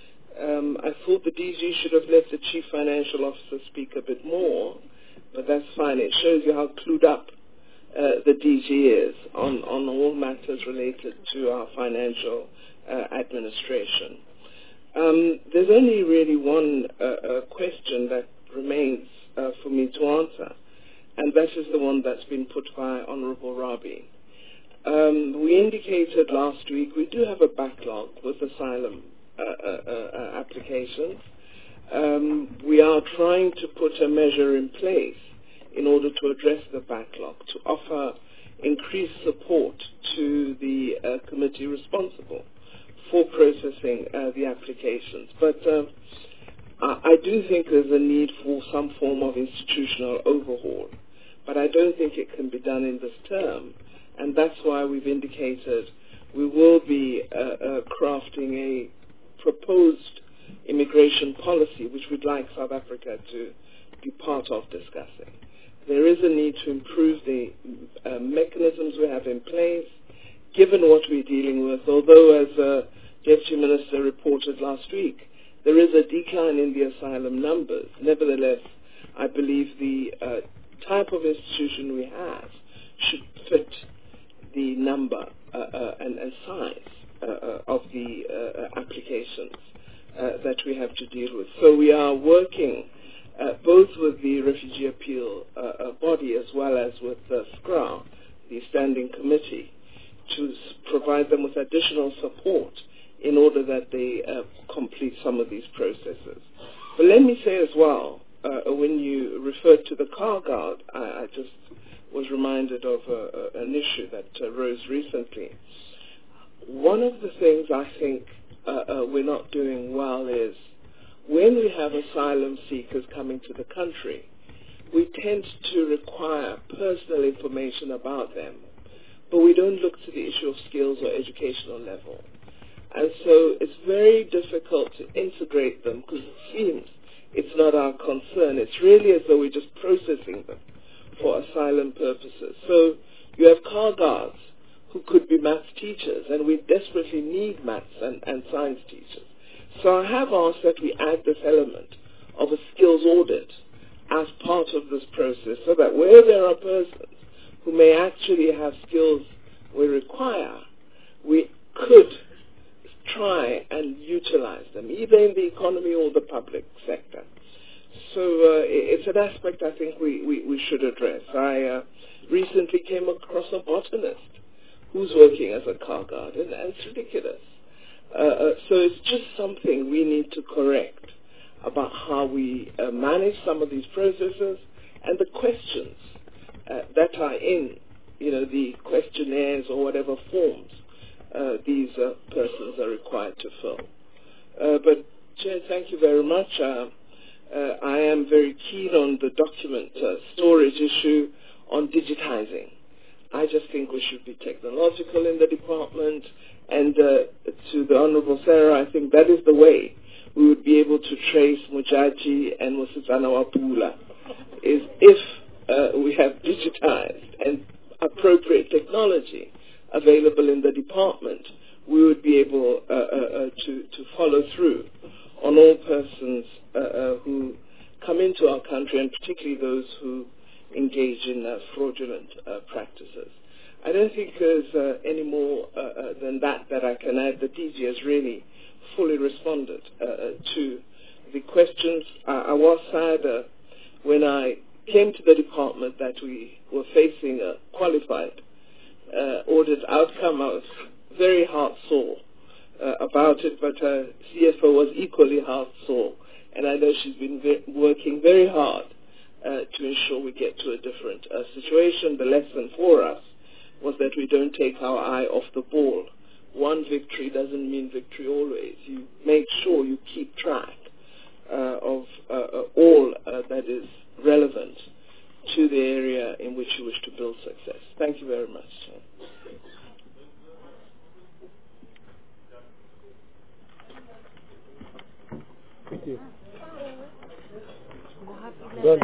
I thought the DG should have let the Chief Financial Officer speak a bit more, but that's fine. It shows you how clued up the DG is on all matters related to our financial administration. There's only really one question that remains for me to answer, and that is the one that's been put by Honourable Rabi. We indicated last week we do have a backlog with asylum applications. We are trying to put a measure in place in order to address the backlog, to offer increased support to the committee responsible for processing the applications. But I do think there's a need for some form of institutional overhaul, but I don't think it can be done in this term, and that's why we've indicated we will be crafting a proposed immigration policy which we'd like South Africa to be part of discussing. There is a need to improve the mechanisms we have in place, given what we're dealing with, although as Deputy Minister reported last week, there is a decline in the asylum numbers. Nevertheless, I believe the type of institution we have should fit the number and size of the applications that we have to deal with. So we are working both with the Refugee Appeal body as well as with SCRA, the Standing Committee, to provide them with additional support in order that they complete some of these processes. But let me say as well, when you referred to the car guard, I just was reminded of an issue that rose recently. One of the things I think we're not doing well is when we have asylum seekers coming to the country, we tend to require personal information about them, but we don't look to the issue of skills or educational level. And so it's very difficult to integrate them because it seems it's not our concern. It's really as though we're just processing them for asylum purposes. So you have car guards who could be maths teachers, and we desperately need maths and science teachers. So I have asked that we add this element of a skills audit as part of this process, so that where there are persons who may actually have skills we require, we could try and utilize them, either in the economy or the public sector. So it's an aspect I think we should address. I recently came across a botanist who's working as a car garden, and it's ridiculous. So it's just something we need to correct about how we manage some of these processes and the questions that are in, the questionnaires or whatever forms these persons are required to fill. But Chair, thank you very much. I am very keen on the document storage issue on digitizing. I just think we should be technological in the department, and to the Honorable Sarah, I think that is the way we would be able to trace Mujaji and Musitana Wapula, is if we have digitized and appropriate technology available in the department, we would be able to follow through on all persons who come into our country, and particularly those who engage in fraudulent practices. I don't think there's any more than that I can add. The DG has really fully responded to the questions. I was sad when I came to the department that we were facing a qualified audit outcome. I was very heart-sore about it, but CFO was equally heart-sore, and I know she's been working very hard to ensure we get to a different situation. The lesson for us was that we don't take our eye off the ball. One victory doesn't mean victory always. You make sure you keep track of all that is relevant to the area in which you wish to build success. Thank you very much. Thank you. Done.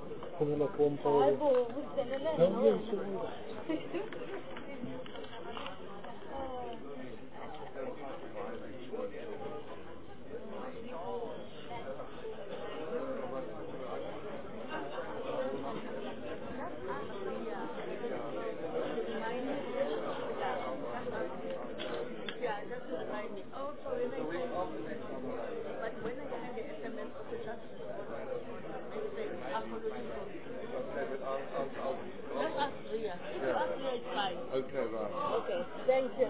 Okay, right. Okay, thank you.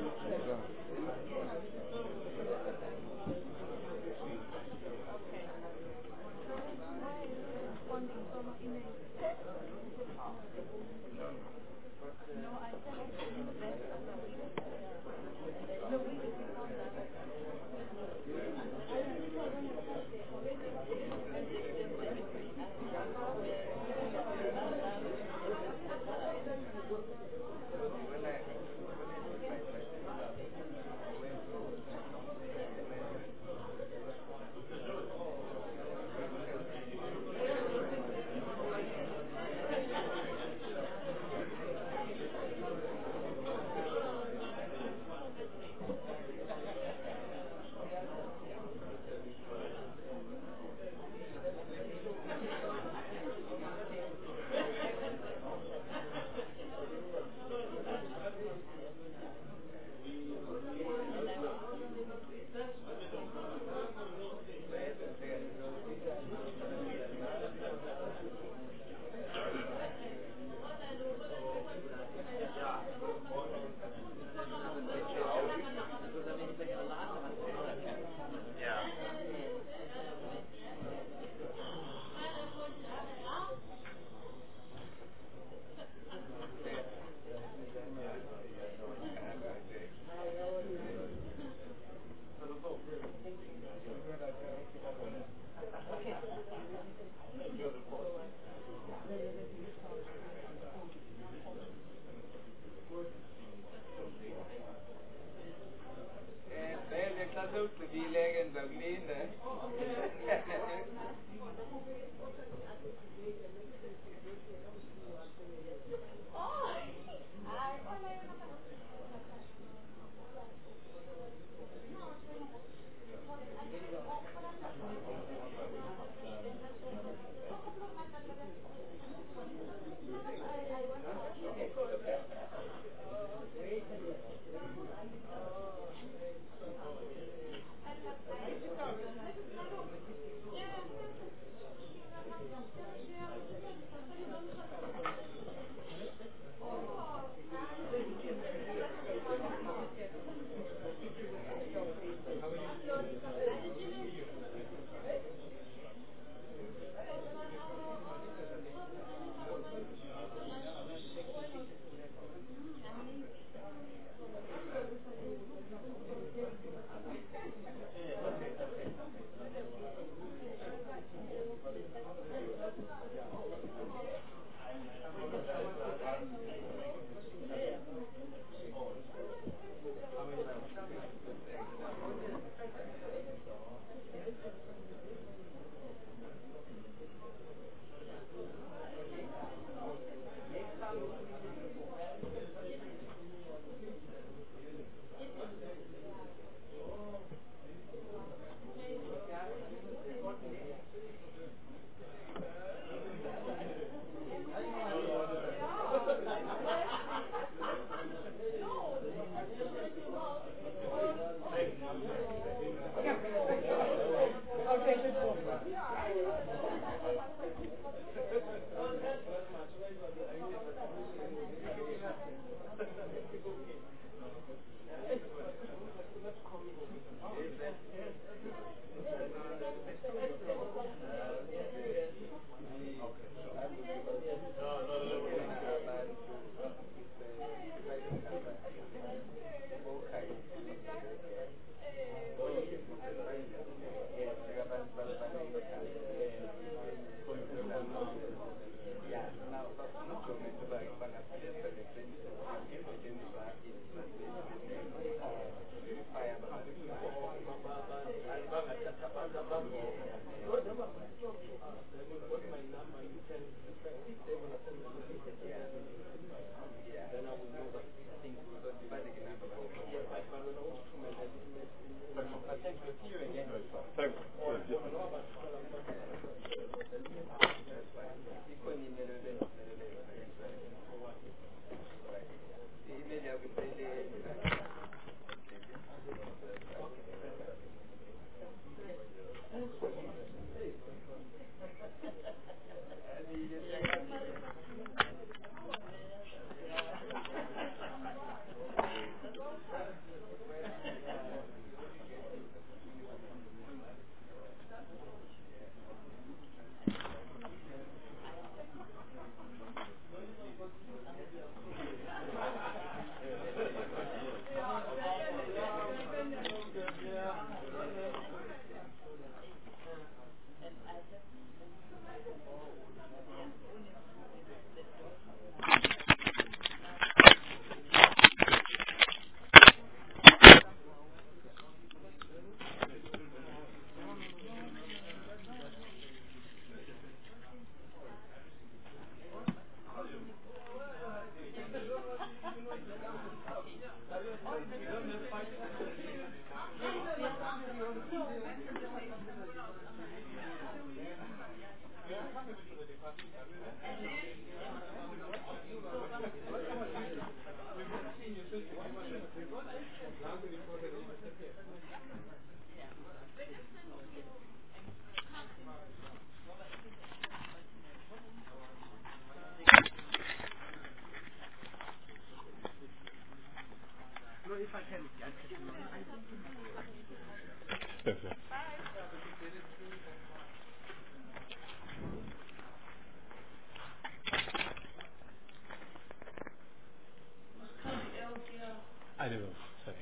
I don't know. Sorry.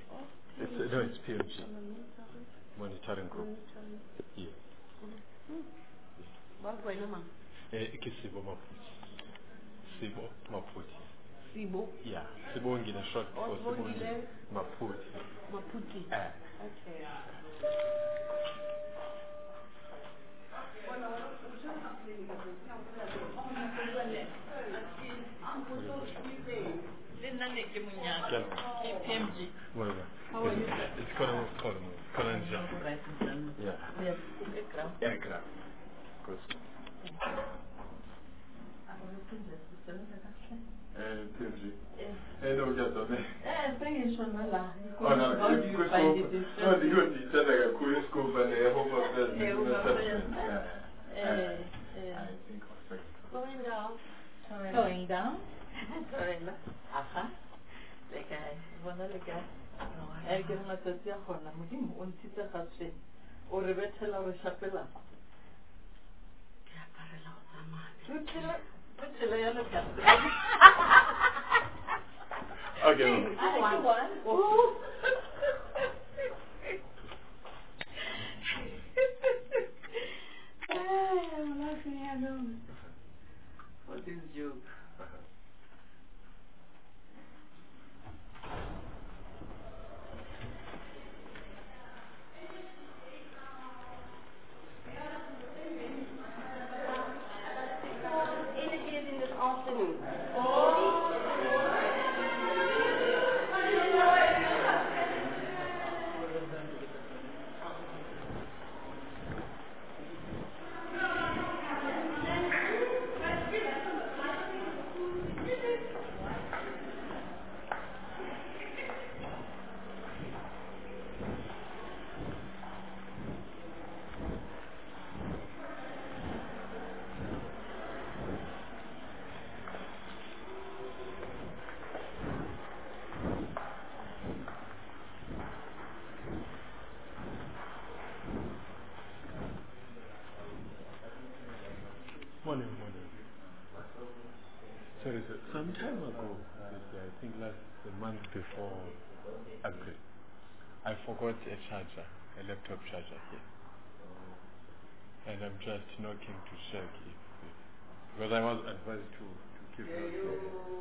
It's PMG. Monitoring group. Yeah. Sibo Maputi. Sibo Maputi. Sibo? Yeah. Sibo Ngina short for Sibo Maputi. Maputi. Okay. PMG. How are you? It's Colonel. Yeah. Yeah, Graham. Good. PMG. No, get on it. Thank you, Shonala. Oh, no, Going down. Going down. Aha. Okay. Bona le ka. Ke matsatsi a gona modimo o ntshitse gatshe o re bethela re shapela. Ke aparela go tsamaya. Tsela ya le ka. Okay. I'm laughing at him. What is joke? Indicating this afternoon. Morning. Sorry, sir. Some time ago, I think the month before April, I forgot a charger, a laptop charger here. And I'm just knocking to check because I was advised to keep it.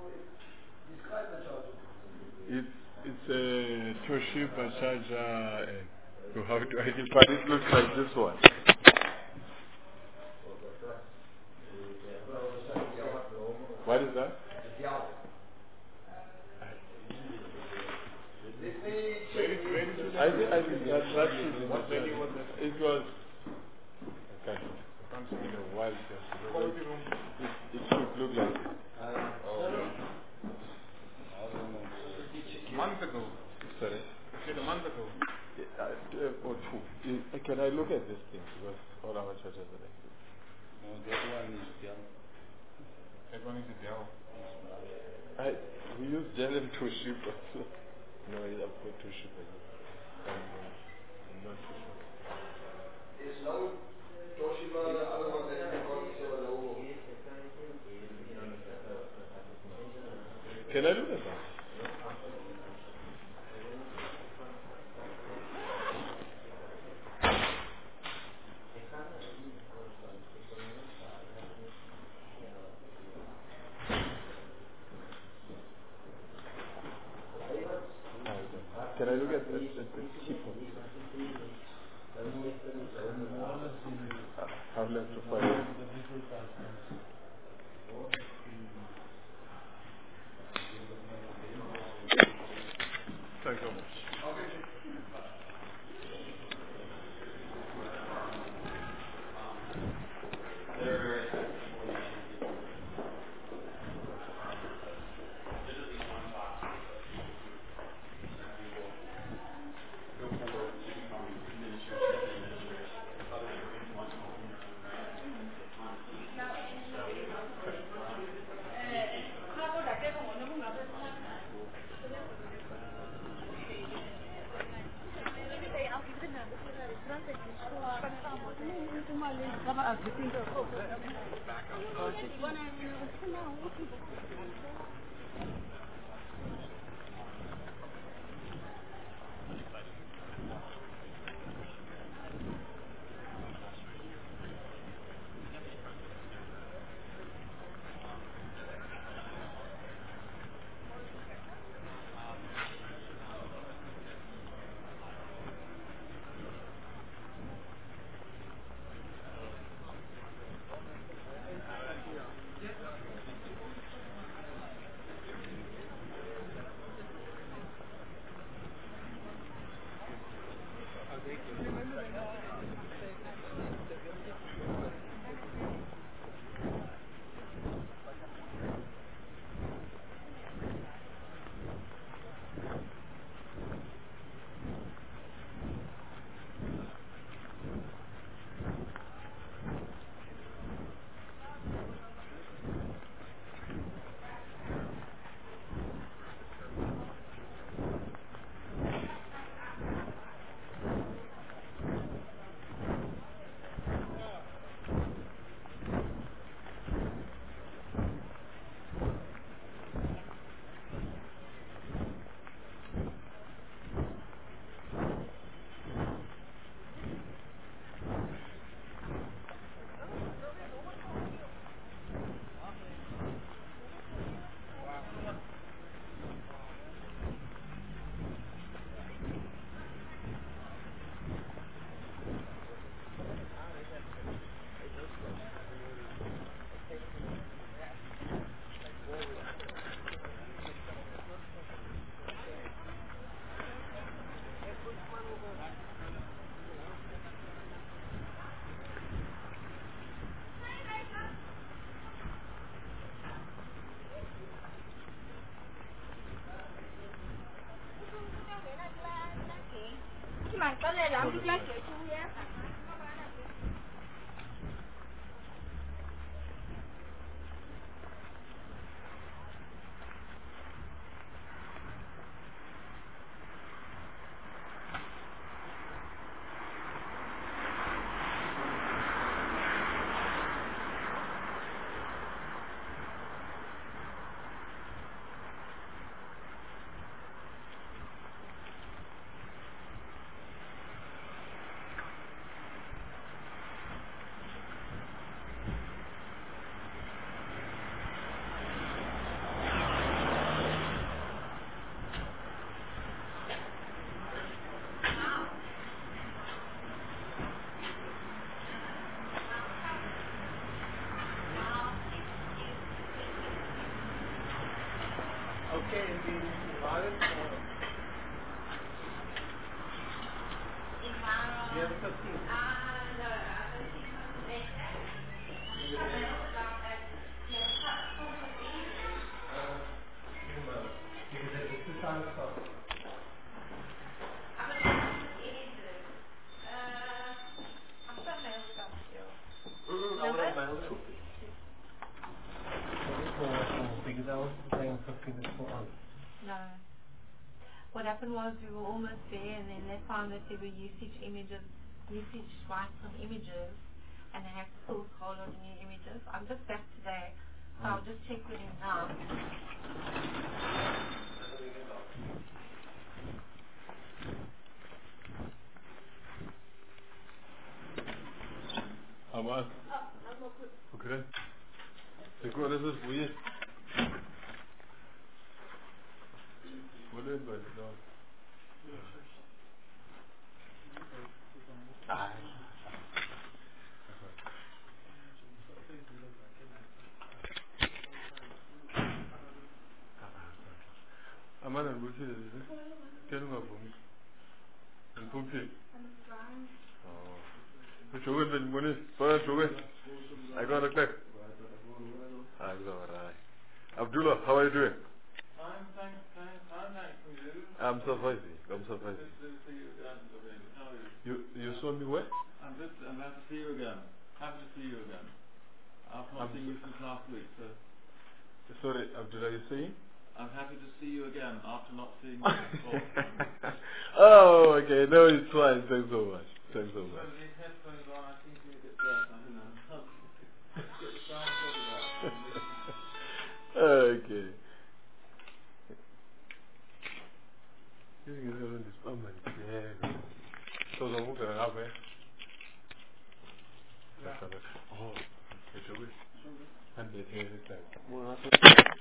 It's a Toshiba charger. How do I do? But it looks like this one. What is that? I think that it was. I can't see in a while. It should look like it. A month ago. Sorry? A month ago. Or two. Can I look at this thing? Because all our chargers are like this. No, that one is Dell. That one is a Dell. We use Dell and Toshiba. No, I've got Toshiba. I'm not Toshiba. There's no Toshiba, the other one that you got is a logo. Can I look at that? Can I look at the keyboard? I'll have to find it. Thank you very much. No. What happened was we were almost there, and then they found that there were usage rights on images, and they had to source a whole lot of new images. I'm just back today, so I'll just check with him now. How much? Okay. Take what is this for you? What is it? I'm not going to tell me about me. I'm cooking. Oh. Sugar the money. Sugar. I got a click. Abdullah, how are you doing? I'm so fuzzy. You saw me where? I'm happy to see you again. I've not seen you since last week, so. Sorry, Abdullah, you saying? I'm happy to see you again after not seeing you before. Oh, okay. No, it's fine. Thanks so much. So these headphones on, I think you get deaf. I don't know. Get the sound sorted out. Okay. You can go on this moment. Yeah. So the book I have, oh, it's a wish. And they say this time.